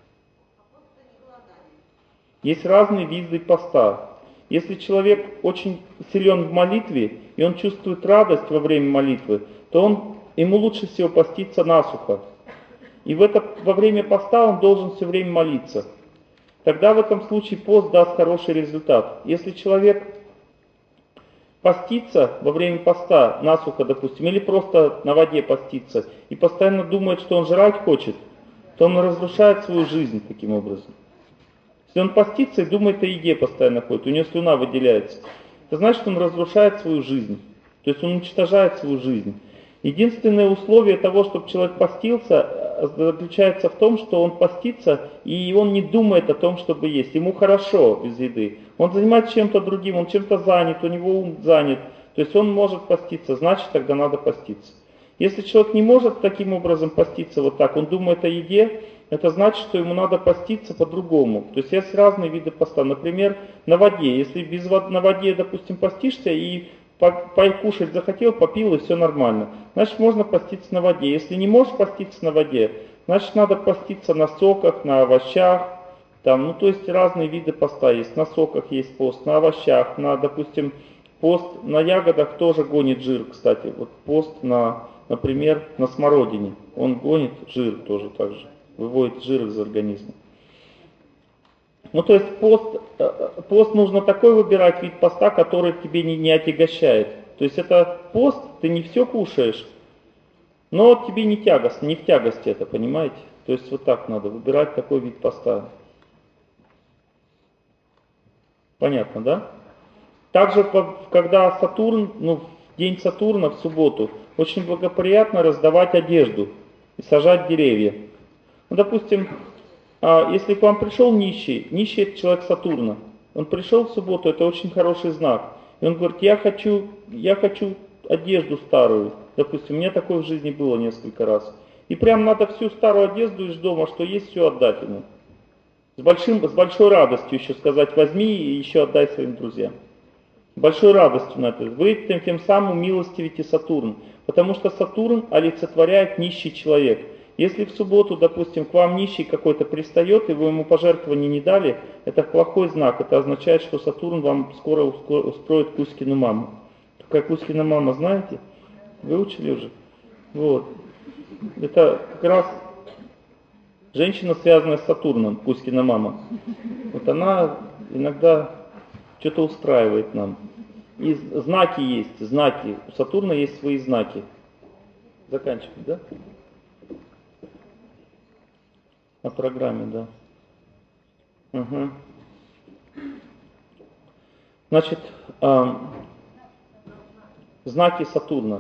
Есть разные виды поста. Если человек очень силен в молитве, и он чувствует радость во время молитвы, то ему лучше всего поститься насухо. И во время поста он должен все время молиться. Тогда в этом случае пост даст хороший результат. Если человек постится во время поста насухо, допустим, или просто на воде постится, и постоянно думает, что он жрать хочет, то он разрушает свою жизнь таким образом. Если он постится и думает о еде постоянно ходит, у него слюна выделяется, это значит, что он разрушает свою жизнь. То есть он уничтожает свою жизнь. Единственное условие того, чтобы человек постился, заключается в том, что он постится, и он не думает о том, чтобы есть. Ему хорошо без еды. Он занимается чем-то другим, он чем-то занят, у него ум занят. То есть он может поститься, значит, тогда надо поститься. Если человек не может таким образом поститься вот так, он думает о еде, это значит, что ему надо поститься по-другому. То есть есть разные виды поста. Например, на воде. Если на воде, допустим, постишься и покушать захотел, попил и все нормально, значит можно поститься на воде. Если не можешь поститься на воде, значит надо поститься на соках, на овощах. Там, то есть разные виды поста есть. На соках есть пост, на овощах, допустим, пост на ягодах тоже гонит жир, кстати. Вот пост например, на смородине. Он гонит жир тоже так же. Выводит жир из организма. То есть пост нужно такой выбирать вид поста, который тебе не отягощает. То есть это пост, ты не все кушаешь, но тебе не в тягости это, понимаете? То есть вот так надо выбирать такой вид поста. Понятно, да? Также, когда Сатурн, в день Сатурна, в субботу, очень благоприятно раздавать одежду и сажать деревья. Допустим, если к вам пришел нищий это человек Сатурна, он пришел в субботу, это очень хороший знак. И он говорит, я хочу одежду старую. Допустим, у меня такое в жизни было несколько раз. И прям надо всю старую одежду из дома, что есть, все отдать ему. С большой радостью еще сказать, возьми и еще отдай своим друзьям. С большой радостью на это. Вы тем самым милостивите Сатурн. Потому что Сатурн олицетворяет нищий человек. Если в субботу, допустим, к вам нищий какой-то пристает, и вы ему пожертвования не дали, это плохой знак. Это означает, что Сатурн вам скоро устроит Кузькину маму. Такая Кузькина мама, знаете? Выучили уже? Вот. Это как раз женщина, связанная с Сатурном, Кузькина мама. Вот она иногда что-то устраивает нам. И знаки есть, знаки. У Сатурна есть свои знаки. Заканчивать, да? На программе, да. Угу. Значит, знаки Сатурна.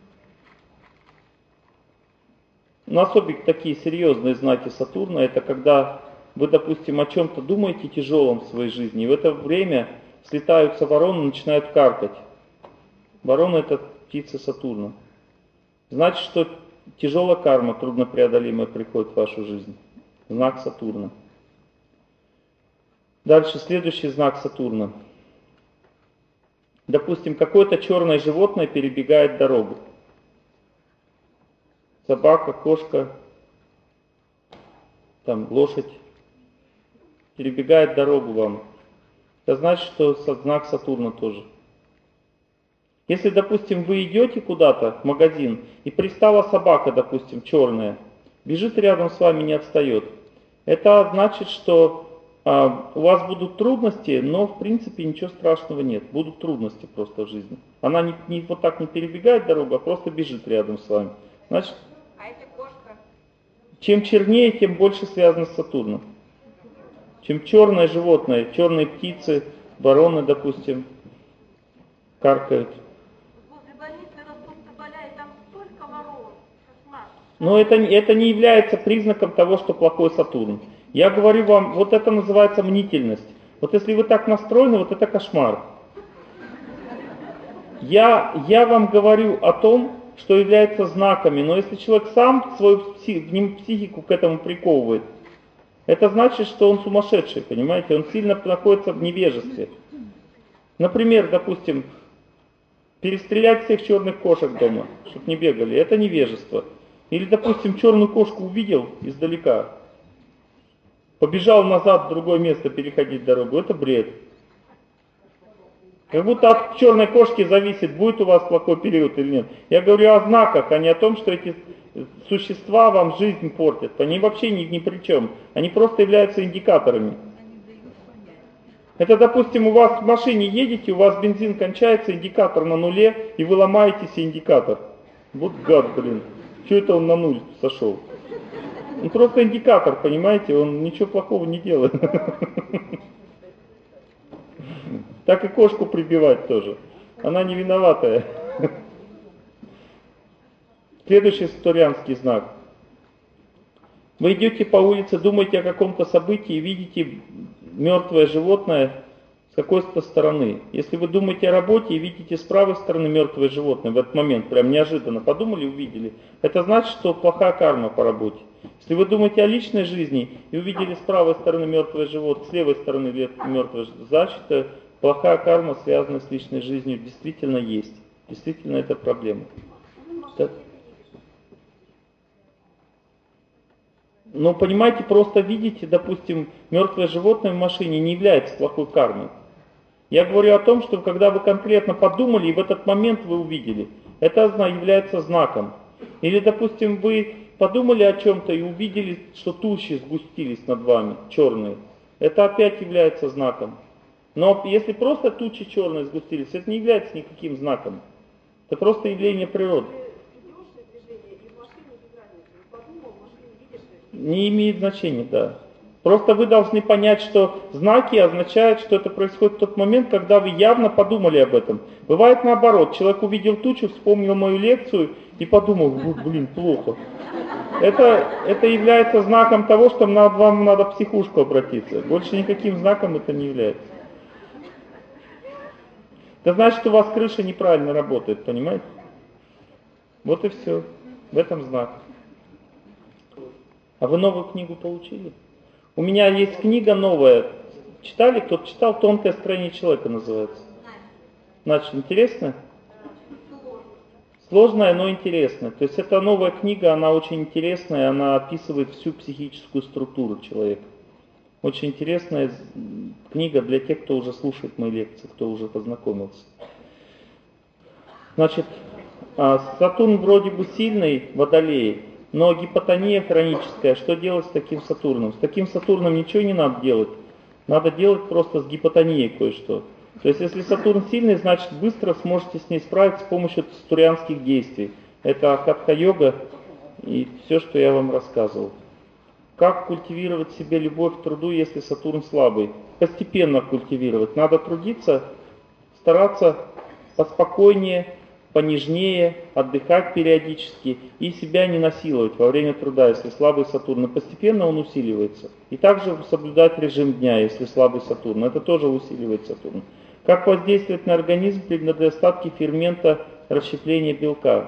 Особенно такие серьезные знаки Сатурна, это когда вы, допустим, о чем-то думаете тяжелом в своей жизни, и в это время слетаются вороны и начинают каркать. Вороны — это птицы Сатурна. Значит, что тяжелая карма, труднопреодолимая, приходит в вашу жизнь. Знак Сатурна. Дальше следующий знак Сатурна. Допустим, какое-то черное животное перебегает дорогу. Собака, кошка, лошадь. перебегает дорогу вам. Это значит, что знак Сатурна тоже. Если, допустим, вы идете куда-то в магазин, и пристала собака, допустим, черная, бежит рядом с вами, не отстает. Это значит, что у вас будут трудности, но в принципе ничего страшного нет. Будут трудности просто в жизни. Она вот так не перебегает дорогу, а просто бежит рядом с вами. Значит, А если кошка? чем чернее, тем больше связано с Сатурном. Чем черное животное, черные птицы, вороны, допустим, каркают. Возле больницы растут тополя, и там столько ворон. Кошмар. Но это не является признаком того, что плохой Сатурн. Я говорю вам, вот это называется мнительность. Вот если вы так настроены, вот это кошмар. Я вам говорю о том, что является знаками, но если человек сам свою психику к этому приковывает, это значит, что он сумасшедший, понимаете? Он сильно находится в невежестве. Например, допустим, перестрелять всех черных кошек дома, чтобы не бегали, это невежество. Или, допустим, черную кошку увидел издалека, побежал назад в другое место переходить дорогу, это бред. Как будто от черной кошки зависит, будет у вас плохой период или нет. Я говорю о знаках, а не о том, что эти существа вам жизнь портят. Они вообще ни при чем. Они просто являются индикаторами. Это, допустим, у вас в машине едете, у вас бензин кончается, индикатор на нуле, и вы ломаете себе индикатор. Вот гад, блин. Что это он на нуль сошел? Он просто индикатор, понимаете, он ничего плохого не делает. Так и кошку прибивать тоже. Она не виноватая. Следующий сатурнский знак. Вы идете по улице, думаете о каком-то событии, видите мертвое животное с какой-то стороны. Если вы думаете о работе и видите с правой стороны мертвое животное в этот момент, прям неожиданно подумали, увидели, это значит, что плохая карма по работе. Если вы думаете о личной жизни и увидели с правой стороны мертвое животное, с левой стороны мертвое животное, значит, плохая карма, связанная с личной жизнью, действительно есть. Действительно, это проблема. Да. Но понимаете, просто видите, допустим, мертвое животное в машине не является плохой кармой. Я говорю о том, что когда вы конкретно подумали и в этот момент вы увидели, это является знаком. Или, допустим, вы подумали о чем-то и увидели, что тучи сгустились над вами, черные. Это опять является знаком. Но если просто тучи черные сгустились, это не является никаким знаком. Это просто явление природы. Не имеет значения, да. Просто вы должны понять, что знаки означают, что это происходит в тот момент, когда вы явно подумали об этом. Бывает наоборот, человек увидел тучу, вспомнил мою лекцию и подумал, блин, плохо. Это является знаком того, что вам надо в психушку обратиться. Больше никаким знаком это не является. Это значит, что у вас крыша неправильно работает, понимаете? Вот и все. В этом знак. А вы новую книгу получили? У меня есть книга новая. Читали? Кто-то читал? «Тонкое строение человека» называется. Значит, интересно? Сложная, но интересная. То есть это новая книга, она очень интересная, она описывает всю психическую структуру человека. Очень интересная книга для тех, кто уже слушает мои лекции, кто уже познакомился. Значит, Сатурн вроде бы сильный, Водолей, но гипотония хроническая. Что делать с таким Сатурном? С таким Сатурном ничего не надо делать. Надо делать просто с гипотонией кое-что. То есть если Сатурн сильный, значит быстро сможете с ней справиться с помощью сатурнских действий. Это хатха-йога и все, что я вам рассказывал. Как культивировать в себе любовь к труду, если Сатурн слабый? Постепенно культивировать. Надо трудиться, стараться поспокойнее, понежнее, отдыхать периодически и себя не насиловать во время труда, если слабый Сатурн. И постепенно он усиливается. И также соблюдать режим дня, если слабый Сатурн. Это тоже усиливает Сатурн. Как воздействовать на организм при недостатке фермента расщепления белка?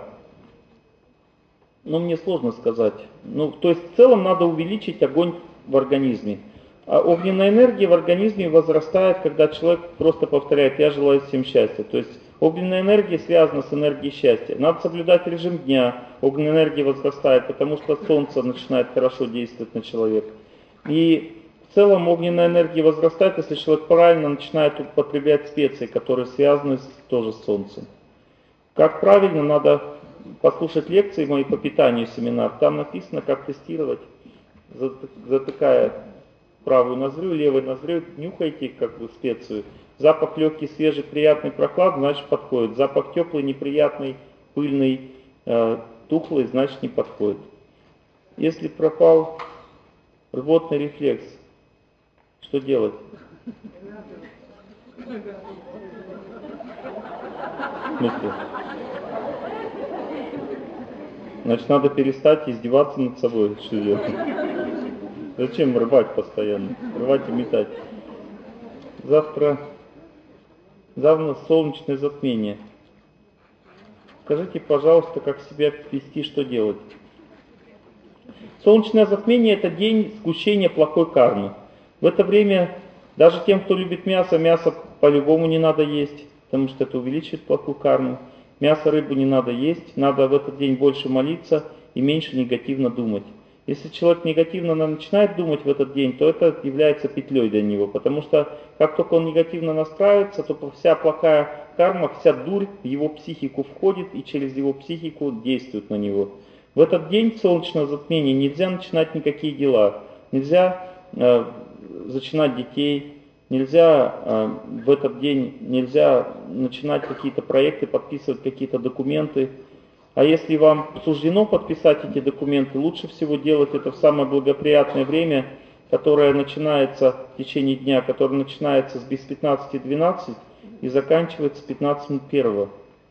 Мне сложно сказать. То есть в целом надо увеличить огонь в организме. А огненная энергия в организме возрастает, когда человек просто повторяет «я желаю всем счастья». То есть огненная энергия связана с энергией счастья. Надо соблюдать режим дня. Огненная энергия возрастает, потому что солнце начинает хорошо действовать на человека. И В целом огненная энергия возрастает, если человек правильно начинает употреблять специи, которые связаны тоже с Солнцем. Как правильно, надо послушать лекции мои по питанию, семинар. Там написано, как тестировать, затыкая правую ноздрю, левой ноздрю, нюхайте как бы специю. Запах легкий, свежий, приятный, прохладный, значит подходит. Запах теплый, неприятный, пыльный, тухлый, значит не подходит. Если пропал рвотный рефлекс, что делать? В смысле? Значит, надо перестать издеваться над собой. Что делать? Зачем рвать постоянно? Рвать и метать. Завтра солнечное затмение. Скажите, пожалуйста, как себя вести, что делать? Солнечное затмение – это день сгущения плохой кармы. В это время даже тем, кто любит мясо, мясо по-любому не надо есть, потому что это увеличивает плохую карму. Мясо, рыбу не надо есть, надо в этот день больше молиться и меньше негативно думать. Если человек негативно начинает думать в этот день, то это является петлей для него, потому что как только он негативно настраивается, то вся плохая карма, вся дурь в его психику входит и через его психику действует на него. В этот день солнечного затмения нельзя начинать никакие дела, нельзя зачинать детей, нельзя в этот день начинать какие-то проекты, подписывать какие-то документы. А если вам суждено подписать эти документы, лучше всего делать это в самое благоприятное время, которое начинается в течение дня, которое начинается без 15:12 и заканчивается 15:01.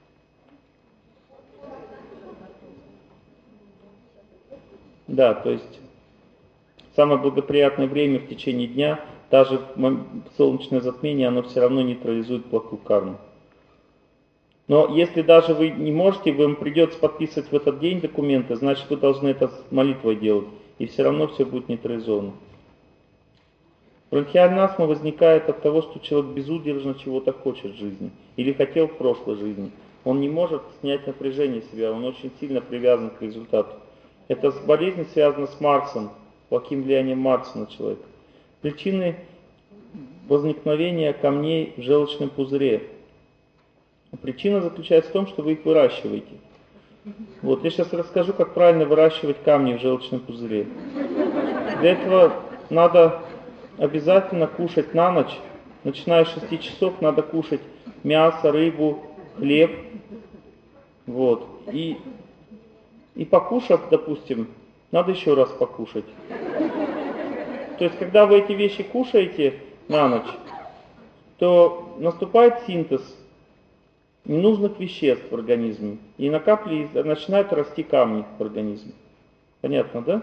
Да, то есть самое благоприятное время в течение дня, даже солнечное затмение, оно все равно нейтрализует плохую карму. Но если даже вы не можете, вам придется подписывать в этот день документы, значит вы должны это с молитвой делать, и все равно все будет нейтрализовано. Бронхиальная астма возникает от того, что человек безудержно чего-то хочет в жизни, или хотел в прошлой жизни. Он не может снять напряжение себя, он очень сильно привязан к результату. Эта болезнь связана с Марсом, плохим влиянием Марса на человека. Причины возникновения камней в желчном пузыре. Причина заключается в том, что вы их выращиваете. Вот, я сейчас расскажу, как правильно выращивать камни в желчном пузыре. Для этого надо обязательно кушать на ночь. Начиная с 6 часов надо кушать мясо, рыбу, хлеб. Вот. И покушав, допустим, надо еще раз покушать. То есть, когда вы эти вещи кушаете на ночь, то наступает синтез ненужных веществ в организме. И начинают расти камни в организме. Понятно, да?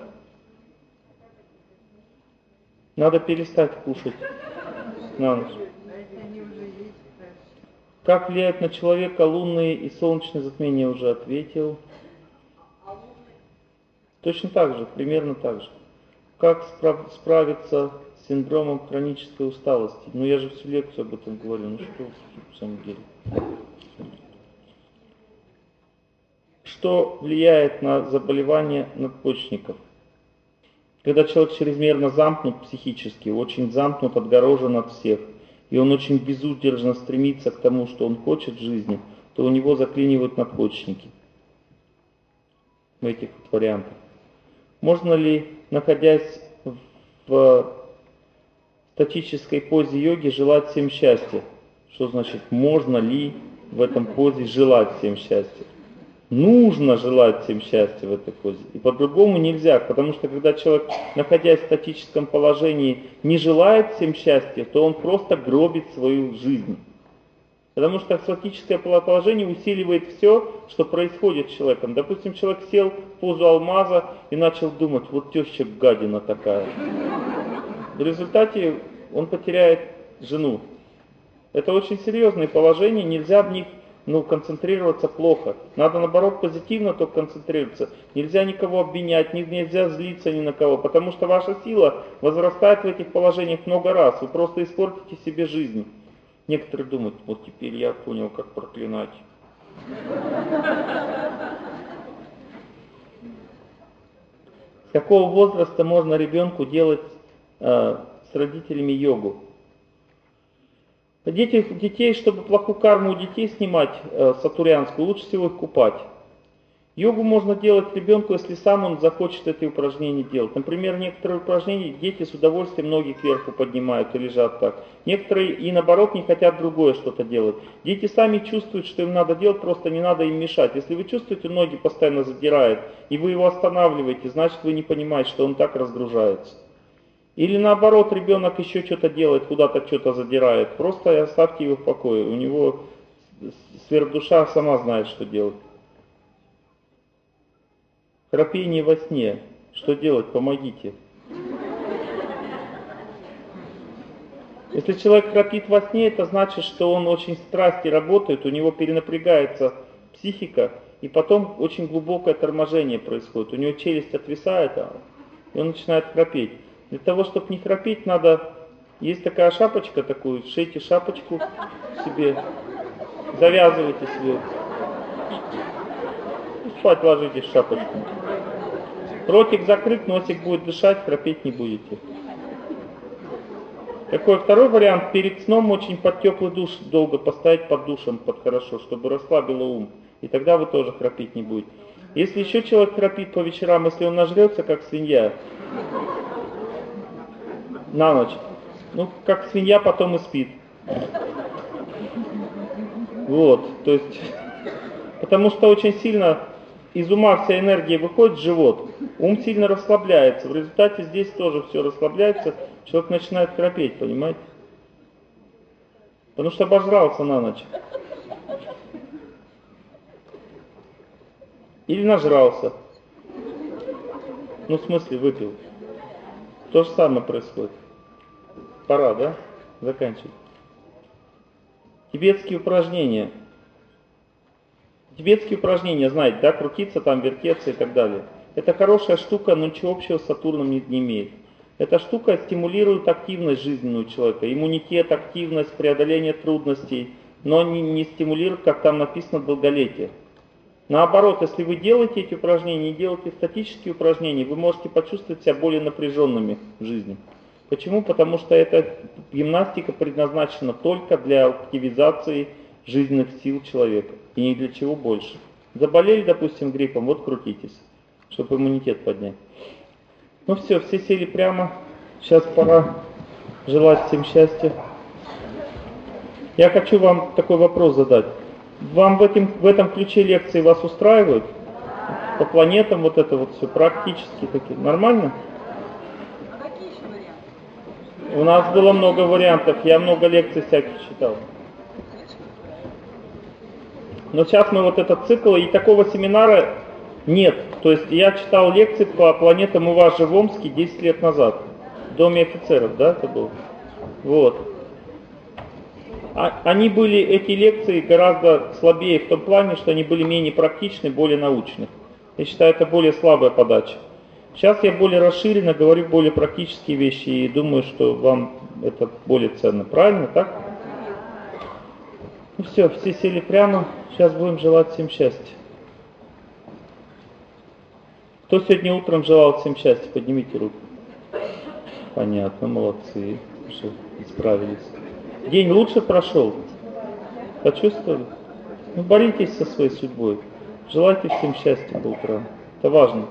Надо перестать кушать на ночь. Как влияют на человека лунные и солнечные затмения, уже ответил. Точно так же, примерно так же. Как справиться с синдромом хронической усталости? Ну я же всю лекцию об этом говорю, ну что в самом деле. Что влияет на заболевание надпочечников? Когда человек чрезмерно замкнут психически, очень замкнут, отгорожен от всех, и он очень безудержно стремится к тому, что он хочет в жизни, то у него заклинивают надпочечники в этих вариантах. Можно ли, находясь в статической позе йоги, желать всем счастья? Что значит, можно ли в этом позе желать всем счастья? Нужно желать всем счастья в этой позе. И по-другому нельзя, потому что когда человек, находясь в статическом положении, не желает всем счастья, то он просто гробит свою жизнь. Потому что статическое положение усиливает все, что происходит с человеком. Допустим, человек сел в позу алмаза и начал думать, вот теща гадина такая. В результате он потеряет жену. Это очень серьезные положения, нельзя в них концентрироваться плохо. Надо наоборот позитивно только концентрироваться. Нельзя никого обвинять, нельзя злиться ни на кого, потому что ваша сила возрастает в этих положениях много раз. Вы просто испортите себе жизнь. Некоторые думают, вот теперь я понял, как проклинать. С какого возраста можно ребенку делать с родителями йогу. Детей, чтобы плохую карму у детей снимать, сатурянскую, лучше всего их купать. Йогу можно делать ребенку, если сам он захочет эти упражнения делать. Например, некоторые упражнения дети с удовольствием ноги кверху поднимают и лежат так. Некоторые и наоборот не хотят другое что-то делать. Дети сами чувствуют, что им надо делать, просто не надо им мешать. Если вы чувствуете, ноги постоянно задирает, и вы его останавливаете, значит вы не понимаете, что он так разгружается. Или наоборот, ребенок еще что-то делает, куда-то что-то задирает. Просто оставьте его в покое. У него сверхдуша сама знает, что делать. Храпение во сне. Что делать? Помогите. Если человек храпит во сне, это значит, что он очень страсти работает, у него перенапрягается психика, и потом очень глубокое торможение происходит. У него челюсть отвисает, и он начинает храпеть. Для того, чтобы не храпеть, надо... Есть такая шапочка, такую, шейте шапочку себе, завязывайте себе. И спать ложитесь в шапочку. Ротик закрыт, носик будет дышать, храпеть не будете. Такой второй вариант. Перед сном очень под теплый душ долго поставить под душем, под хорошо, чтобы расслабило ум. И тогда вы тоже храпеть не будете. Если еще человек храпит по вечерам, если он нажрется, как свинья, на ночь, ну, как свинья потом и спит. Вот, то есть, потому что очень сильно из ума вся энергия выходит в живот, ум сильно расслабляется, в результате здесь тоже все расслабляется, человек начинает храпеть, понимаете? Потому что обожрался на ночь. Или нажрался. Ну, в смысле, выпил. То же самое происходит. Пора, да? Заканчивать. Тибетские упражнения. Тибетские упражнения, знаете, да, крутиться там, вертеться и так далее. Это хорошая штука, но ничего общего с Сатурном не имеет. Эта штука стимулирует активность жизненную человека, иммунитет, активность, преодоление трудностей, но не стимулирует, как там написано, долголетие. Наоборот, если вы делаете эти упражнения, не делаете статические упражнения, вы можете почувствовать себя более напряженными в жизни. Почему? Потому что эта гимнастика предназначена только для активизации жизненных сил человека и ни для чего больше. Заболели, допустим, гриппом, вот крутитесь, чтобы иммунитет поднять. Ну все сели прямо. Сейчас пора желать всем счастья. Я хочу вам такой вопрос задать. Вам в этом ключе лекции вас устраивают? По планетам вот это вот все практически такие. Нормально? А какие еще варианты? У нас было много вариантов, я много лекций всяких читал. Но сейчас мы вот этот цикл, и такого семинара нет. То есть я читал лекции по планетам у вас же в Омске 10 лет назад. В Доме офицеров, да, это был? Вот. Они были, эти лекции, гораздо слабее в том плане, что они были менее практичны, более научны. Я считаю, это более слабая подача. Сейчас я более расширенно говорю более практические вещи и думаю, что вам это более ценно. Правильно, так? Ну все сели прямо. Сейчас будем желать всем счастья. Кто сегодня утром желал всем счастья? Поднимите руку. Понятно, молодцы, что исправились. День лучше прошел? Почувствовали? Ну, боритесь со своей судьбой. Желайте всем счастья по утрам. Это важно.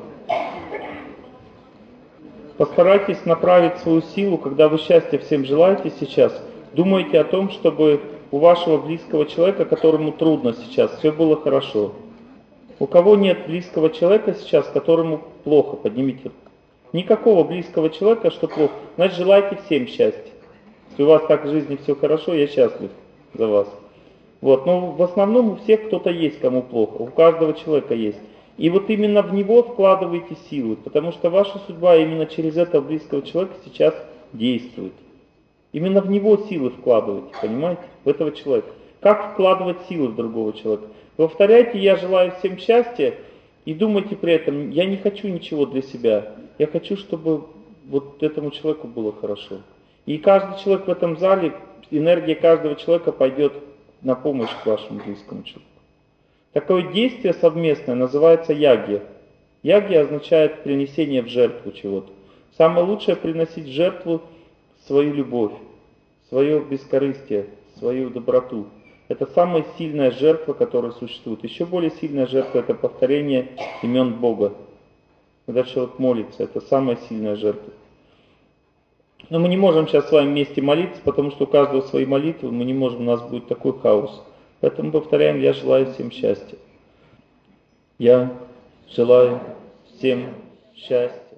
Постарайтесь направить свою силу, когда вы счастья всем желаете сейчас. Думайте о том, чтобы у вашего близкого человека, которому трудно сейчас, все было хорошо. У кого нет близкого человека сейчас, которому плохо, поднимите руку. Никакого близкого человека, что плохо, значит желайте всем счастья. Если у вас так в жизни все хорошо, я счастлив за вас. Вот. Но в основном у всех кто-то есть, кому плохо, у каждого человека есть. И вот именно в него вкладывайте силы, потому что ваша судьба именно через этого близкого человека сейчас действует. Именно в него силы вкладывайте, понимаете, в этого человека. Как вкладывать силы в другого человека? Повторяйте «я желаю всем счастья» и думайте при этом «я не хочу ничего для себя, я хочу, чтобы вот этому человеку было хорошо». И каждый человек в этом зале, энергия каждого человека пойдет на помощь к вашему близкому человеку. Такое действие совместное называется ягья. Ягья означает принесение в жертву чего-то. Самое лучшее приносить в жертву свою любовь, свое бескорыстие, свою доброту. Это самая сильная жертва, которая существует. Еще более сильная жертва – это повторение имен Бога. Когда человек молится, это самая сильная жертва. Но мы не можем сейчас с вами вместе молиться, потому что у каждого свои молитвы, мы не можем, у нас будет такой хаос. Поэтому повторяем: я желаю всем счастья. Я желаю всем счастья.